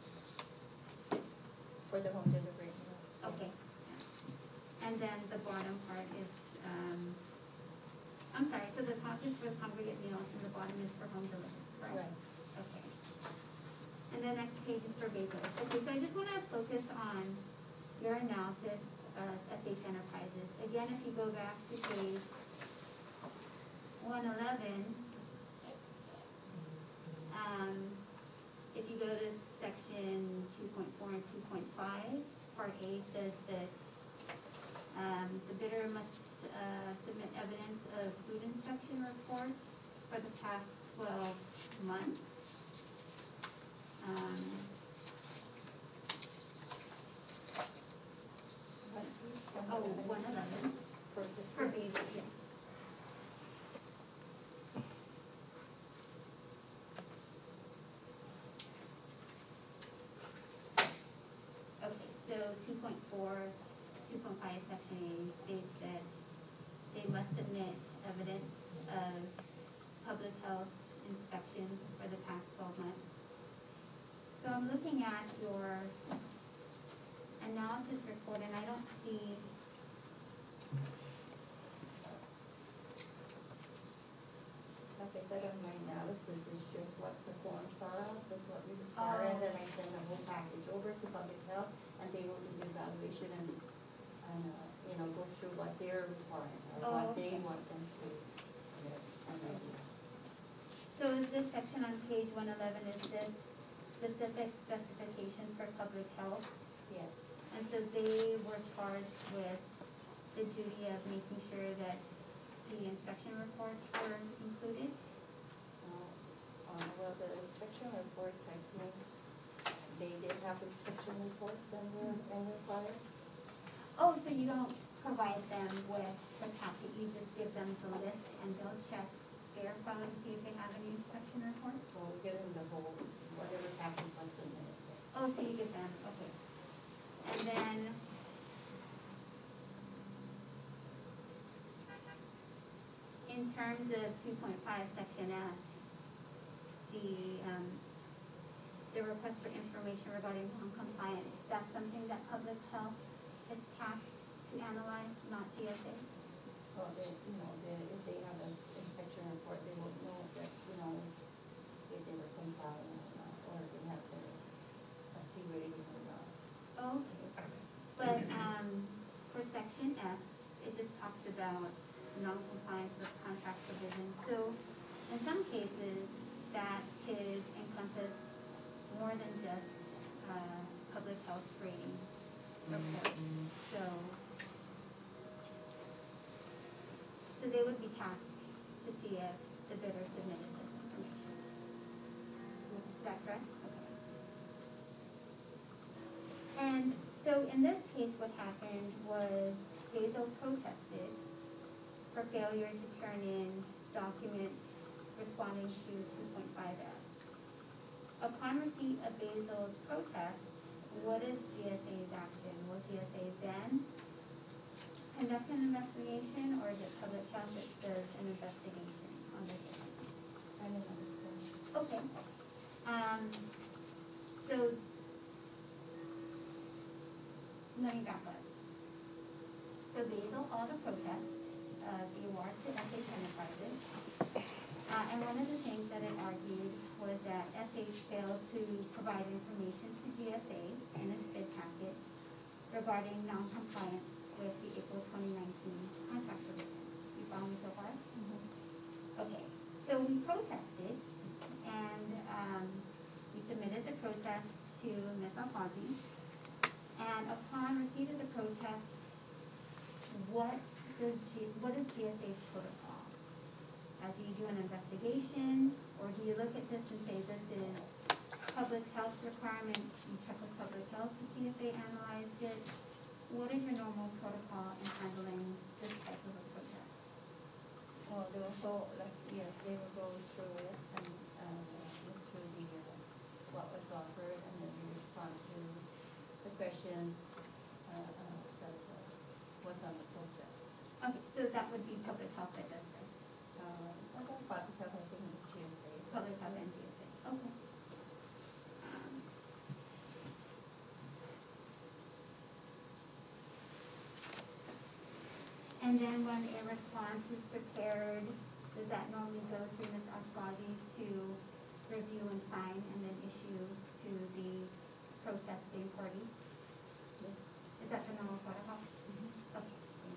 For the home delivery. Okay. And then the bottom part is, um, I'm sorry, so the top is for congregate meals and the bottom is for home delivery, correct? Right. Okay. And the next page is for Bezos. Okay, so I just want to focus on your analysis of S H Enterprises. Again, if you go back to page one eleven, um, if you go to section two point four and two point five, part A says that um, the bidder must uh, submit evidence of food inspection reports for the past twelve months. Um, oh, one eleven, For this. for baby, yes. Okay, so two point four, two point five, section A states that they must submit evidence of public health inspection for the past twelve months. So I'm looking at your analysis report and I don't see, Like I said, on my analysis is just what the forms are, that's what we decided, and then I send the whole package over to public health, and they will do the evaluation and, and, uh, you know, go through what they're requiring, or Oh, what they okay. want them to submit, and then, so is this section on page one eleven, is this specific specifications for public health? yes. And so they were charged with the duty of making sure that the inspection reports were included? Uh, uh, well, the inspection reports, I think, they did have inspection reports in their, in their file. Oh, so you don't provide them with the packet, you just give them the list and they'll check their phone to see if they have any inspection reports? So we get them the whole, whatever package was submitted. Oh, so you give them, okay. And then, in terms of two point five, section F, the, um, the request for information regarding non-compliance, that's something that public health is tasked to analyze, not G S A? So they, you know, they, if they have an inspection report, they would know that, you know, if they were compliant or not, or they have the, a C rating or not. Oh, okay. But, um, for section F, it just talks about non-compliance with contract provisions. So, in some cases, that could encompass more than just, uh, public health rating reports. So, so they would be tasked to see if the bidder submitted this information. Is that correct? Okay. And so in this case, what happened was Basil protested for failure to turn in documents responding to two point five F. Upon receipt of Basil's protest, what is G S A's action? Will G S A then conduct an investigation, or is it public health that does an investigation on this? I didn't understand. Okay. Um, so, let me back up. So Basil filed a protest, uh, the award to S H Enterprises. Uh, and one of the things that it argued was that S H failed to provide information to G S A in its bid packet regarding non-compliance with the April twenty nineteen contract provision. You follow me so far? Okay, so we protested, and, um, we submitted the protest to Miz Alhaji. And upon receipt of the protest, what does G, what is G S A's protocol? Uh, do you do an investigation, or do you look at this and say this is public health requirements, you check with public health to see if they analyzed it? what is your normal protocol in handling this type of a protest? Well, they will go, like, yes, they will go through it and, and uh, look through the, uh, what was offered, and then we respond to the question, uh, uh, that, uh, was on the protest. Okay, so that would be public health that does this, Uh, I don't public health, I think it's G S A. public health and G S A, okay. Um, And then when a response is prepared, does that normally go through Miz Asbaji to review and sign and then issue to the protesting party? Yes. Is that the normal protocol? Okay, thank you.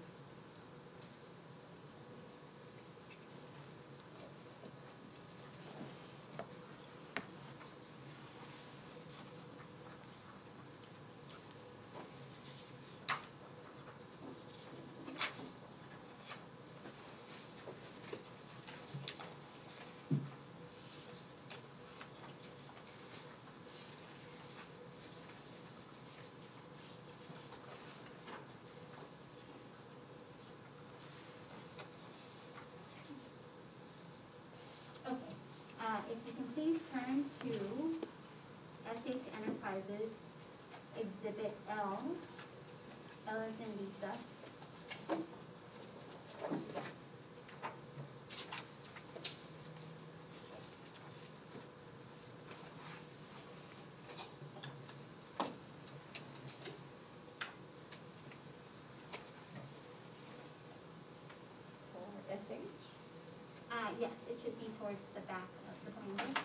Okay, uh, if you can please turn to S H Enterprises Exhibit L, L as in Lisa. For S H? Uh, yes, it should be towards the back of the binder.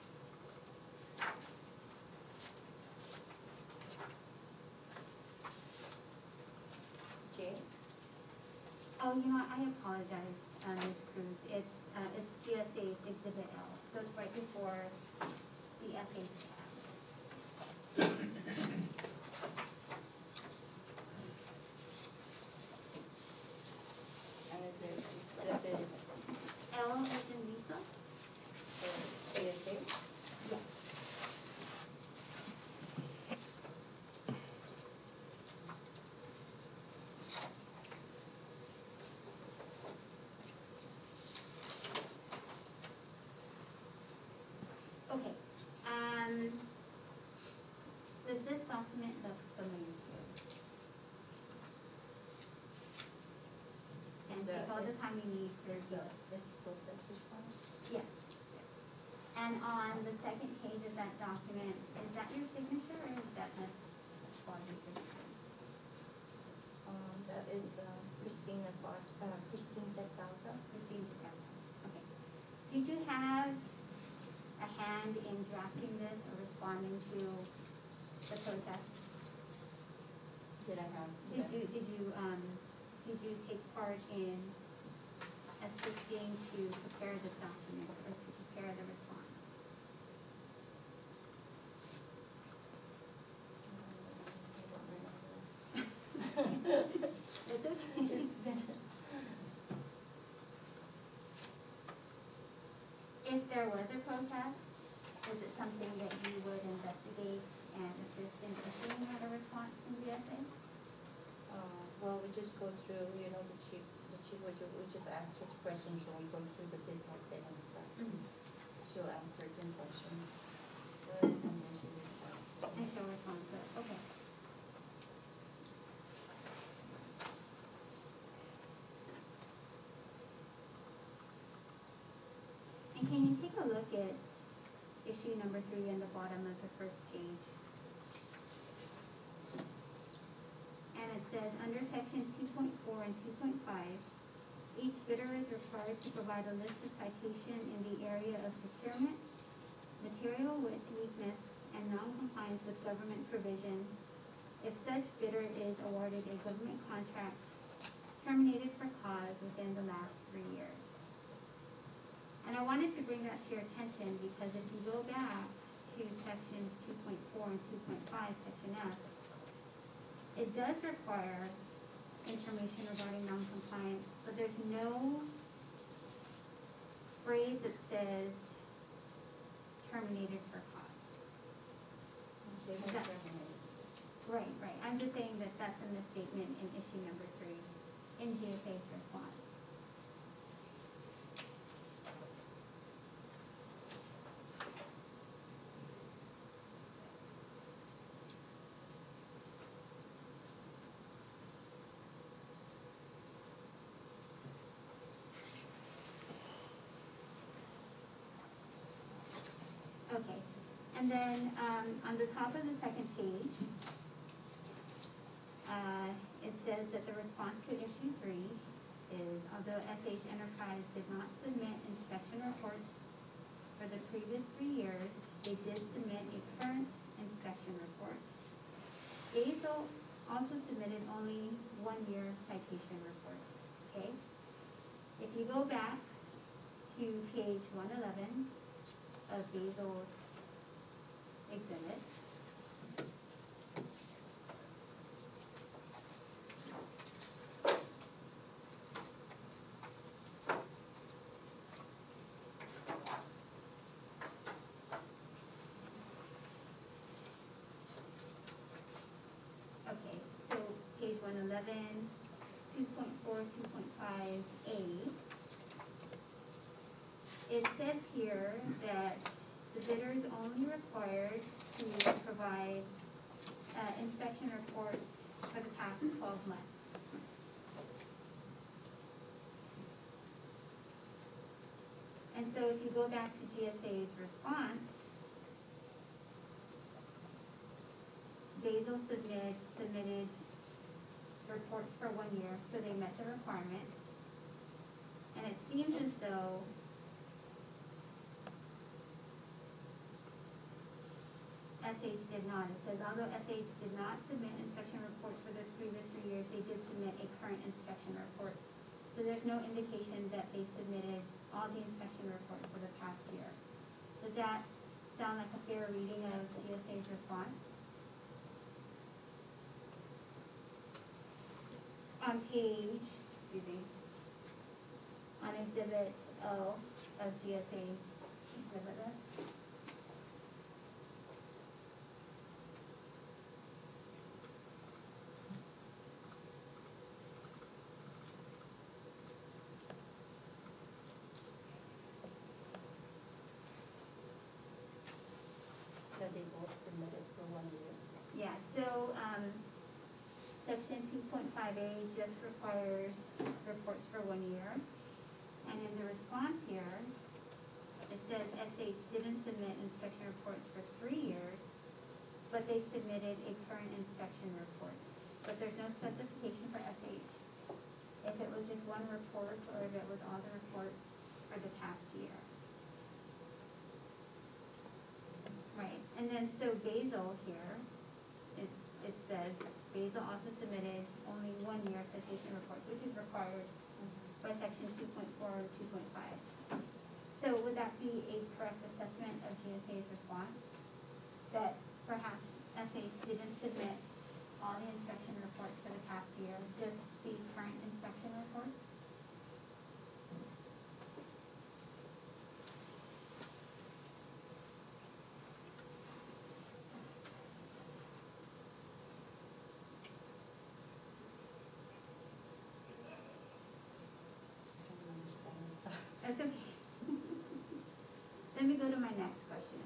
J? Oh, you know what, I apologize, uh, Miz Cruz, it's, uh, it's G S A's Exhibit L, so it's right before the S H tab. And is it, is it L as in Lisa? for A S A? Yes. Okay, um, does this document look familiar to you? And take all the time you need to review it. This protest response? Yes. And on the second page of that document, is that your signature or is that Miz Bobby's signature? Um, that is um, Christina Fart, uh, Christine Tecalta. Christine Tecumseh. Okay. Did you have a hand in drafting this or responding to the protest? Did I have? Did you, did you, um, did you take part in assisting to prepare this document or to prepare the response? It's okay. If there was a protest, is it something that you would investigate and assist in issuing a response from G S A? Uh, well, we just go through, you know, the chief, the chief would ju- we just ask such questions, and we go through the bid packet and stuff. She'll answer certain questions, and then she responds. And she'll respond to it, okay. And can you take a look at issue number three on the bottom of the first page? And it says, under section two point four and two point five, each bidder is required to provide a list of citation in the area of procurement, material wi- weakness, and non-compliance with government provision if such bidder is awarded a government contract terminated for cause within the last three years. And I wanted to bring that to your attention because if you go back to section two point four and two point five, section F, it does require information regarding non-compliance, but there's no phrase that says terminated for cause. They Is won't that- terminate. Right, right. I'm just saying that that's a misstatement in issue number three, in G S A's response. Okay, and then, um, on the top of the second page, uh, it says that the response to issue three is, although S H Enterprise did not submit inspection reports for the previous three years, they did submit a current inspection report. Basil also submitted only one-year citation report, okay? If you go back to page one eleven of Basil's exhibit, okay, so page one eleven, two point four, two point five A, it says here that the bidder is only required to provide uh, inspection reports for the past twelve months. And so if you go back to G S A's response, Basil submitted, submitted reports for one year, so they met the requirement. And it seems as though S H did not. It says, although S H did not submit inspection reports for the previous three years, they did submit a current inspection report. So there's no indication that they submitted all the inspection reports for the past year. Does that sound like a fair reading of G S A's response? On page, excuse me, on exhibit O of G S A's exhibit list. That they both submitted for one year. Yeah, so, um, section two point five A just requires reports for one year. And in the response here, it says S H didn't submit inspection reports for three years, but they submitted a current inspection report. But there's no specification for S H. If it was just one report or if it was all the reports for the past year. Right, and then so Basil here, it, it says Basil also submitted only one year citation reports, which is required by section two point four or two point five. So would that be a correct assessment of G S A's response? That perhaps S H didn't submit all the inspection reports for the past year, just the current inspection report? That's okay. Let me go to my next question.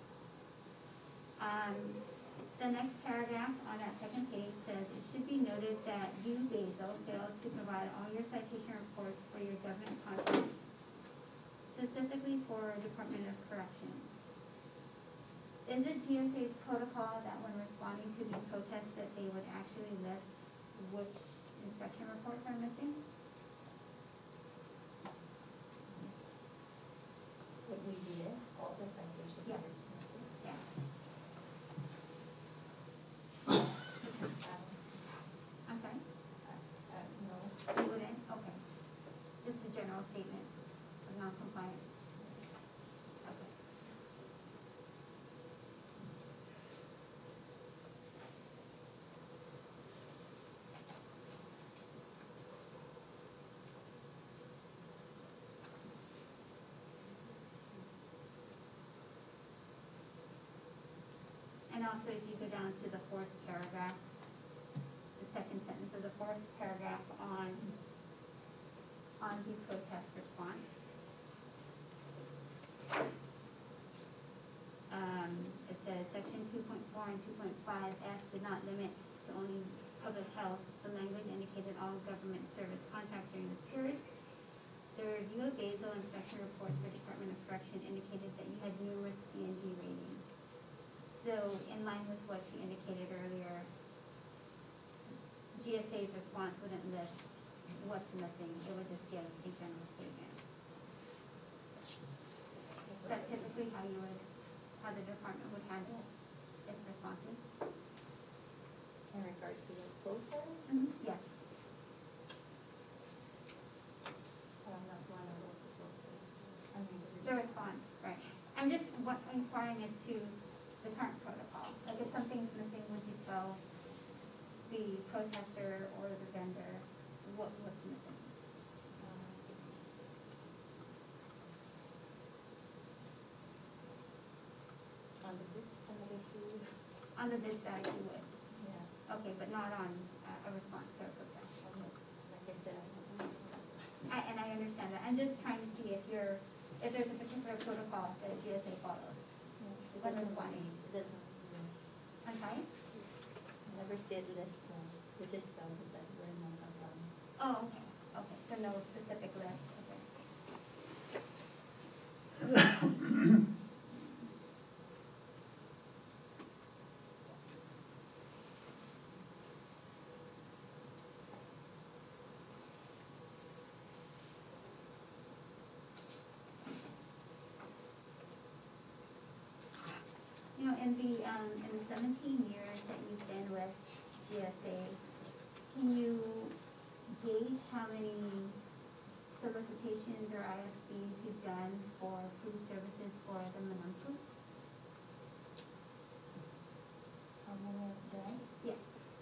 Um, the next paragraph on that second page says, it should be noted that you, Basil, failed to provide all your citation reports for your government contracts, specifically for Department of Corrections. Is it G S A's protocol that when responding to these protests that they would actually list which inspection reports are missing? What we did, all the citation Yeah. reports. Yeah. Um, I'm sorry? uh, uh, no, You wouldn't? Okay. Just a general statement of non-compliance. Okay. And also if you go down to the fourth paragraph, the second sentence of the fourth paragraph on, on the protest response. Um, it says section two point four and two point five F did not limit to only public health. The language indicated all government service contracts during this period. The review of basal inspection reports for Department of Correction indicated that you had numerous C N G ratings. So in line with what you indicated earlier, G S A's response wouldn't list what's missing. It would just give a general statement. Is that typically how you would, how the department would handle its responses? In regards to the protest, Mm-hmm. Yes. But I'm not one of those people. I mean, The response, right. I'm just what inquiring as to the current protocol. Like if something's missing, would you tell the protester or the vendor what what's missing? on the bid side, if you, On the bid side, you would. yeah, Okay, but not on uh, a response to a protest. I'm not- like I said, I'm not. I, and I understand that. I'm just trying to see if you're, if there's a particular protocol that G S A follows. It When doesn't responding. really- it doesn't really- I'm sorry? never said less than, we just found that we're not allowed. Oh, okay, okay. So no specific list, okay. You know, in the, um, in the seventeen years that you've been with G S A, can you gauge how many solicitations or I F Bs you've done for food services for the Manampu? How many of them? Yes.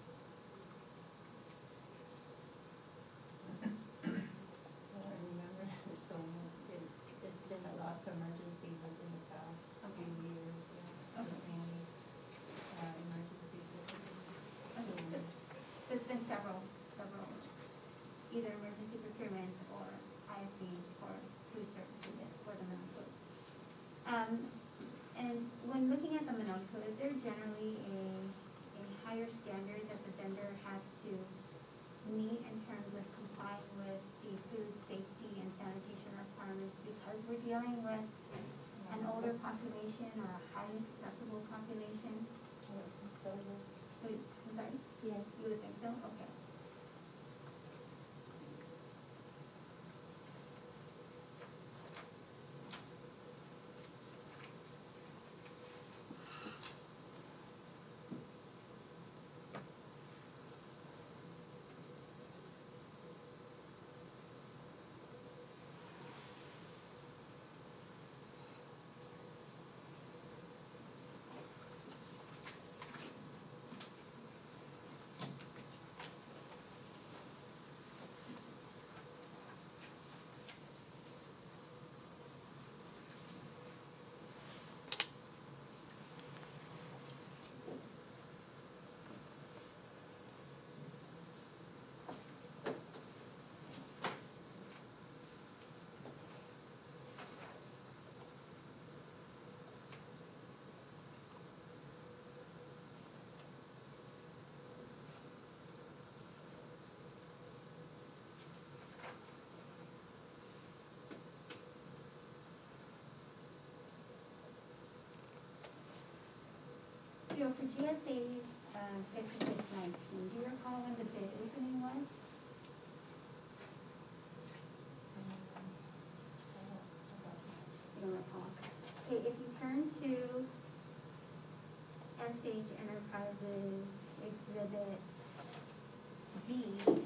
I don't remember, there's so many, it, it's been a lot of emergencies within the past few years, yeah. Okay. Mainly, uh, emergencies within. Okay, so there's been several, several, either emergency procurement or I F Bs for food services for the Manampu. Um, and when looking at the Manampu, is there generally a, a higher standard that the vendor has to meet in terms of complying with the food safety and sanitation requirements because we're dealing with an older population or a highly susceptible population? So, yeah. Wait, I'm sorry? Yes. You would think so? Okay. You know, for G S A, um, fifty-six nineteen, do you recall when the bid opening was? You don't recall? Okay, if you turn to S H Enterprises Exhibit B,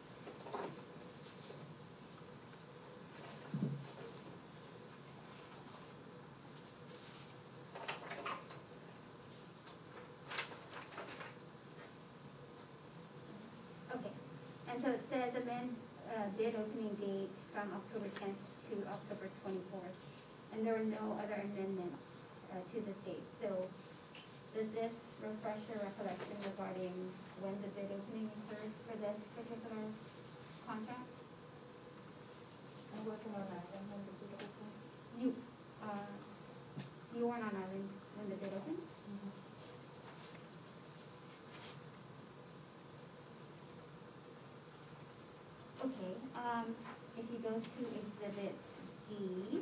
okay, and so it says amend, uh, bid opening date from October tenth to October twenty-fourth, and there are no other amendments, uh, to this date, so Does this refresh your recollection regarding when the bid opening occurred for this particular contract? I wasn't on island when the bid opened. You, uh, you weren't on island when the bid opened? Okay, um, if you go to exhibit D,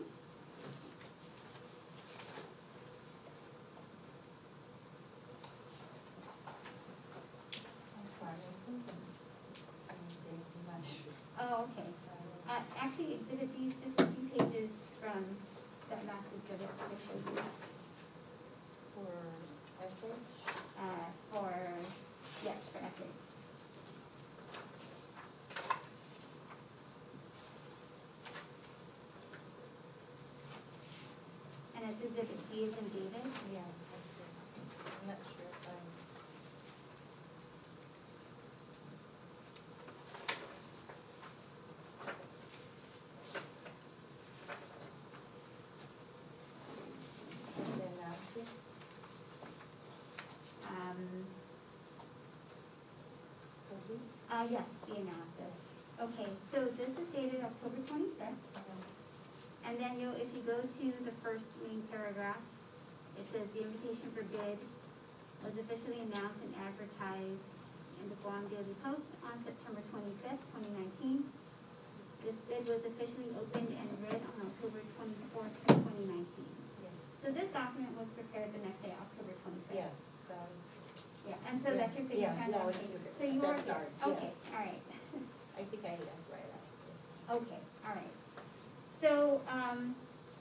I'm sorry, I think I'm, I'm not sure. oh, okay. Uh, actually, exhibit D is just a few pages from that last exhibit that I showed you, For S H? uh, for, yes, for F A. And it's exhibit D is in David. Yeah, that's it. I'm not sure if I. The analysis? Um, Okay. uh, yes, the analysis. Okay, so this is dated October twenty-fifth. And then you, if you go to the first main paragraph, it says the invitation for bid was officially announced and advertised in the Guam Daily Post on September twenty-fifth, twenty nineteen. This bid was officially opened and read on October twenty-fourth, twenty nineteen. Yes. So this document was prepared the next day, October twenty-fifth. Yeah, that was, Yeah, and so Yeah, that's your signature yeah, on that that was page. your- So you are, that's ours, okay, all right. I think I left right after. Okay, all right. So, um,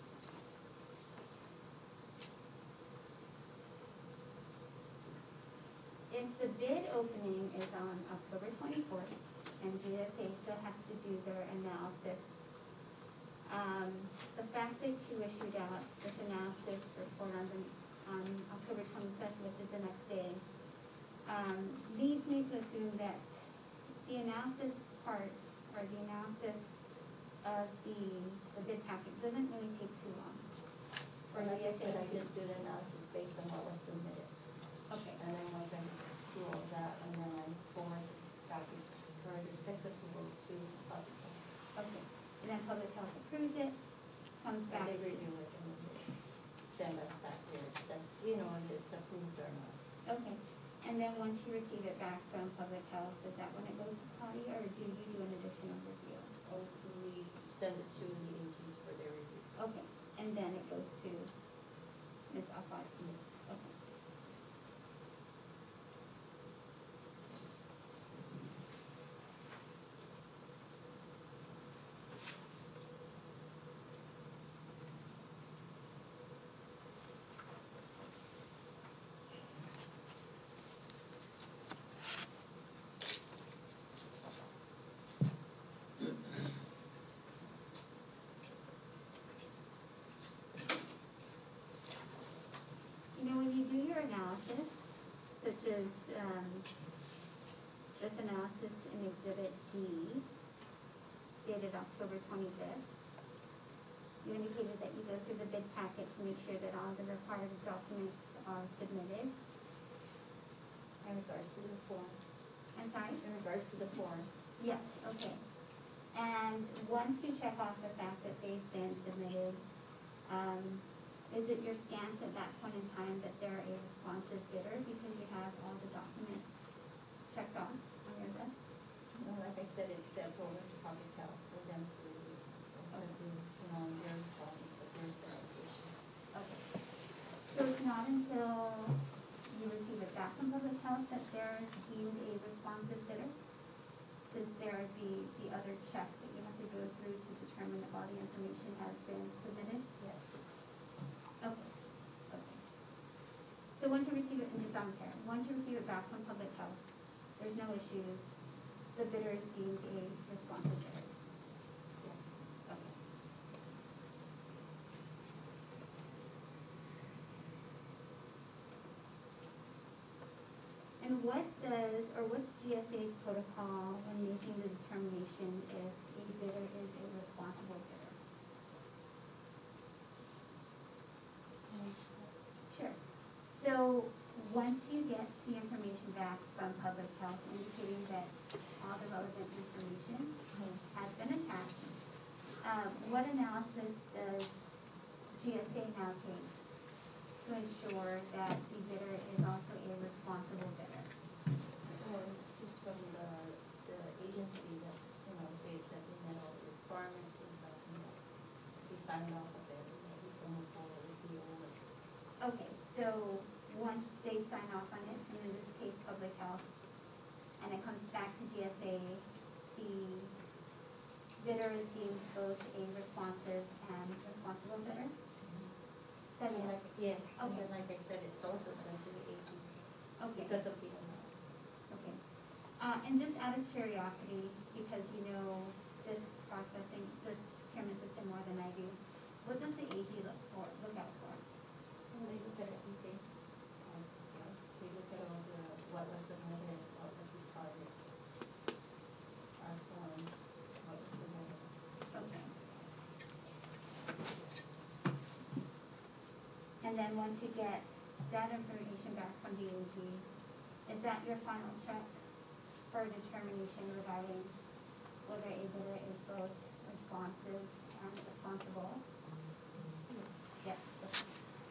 if the bid opening is on October twenty-fourth, and G S A still has to do their analysis, um, the fact that you issued out this analysis report on the, on October twenty-fifth, which is the next day, um, leads me to assume that the analysis part, or the analysis of the, the bid packet doesn't really take too long. For Well, like I G S A said, I to- just did analysis based on what was submitted. Okay, And then once I do all that, and then I forward copy for the acceptable to public. okay. And then public health approves it, comes And back. they review it and then they send us back here, that, you know, if it's approved or not. Okay, and then once you receive it back from public health, is that when it goes to Patty, or do you do an additional review? Or we send it to the A Gs for their review. Okay, and then it goes to Miz Afad? Okay. You know, when you do your analysis, such as, um, this analysis in exhibit D, dated October twenty-fifth, you indicated that you go through the bid packet to make sure that all the required documents are submitted. In regards to the form, I'm sorry? in regards to the form, Yes, okay. And once you check off the fact that they've been submitted, um, is it your stance at that point in time that they're a responsive bidder because you have all the documents checked off on your list? you know, like I said, it's sent over to public health for them to review. So, but, you know, their response, but there's their application. Okay. So it's not until you receive it back from public health that they're deemed a responsive bidder? Since there is the, the other check that you have to go through to determine if all the information has been submitted? Yes. Okay, okay. So once you receive it, and it's on there, once you receive it back from public health, there's no issues, the bidder is deemed a responsive bidder? Yes. Okay. And what does, or what's G S A's protocol when making the determination if a bidder is a responsible bidder? Sure. So once you get the information back from public health indicating that all the relevant information has been attached, uh, what analysis does G S A now take to ensure that the bidder is also a responsible bidder? Well, it's just from the, the agency that, you know, states that we met all the requirements and stuff, you know, we signed off of it, and then we can move forward with the award. Okay, so once they sign off on it, and in this case, public health, and it comes back to G S A, the bidder is deemed both a responsive and responsible bidder? Then, And like, yeah, and Okay. then like I said, it's also sent to the agency okay, because of the amount. okay. Uh, and just out of curiosity, because you know this processing, this procurement system more than I do, what does the A G look for, look out for? And they look at everything. Um, you know, they look at all the, what was submitted, what was required, our forms, what was submitted. Okay. And then once you get that information back from the A G, is that your final check for determination regarding whether a bidder is both responsive and responsible? Yes. Okay.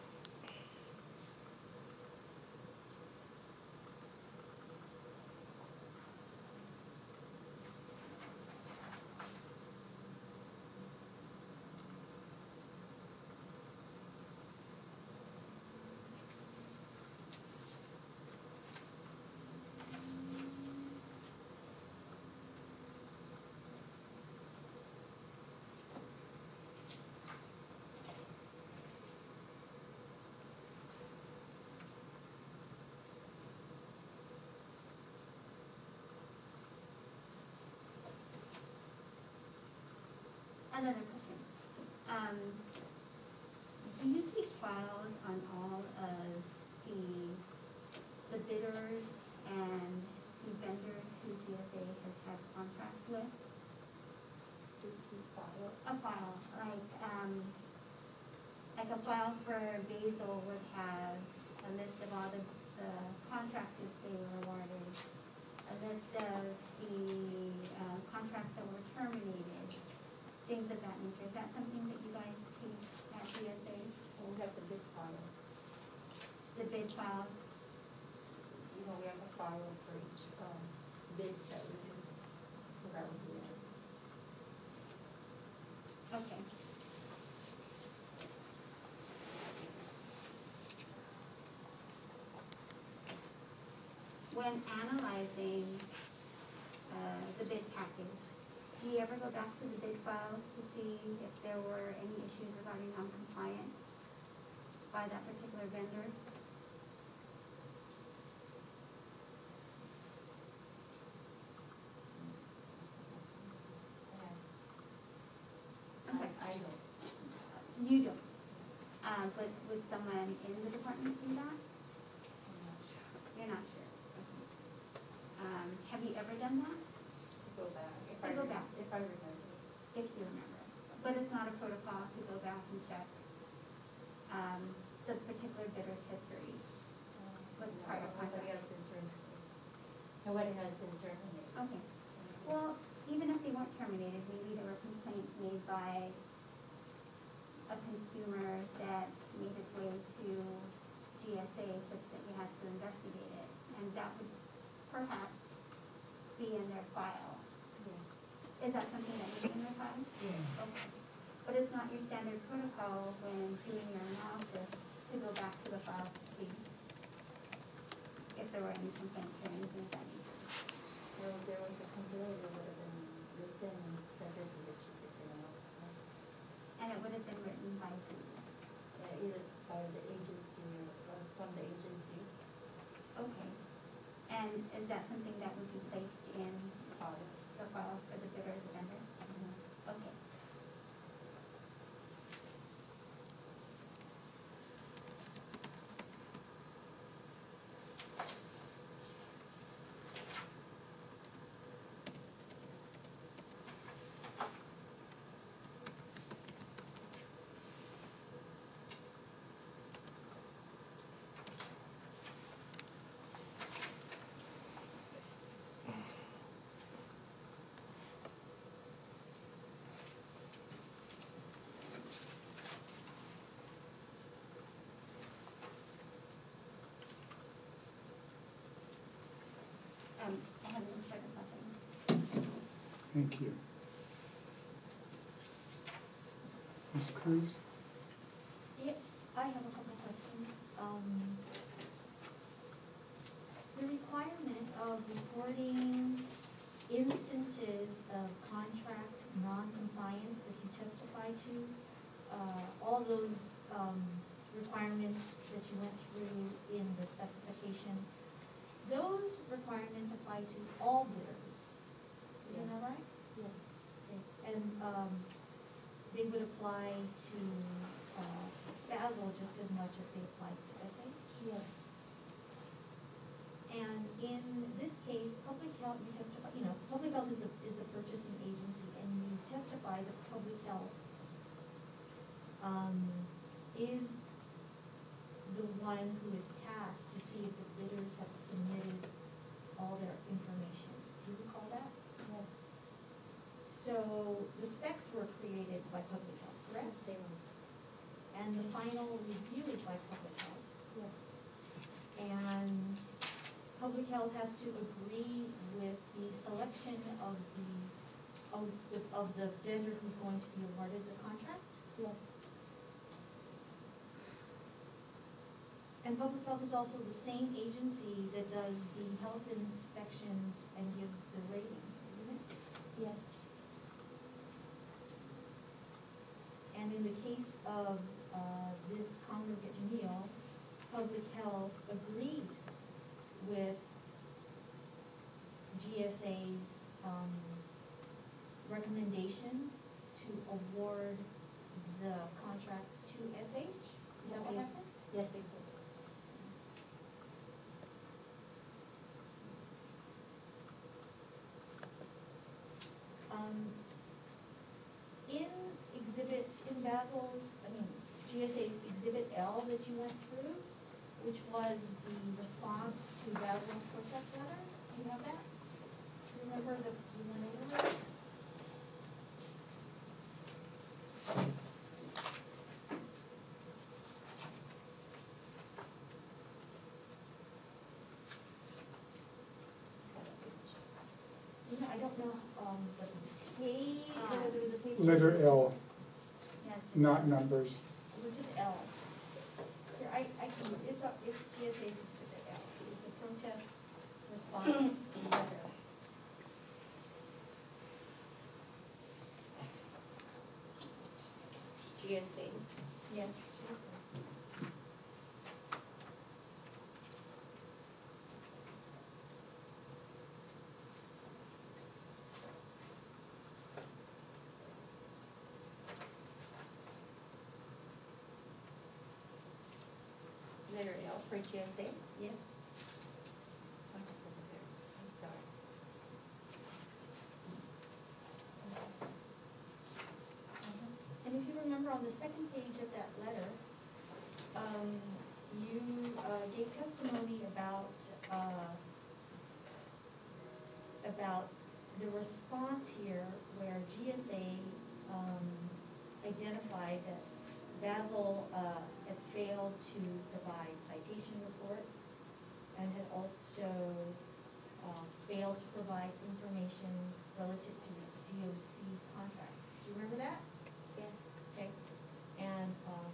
Another question. Um, do you keep files on all of the, the bidders and the vendors who G S A has had contracts with? Do keep files. A file, like, um, like a file for Basil would have a list of all the, the contracts that they were awarded, a list of the, uh, contracts that were terminated, things of that nature. Is that something that you guys keep at G S A? And we have the bid files. The bid files? You know, we have a file for each, um, bids that we do. So that would be it. Okay. When analyzing, uh, the bid package, do you ever go back to the bid files to see if there were any issues regarding non-compliance by that particular vendor? Yeah. Okay. I, I don't. You don't. Uh, but would someone in the department do that? I'm not sure. You're not sure? Okay. Um, have you ever done that? To go back. If To I go remem- back. If I remember. If you remember. But it's not a protocol to go back and check, um, the particular bidder's history. With No, prior Nobody contract. has been terminated. Nobody has been terminated. Okay. Well, even if they weren't terminated, maybe there were complaints made by a consumer that made its way to G S A such that we had to investigate it. And that would perhaps be in their file. Yeah. Is that something that is in their file? Yeah. Okay. But it's not your standard protocol when doing your analysis to go back to the file to see if there were any complaints or anything of that nature. Well, if there was a complaint, it would have been written and sent it to the chief of criminal. And it would have been written by who? Yeah, either by the agency or, or from the agency. Okay. And is that something that would be placed in File. the file for the bidder as a vendor? Okay. Um, I have no further questions. Thank you. Miz Cruz? Yeah, I have a couple questions. Um, the requirement of reporting instances of contract non-compliance that you testify to, uh, all those, um, requirements that you went through in the specifications, those requirements apply to all bidders. Isn't that right? Yeah. And, um, they would apply to, uh, Basil just as much as they apply to S H? Yeah. And in this case, public health, you testify, you know, public health is the, is the purchasing agency, and you testify that public health, um, is the one who is tasked to see if the bidders have submitted all their information. Do you recall that? Yeah. So the specs were created by public health, correct? Yes, they were. And the final review is by public health. Yes. And public health has to agree with the selection of the, of the, of the vendor who's going to be awarded the contract. Yes. And public health is also the same agency that does the health inspections and gives the ratings, isn't it? Yes. And in the case of, uh, this congregate meal, public health agreed with G S A's, um, recommendation to award the contract to S H? Is that what Yes. happened? Yes, they did. Um, in exhibit, in Basil's, I mean, G S A's exhibit L that you went through, which was the response to Basil's protest letter, do you have that? Remember that you went over it? You know, I don't know, um, the page, whether there was a page. Letter L, Yeah. not numbers. It was just L. Here, I, I can, it's, up- it's G S A's exhibit L, it's the protest response letter. G S A. Yes. G S A. Letter L for G S A. Yes. I'm just over there. I'm sorry. And if you remember on the second page of that letter, um, you, uh, gave testimony about, uh, about the response here where G S A, um, identified that Basil, uh, had failed to provide citation reports and had also, uh, failed to provide information relative to its D O C contracts. Do you remember that? Yes. Okay, and, um,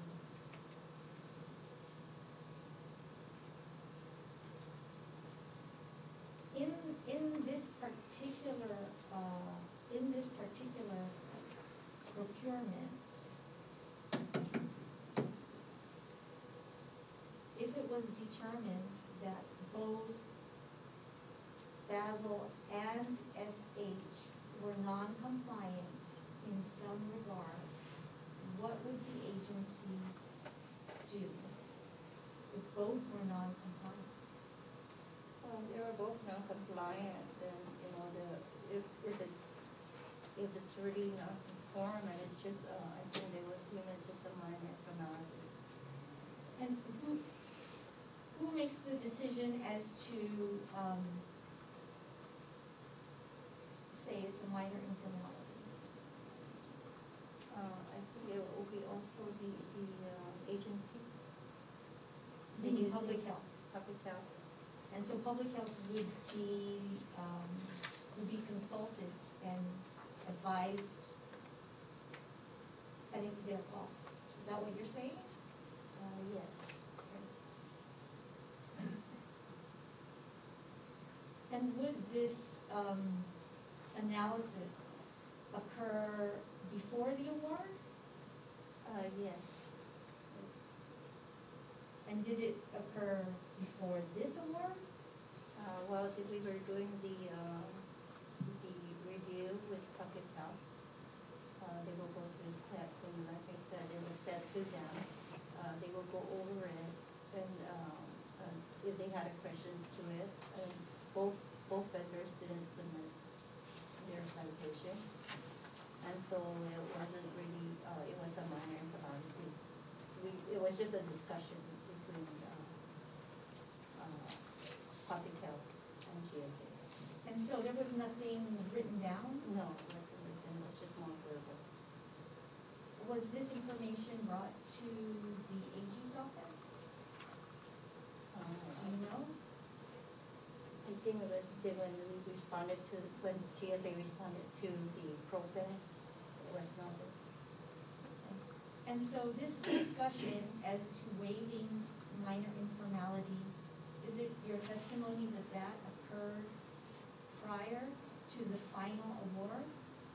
in, in this particular, uh, in this particular procurement, if it was determined that both Basil and S H were non-compliant in some regard, what would the agency do if both were non-compliant? Um, they were both non-compliant, then, you know, the, if, if it's, if it's really non-conformant, it's just, uh, I think they would deem it just a minor formality. And who, who makes the decision as to, um, say it's a minor informality? Uh, I think it will be also the, the, uh, agency. Meaning Using public health. Public health. And so public health would be, um, would be consulted and advised that it's their call. Is that what you're saying? Uh, yes. And would this, um, analysis occur before the award? Uh, yes. And did it occur before this award? Uh, well, th- we were doing the, uh, the review with public health. Uh, they will go through steps, and like I said, it was said to them, uh, they will go over it, and, um, uh, if they had a question to it, and both, both vendors didn't submit their citations. And so it wasn't really, uh, it was a minor infidelity. We, it was just a discussion between, uh, uh, public health and G S A. And so there was nothing written down? No, it wasn't written, it was just more verbal. Was this information brought to the A G's office? Uh, Do you know? I think it was, they, when we responded to, when G S A responded to the protest, it was noted. And so this discussion as to waiving minor informality, is it your testimony that that occurred prior to the final award,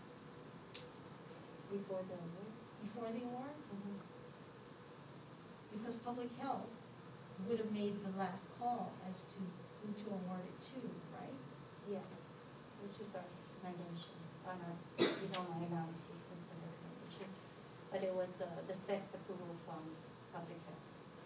Before the award? before the award? Mm-hmm. Because public health would have made the last call as to who to award it to, right? Yes, it's just our recommendation, on our, you know, my analysis and some recommendation. But it was, uh, the specs approval from public health.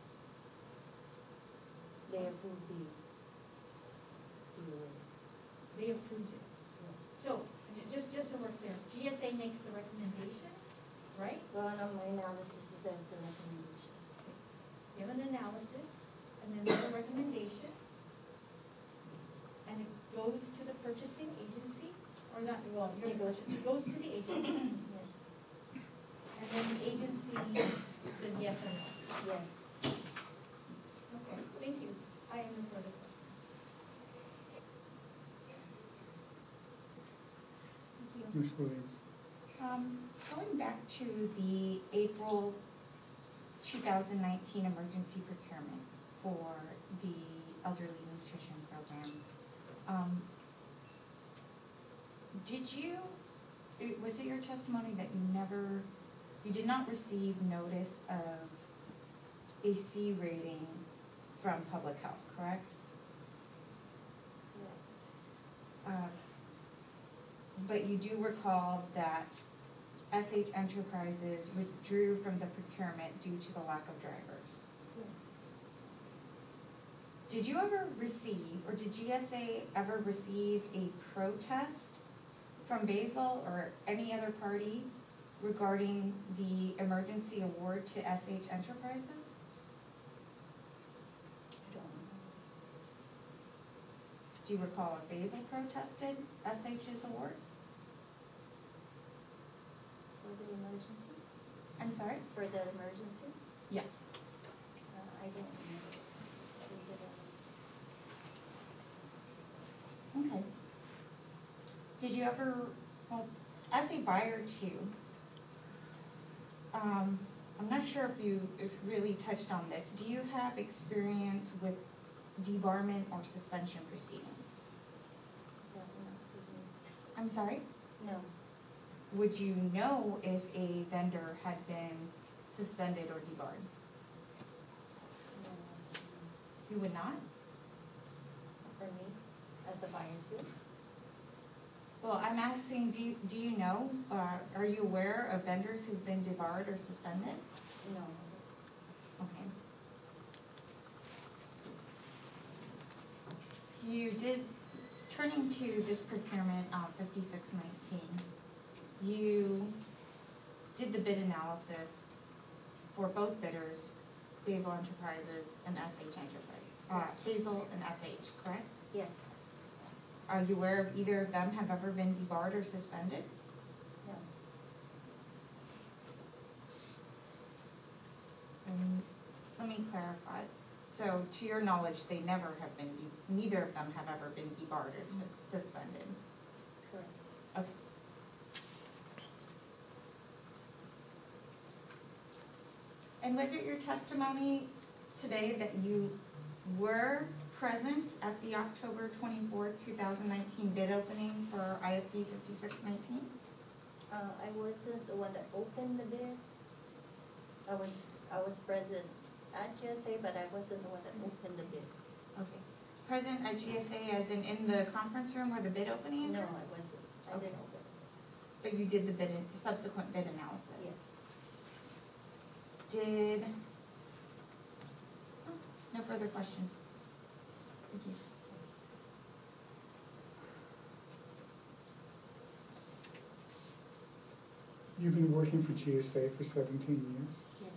They approved the, the, award. They approved it. So, j- just, just so we're clear, G S A makes the recommendation, right? well, on my analysis, it says the recommendation. You have an analysis, and then there's a recommendation, and it goes to the purchasing agency, or not, well, you're the It goes- purchasing, it goes to the agency, Yes, and then the agency says yes or no. yes. Okay, thank you. I have no further questions. Thank you. Miz Williams. Um, going back to the April two thousand nineteen emergency procurement for the elderly nutrition program, um, did you, it- was it your testimony that you never, you did not receive notice of a C rating from public health, correct? Yes. Uh, But you do recall that S H Enterprises withdrew from the procurement due to the lack of drivers. Yes. Did you ever receive, or did G S A ever receive a protest from Basil or any other party regarding the emergency award to S H Enterprises? I don't know. Do you recall if Basil protested S H's award? For the emergency? I'm sorry? For the emergency? Yes. Uh, I don't remember. We didn't. Okay. Did you ever, well, as a buyer too, um, I'm not sure if you, if you really touched on this, do you have experience with debarment or suspension proceedings? Yeah, no, I'm sorry? we didn't. No. Would you know if a vendor had been suspended or debarred? No. You would not? For me, as a buyer too? Well, I'm asking, do you, do you know, uh, are you aware of vendors who've been debarred or suspended? No. Okay. You did, turning to this procurement, um, fifty-six nineteen, you did the bid analysis for both bidders, Basil Enterprises and S H Enterprise, uh, Basil and S H, correct? Yes. Are you aware of either of them have ever been debarred or suspended? No. Um, let me clarify. So to your knowledge, they never have been, de- neither of them have ever been debarred or sus- suspended? Correct. Okay. And was it your testimony today that you were present at the October twenty-fourth, two thousand nineteen bid opening for I F B fifty-six nineteen? Uh, I wasn't the one that opened the bid. I was, I was present at G S A, but I wasn't the one that opened the bid. Okay. Present at G S A as in in the conference room where the bid opening No, occurred? I wasn't. I didn't open. But you did the bid, subsequent bid analysis? Yes. Did, oh, no further questions. Thank you. You've been working for G S A for seventeen years. Yes.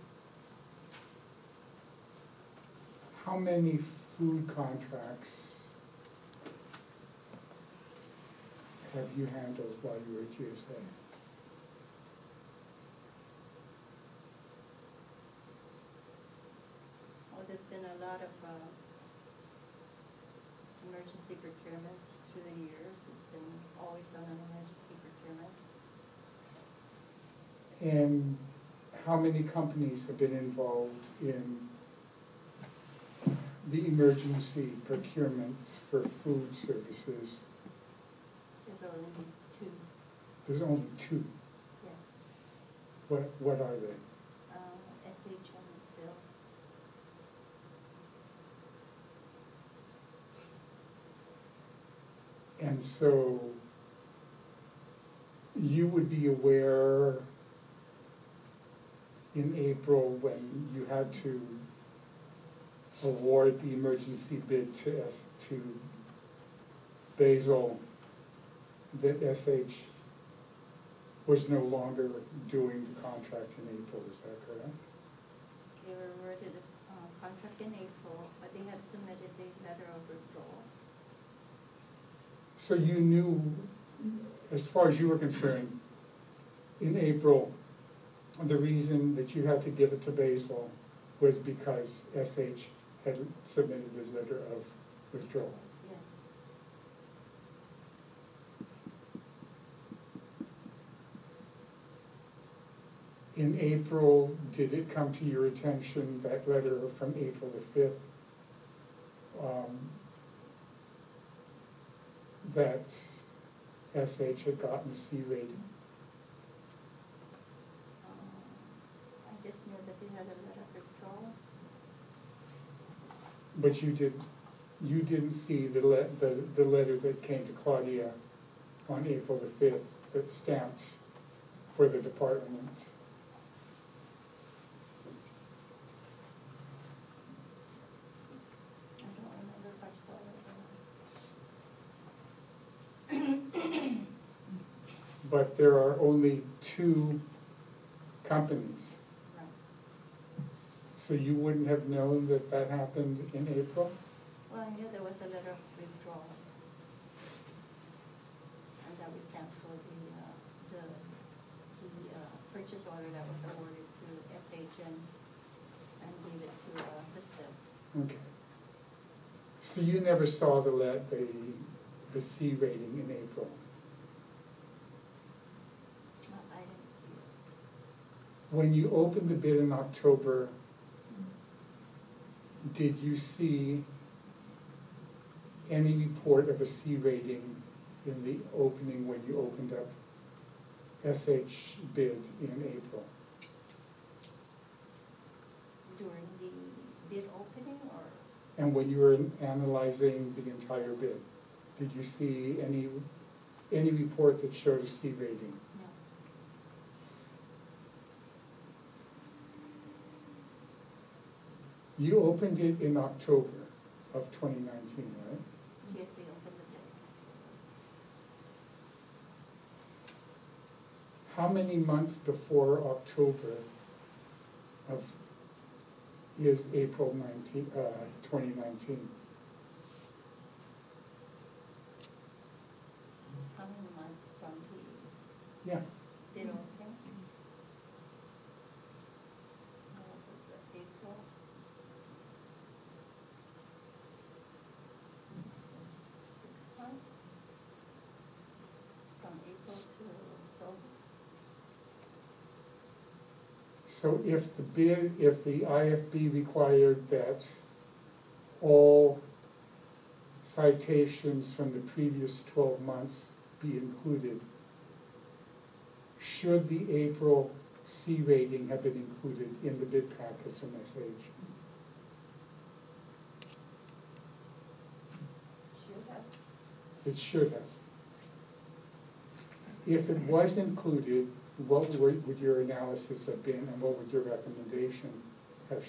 How many food contracts have you handled while you were at G S A? Well, there's been a lot of uh, emergency procurements through the years. It's been always done an emergency procurement. And how many companies have been involved in the emergency procurements for food services? There's only two. There's only two. Yes. What, what are they? Uh, S H and still. And so you would be aware in April when you had to award the emergency bid to S, to Basil, that S H was no longer doing the contract in April, is that correct? They were awarded a uh, contract in April, but they had submitted the letter of withdrawal. So you knew, as far as you were concerned, in April, the reason that you had to give it to Basil was because S H had submitted a letter of withdrawal. Yes. In April, did it come to your attention, that letter from April the fifth, um, that S H had gotten a C rating? Um, I just knew that they had a letter of withdrawal. But you did, you didn't see the le, the, the letter that came to Claudia on April the fifth that stamped for the department? I don't remember if I saw it or not. But there are only two companies. Right. So you wouldn't have known that that happened in April? Well, I knew there was a letter of withdrawal. And that we canceled the, uh, the, the, uh, purchase order that was awarded to S H and, and gave it to, uh, Bristol. Okay. So you never saw the le, the, the C rating in April? No, I didn't see it. When you opened the bid in October, did you see any report of a C rating in the opening when you opened up S H bid in April? During the bid opening or? And when you were analyzing the entire bid, did you see any, any report that showed a C rating? No. You opened it in October of twenty nineteen, right? Yes, they opened the bid. How many months before October of, is April nineteen, uh, twenty nineteen? How many months from the Yeah, bid opening? Uh, was it April? So if the bid, if the I F B required that all citations from the previous twelve months be included, should the April C rating have been included in the bid packets from S H? Should have. It should have. If it was included, what would, would your analysis have been, and what would your recommendation have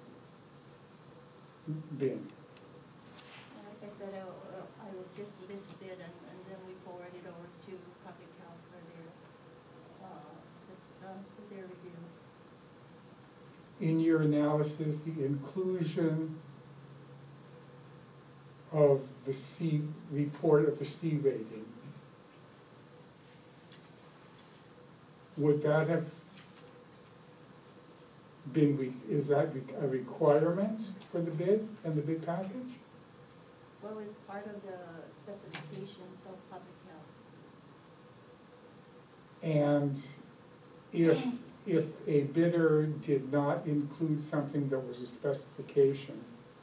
been? Like I said, I, I would just list it and, and then we forward it over to public health for their, uh, spec- uh, for their review. In your analysis, the inclusion of the C, report of the C rating, would that have been, re- is that re- a requirement for the bid and the bid package? Well, it's part of the specifications of public health. And if, if a bidder did not include something that was a specification,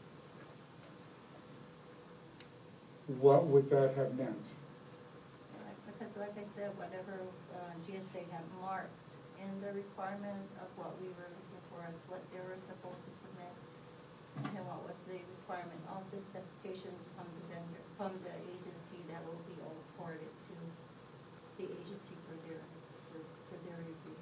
what would that have meant? Uh, Because like I said, whatever uh, G S A had marked in the requirement of what we were looking for is what they were supposed to submit. And what was the requirement of the specifications from the vendor, from the agency that will be all forwarded to the agency for their, for, for their review.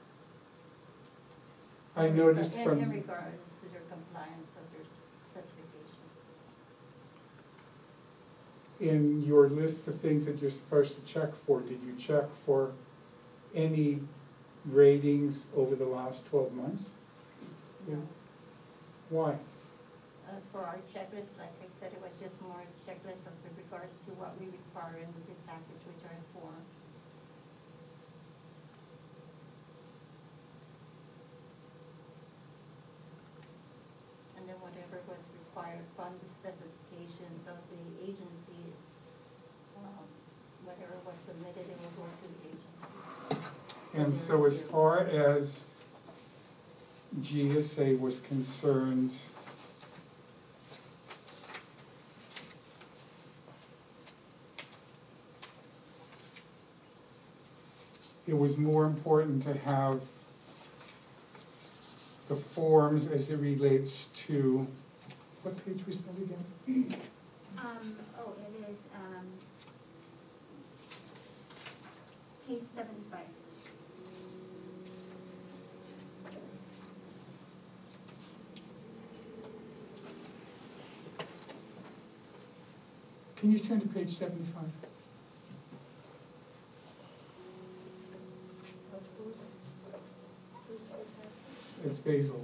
I noticed In- from. In regards to their compliance of their specifications. In your list of things that you're supposed to check for, did you check for any ratings over the last twelve months? No. Why? Uh, for our checklist, like I said, it was just more checklist of with regards to what we require in the bid package, which are forms. And then whatever was required from the specifications of the agency, um, whatever was submitted, it will go to the agency. And so as far as G S A was concerned, it was more important to have the forms as it relates to, what page was that again? Um, oh, it is, um, page seventy-five. Can you turn to page seventy-five? But who's, who's, who's that? It's Basil's.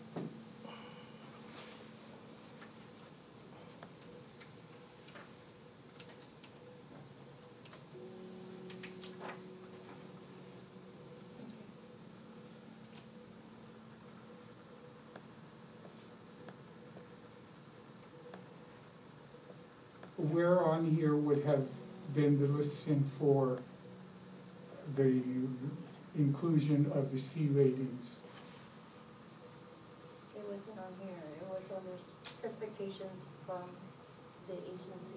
Where on here would have been the listing for the inclusion of the C ratings? It wasn't on here, it was on their specifications from the agency.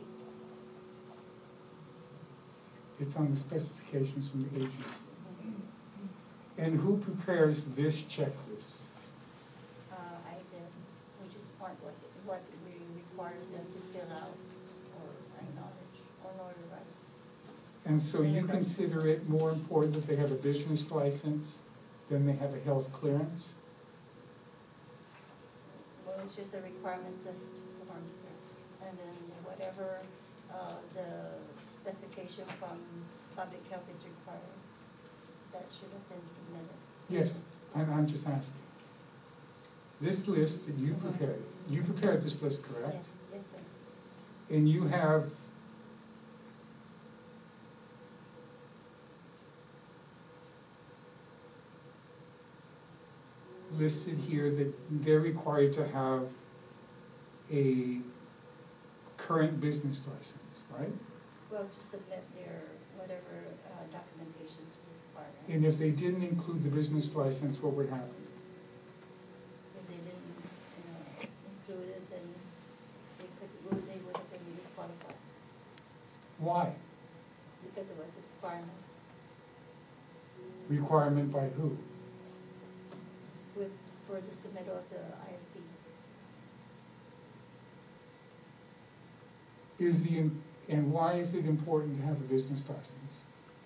It's on the specifications from the agency. And who prepares this checklist? Uh, I did, which is part what, what we required them to fill out or acknowledge or notarize. And so you consider it more important that they have a business license than they have a health clearance? Well, it's just a requirements list form, sir. And then whatever, uh, the specification from public health is required, that should have been submitted. Yes, I'm, I'm just asking. This list that you prepared, you prepared this list, correct? Yes, yes, sir. And you have listed here that they're required to have a current business license, right? Well, to submit their, whatever uh, documentations we require. And if they didn't include the business license, what would happen? If they didn't, you know, include it, then they could, would- they would have been disqualified Why? because it was a requirement Requirement by who? with, for the submittal of the I F P. Is the, and why is it important to have a business license?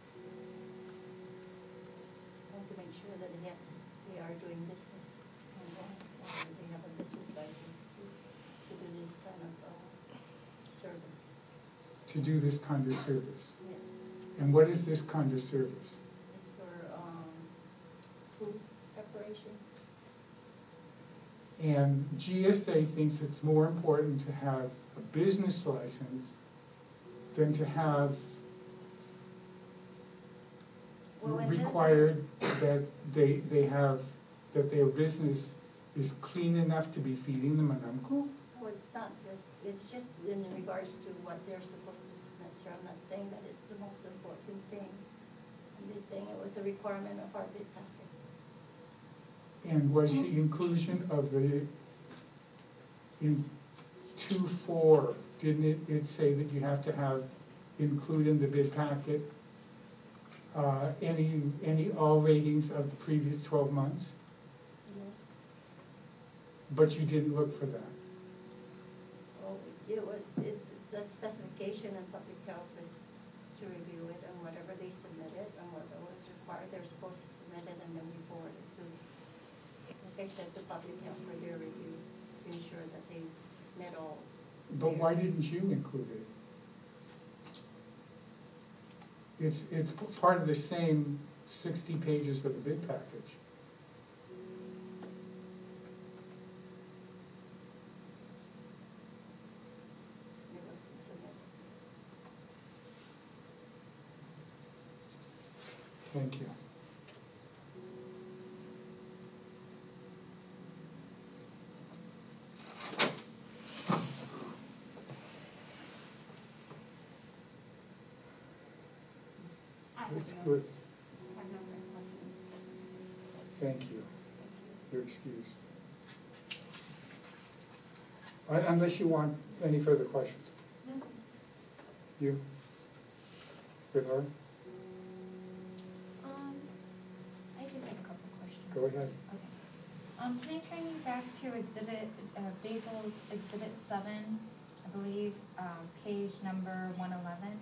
Want to make sure that they have, they are doing business and uh, they have a business license to, to do this kind of, uh, service. To do this kind of service? Yeah. And what is this kind of service? It's for, um, food preparation. And G S A thinks it's more important to have a business license than to have Well, when this- required that they, they have, that their business is clean enough to be feeding the Manamco? Well, it's not just, it's just in regards to what they're supposed to submit, sir. I'm not saying that it's the most important thing. I'm just saying it was a requirement of our bid packet. And was the inclusion of the, in two four, didn't it, it say that you have to have, include in the bid packet, uh, any, any, all ratings of the previous twelve months? Yes. But you didn't look for that? Well, it was, it's that specification and public health is to review it and whatever they submitted and whatever was required, they're supposed to submit it and then we forward it to, like I said, to public health for their review to ensure that they met all. But why their- didn't you include it? It's, it's part of the same sixty pages of the bid package. It wasn't submitted. Thank you. I have Let's, no, let's, I have no further questions. thank you. You're excused. Un- Unless you want any further questions. You? With her? Um, I do have a couple of questions. Go ahead. Okay. Um, can I turn you back to exhibit, uh, Basil's exhibit seven, I believe, um, page number one eleven?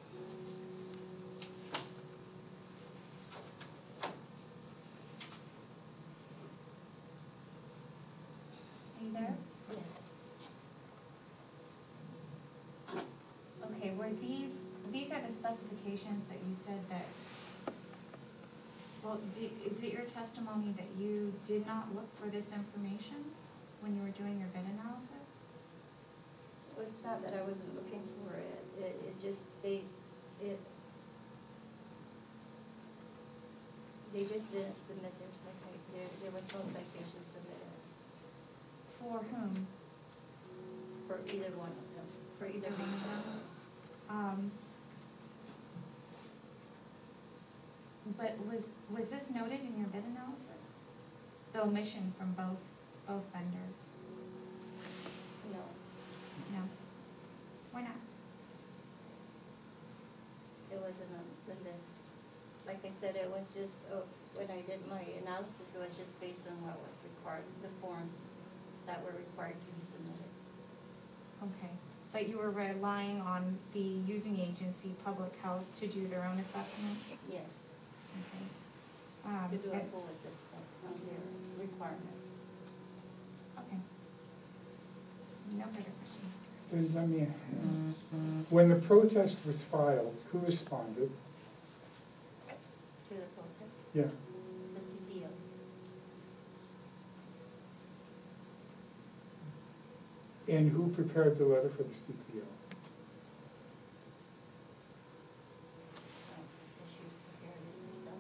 Are you there? Okay, were these, these are the specifications that you said that, well, do, is it your testimony that you did not look for this information when you were doing your bid analysis? It was not that I wasn't looking for it, it, it just, they, it, they just didn't submit their citation, there, there was no citation submitted For whom? for either one of them, for either For one of reason. them? Um, but was, was this noted in your bid analysis? The omission from both, both vendors? No, No? Why not? it wasn't on the list. Like I said, it was just, uh, when I did my analysis, it was just based on what was required, the forms that were required to be submitted. Okay, but you were relying on the using agency, Public Health, to do their own assessment? Yes, Okay. Um, to do a and- full assessment on their requirements. Okay. No further questions. Then let me ask, when the protest was filed, who responded? To the protest, Yeah. the C P O. And who prepared the letter for the C P O? um, issues prepared it yourself.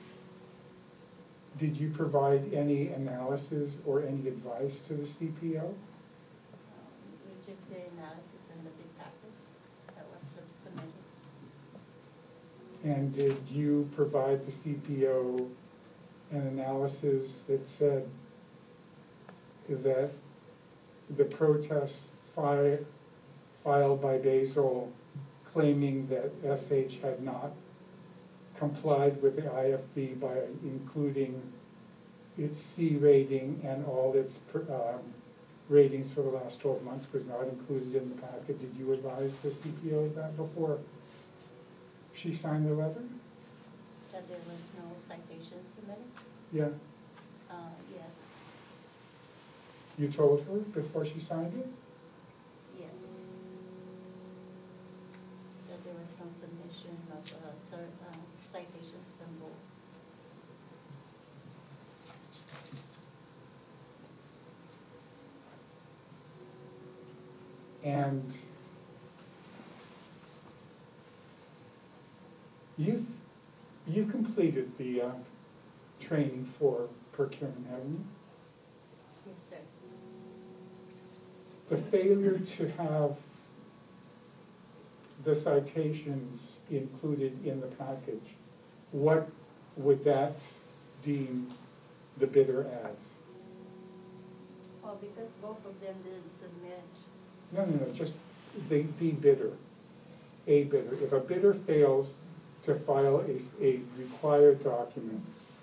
Did you provide any analysis or any advice to the C P O? Um, we just did analysis in the bid package that was submitted. And did you provide the C P O an analysis that said that the protest fi- filed by Basil claiming that S H had not complied with the I F B by including its C rating and all its um, ratings for the last twelve months was not included in the packet? Did you advise the C P O of that before she signed the letter? That there was no citation submitted? Yeah, Uh, yes, you told her before she signed it? yes. That there was no submission of, uh, cer- uh, citations from both. And you've, you completed the uh, training for procurement, haven't you? Yes, sir. The failure to have the citations included in the package, what would that deem the bidder as? Well, because both of them didn't submit. No, no, no, just the, the bidder, a bidder. If a bidder fails to file a, s- a required document,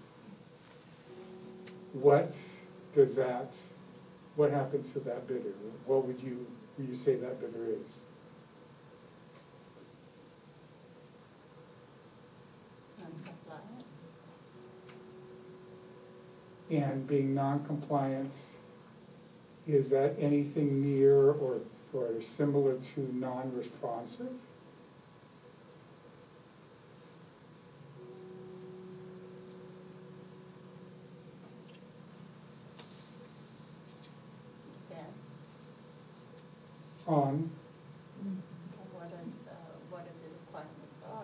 what does that, what happens to that bidder? What would you, would you say that bidder is? Non-compliant. And being non-compliant, is that anything near or, or similar to non-responsive? Depends On, on what is, uh, what are the requirements are.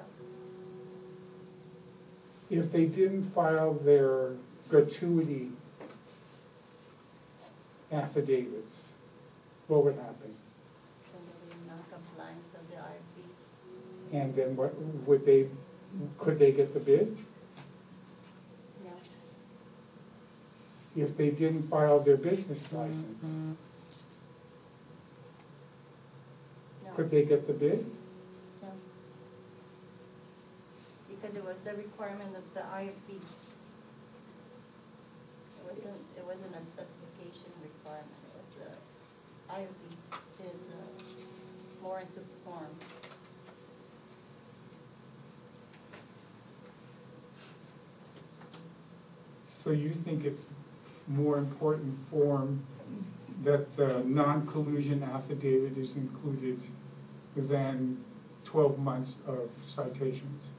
if they didn't file their gratuity affidavits, what would happen? Then there will be non-compliance of the I F B. And then what, would they, could they get the bid? No, If they didn't file their business license, no. could they get the bid? No. Because it was a requirement of the I F B. It wasn't, it wasn't a specification requirement, it was a, I F B is uh, more into form. So you think it's more important form that the non-collusion affidavit is included than twelve months of citations?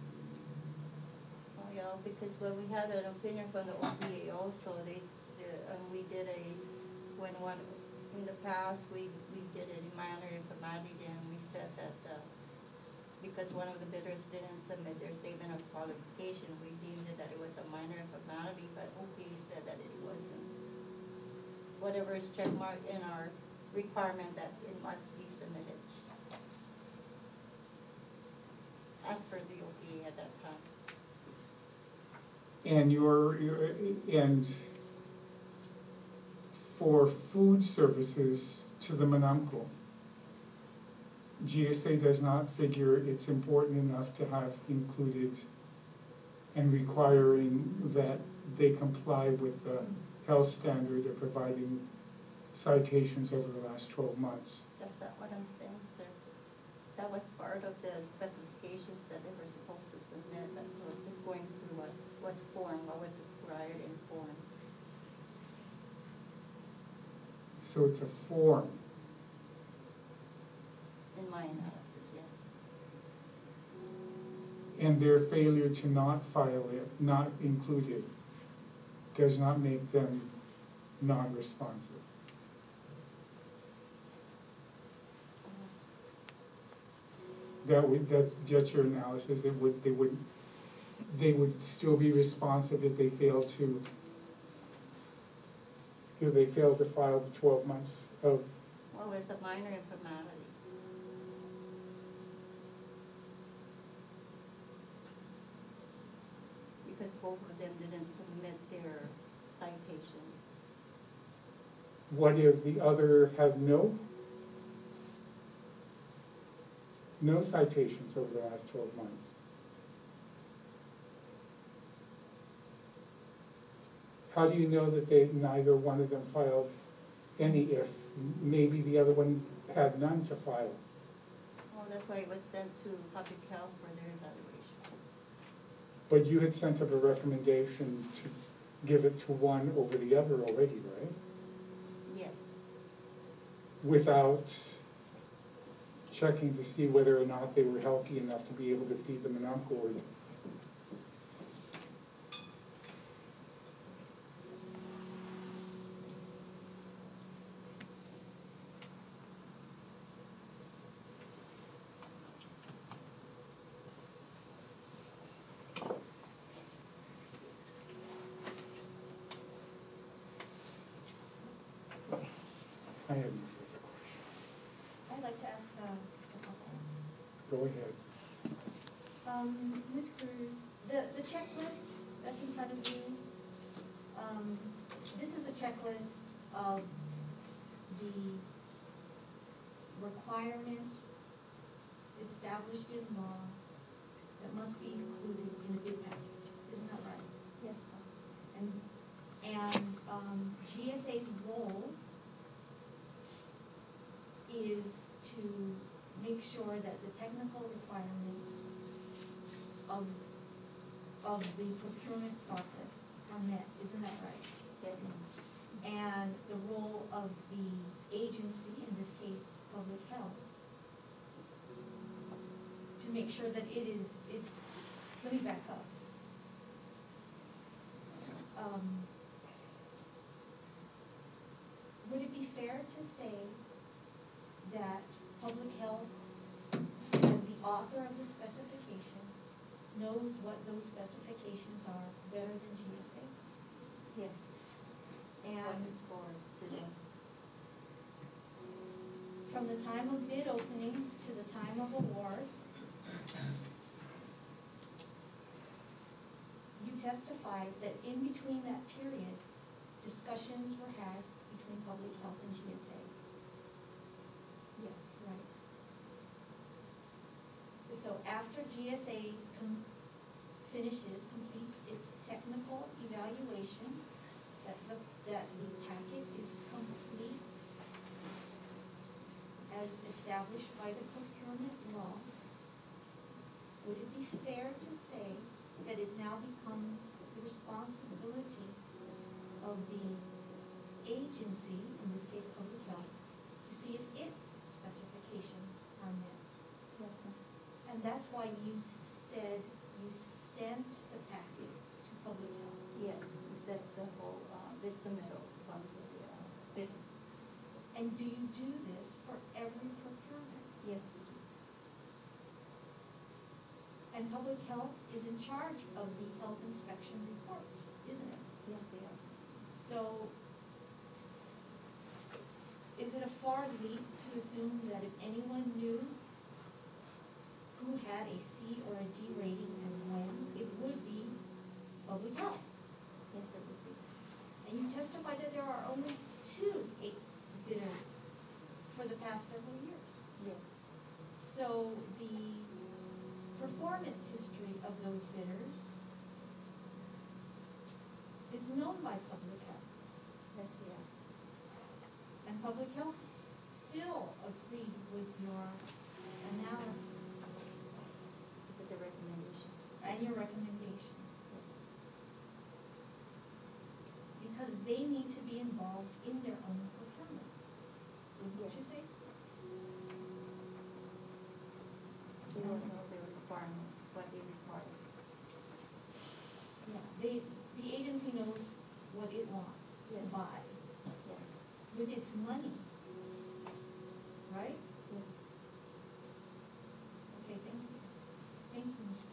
Oh, yeah, because when we had an opinion from the O P A also, they, s- the- and we did a, when one, in the past, we, we did a minor informality, and we said that, uh, because one of the bidders didn't submit their statement of qualification, we deemed it that it was a minor informality, but O P A said that it wasn't. Whatever is checkmarked in our requirement that it must be submitted. As per the O P A at that time. And your, your- and for food services to the Monumcle, G S A does not figure it's important enough to have included and requiring that they comply with the health standard of providing citations over the last twelve months. That's not what I'm saying, sir. That was part of the specifications that they were supposed to submit, that we're just going through what was form, what was required in form. So it's a form. In my analysis, yes. And their failure to not file it, not include it, does not make them non-responsive. That would, that, that's your analysis, it would, they would, they would still be responsive if they fail to, if they fail to file the twelve months of, Well, it's a minor informality. both of them didn't submit their citation. What if the other had no? No citations over the last twelve months? How do you know that they, neither one of them filed any if maybe the other one had none to file? Well, that's why it was sent to public health for their evaluation. But you had sent up a recommendation to give it to one over the other already, right? Yes. Without checking to see whether or not they were healthy enough to be able to feed them an uncle or I have no further questions. I'd like to ask uh, just a couple. Go ahead. Um, Miz Cruz, the, the checklist that's in front of you, um, this is a checklist of the requirements established in law that must be included in the bid package. Isn't that right? Yes. And, and, um, G S A's role is to make sure that the technical requirements of, of the procurement process are met, isn't that right? Yes. And the role of the agency, in this case, public health, to make sure that it is, it's, let me back up. Um, would it be fair to say that public health, as the author of the specifications, knows what those specifications are better than G S A? Yes. That's what And it's for, today. from the time of bid opening to the time of award, you testified that in between that period, discussions were had between public health and G S A. Yes. Right. So after G S A com- finishes, completes its technical evaluation, that the, that the packet is complete as established by the procurement law, would it be fair to say that it now becomes the responsibility of the agency, in this case public health, to see if its specifications are met? Yes, ma'am. And that's why you said you sent the packet to public health. Yes, we set the whole, uh, bid submittal from the, uh, bid. And do you do this for every procurement? Yes, we do. And public health is in charge of the health inspection reports, isn't it? Yes, they are. So, is it a far leap to assume that if anyone knew who had a C or a D rating and when, it would be public health? Yes, it would be. And you testified that there are only two eight bidders for the past several years. Yes. So the performance history of those bidders is known by public health. Yes, they are. And public health still agreed with your analysis With the recommendation. and your recommendation. Because they need to be involved in their own procurement. Wouldn't Yes. you say? They don't know the requirements, what they require. Yeah. They, the agency knows what it wants to Yes. buy Yes. with its money, right? Yes. Okay, thank you. Thank you, Mister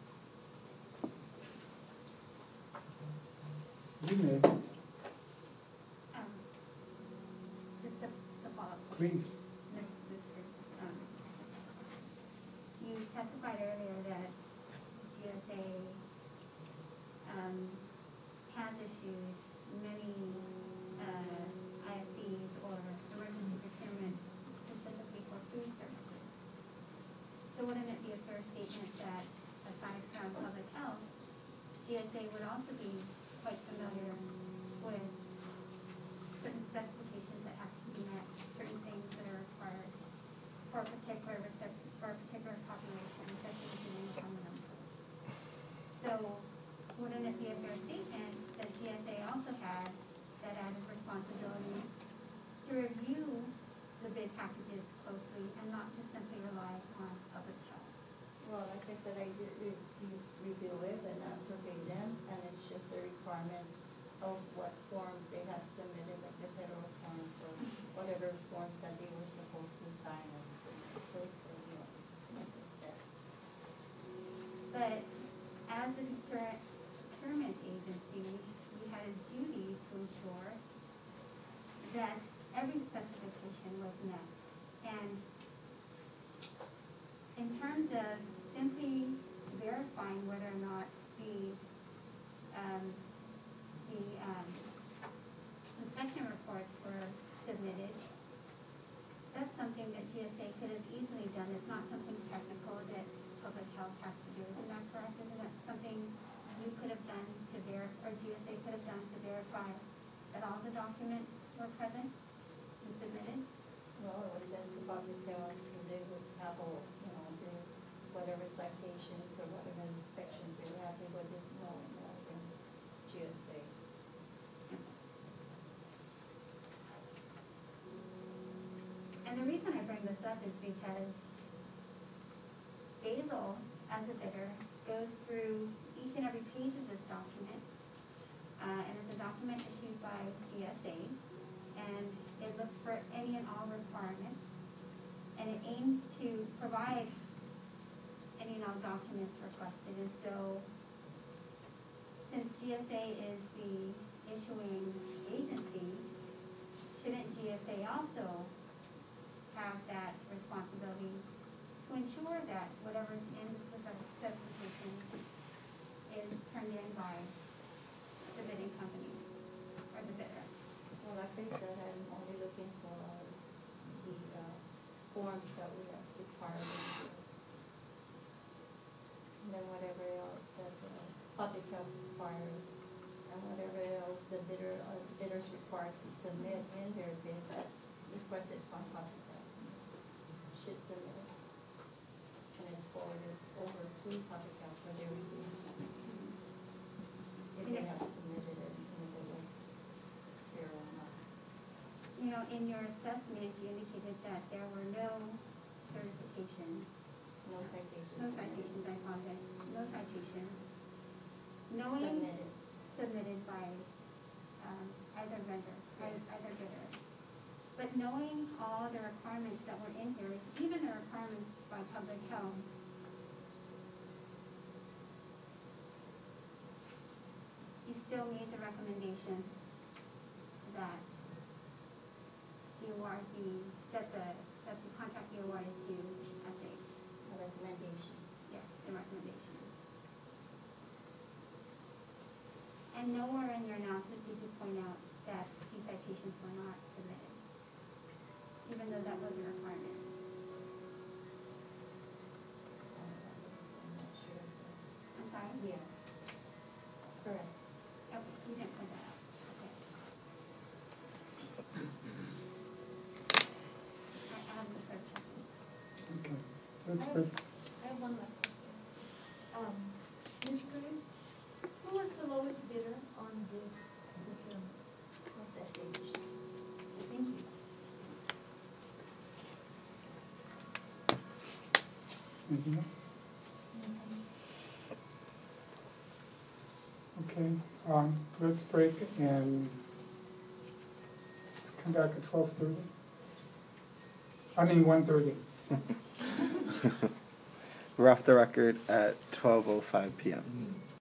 You may, Um, just a, just a follow-up. please. Next, this is, um, you testified earlier that G S A, um, um, has issued many, uh, I F Cs or emergency procurements specifically for food services. So wouldn't it be a fair statement that aside from public health, G S A would also be quite familiar with certain specifications that have to be met, certain things that are required for a particular recep- for a particular population, especially if you're in common number. So wouldn't it be a fair statement that G S A also had that added responsibility to review the bid packages closely and not just simply rely on public health? Well, like I said, I did re- re- review it and not verbatim, and it's just the requirements of what forms they had submitted, like the federal forms or whatever forms that they were supposed to sign and submit. Those were, you know, like I said. But as a procure- procurement agency, we had a duty to ensure that every specification was met. And in terms of simply verifying whether or not the, um, the, um, inspection reports were submitted, that's something that G S A could have easily done. It's not something technical that public health has to do. Isn't that correct? Isn't that something you could have done to verify, or G S A could have done to verify that all the documents were present and submitted? Well, it was sent to public health, so they would have all, you know, the, whatever citations or whatever inspections they were having, but there's no more than G S A. And the reason I bring this up is because Basil, as a bidder, goes through each and every page of this document, uh, and it's a document issued by G S A, and it looks for any and all requirements, and it aims to provide any and all documents requested. And so, since G S A is the issuing agency, shouldn't G S A also have that responsibility to ensure that whatever's in the specification is turned in by the bidding company or the bidder? Well, like I said, I'm only looking for the uh, forms that we have required. And then whatever else that uh, public health requires, and whatever else the bidder, uh, bidders required to submit in their bid that's requested from public health should submit it. And it's forwarded over to public health for their review. If they have submitted it, and if it was fair or not. You know, in your assessment, you indicated that there were no certifications, No citations. no citations, I apologize, no citations. Knowing Submitted. submitted by um, either vendor, ei- either bidder. But knowing all the requirements that were in here, even the requirements by public health, you still made the recommendation that the award be, that the, that the contract be awarded to S A. A recommendation. Yes, the recommendation. And nowhere in your analysis did you point out that these citations were not submitted, even though that was a requirement. I'm not sure. I'm sorry? Yeah. Correct. Okay, you didn't point that out. Okay. I I have no further questions. Okay, that's I have, good. I have one last question. Um, Miz Cruz, who was the lowest bidder on this procurement? What's that stage? Thank you. Anything else? Okay, um, let's break and let's come back at twelve thirty. I mean, one thirty. We're off the record at twelve oh five p.m.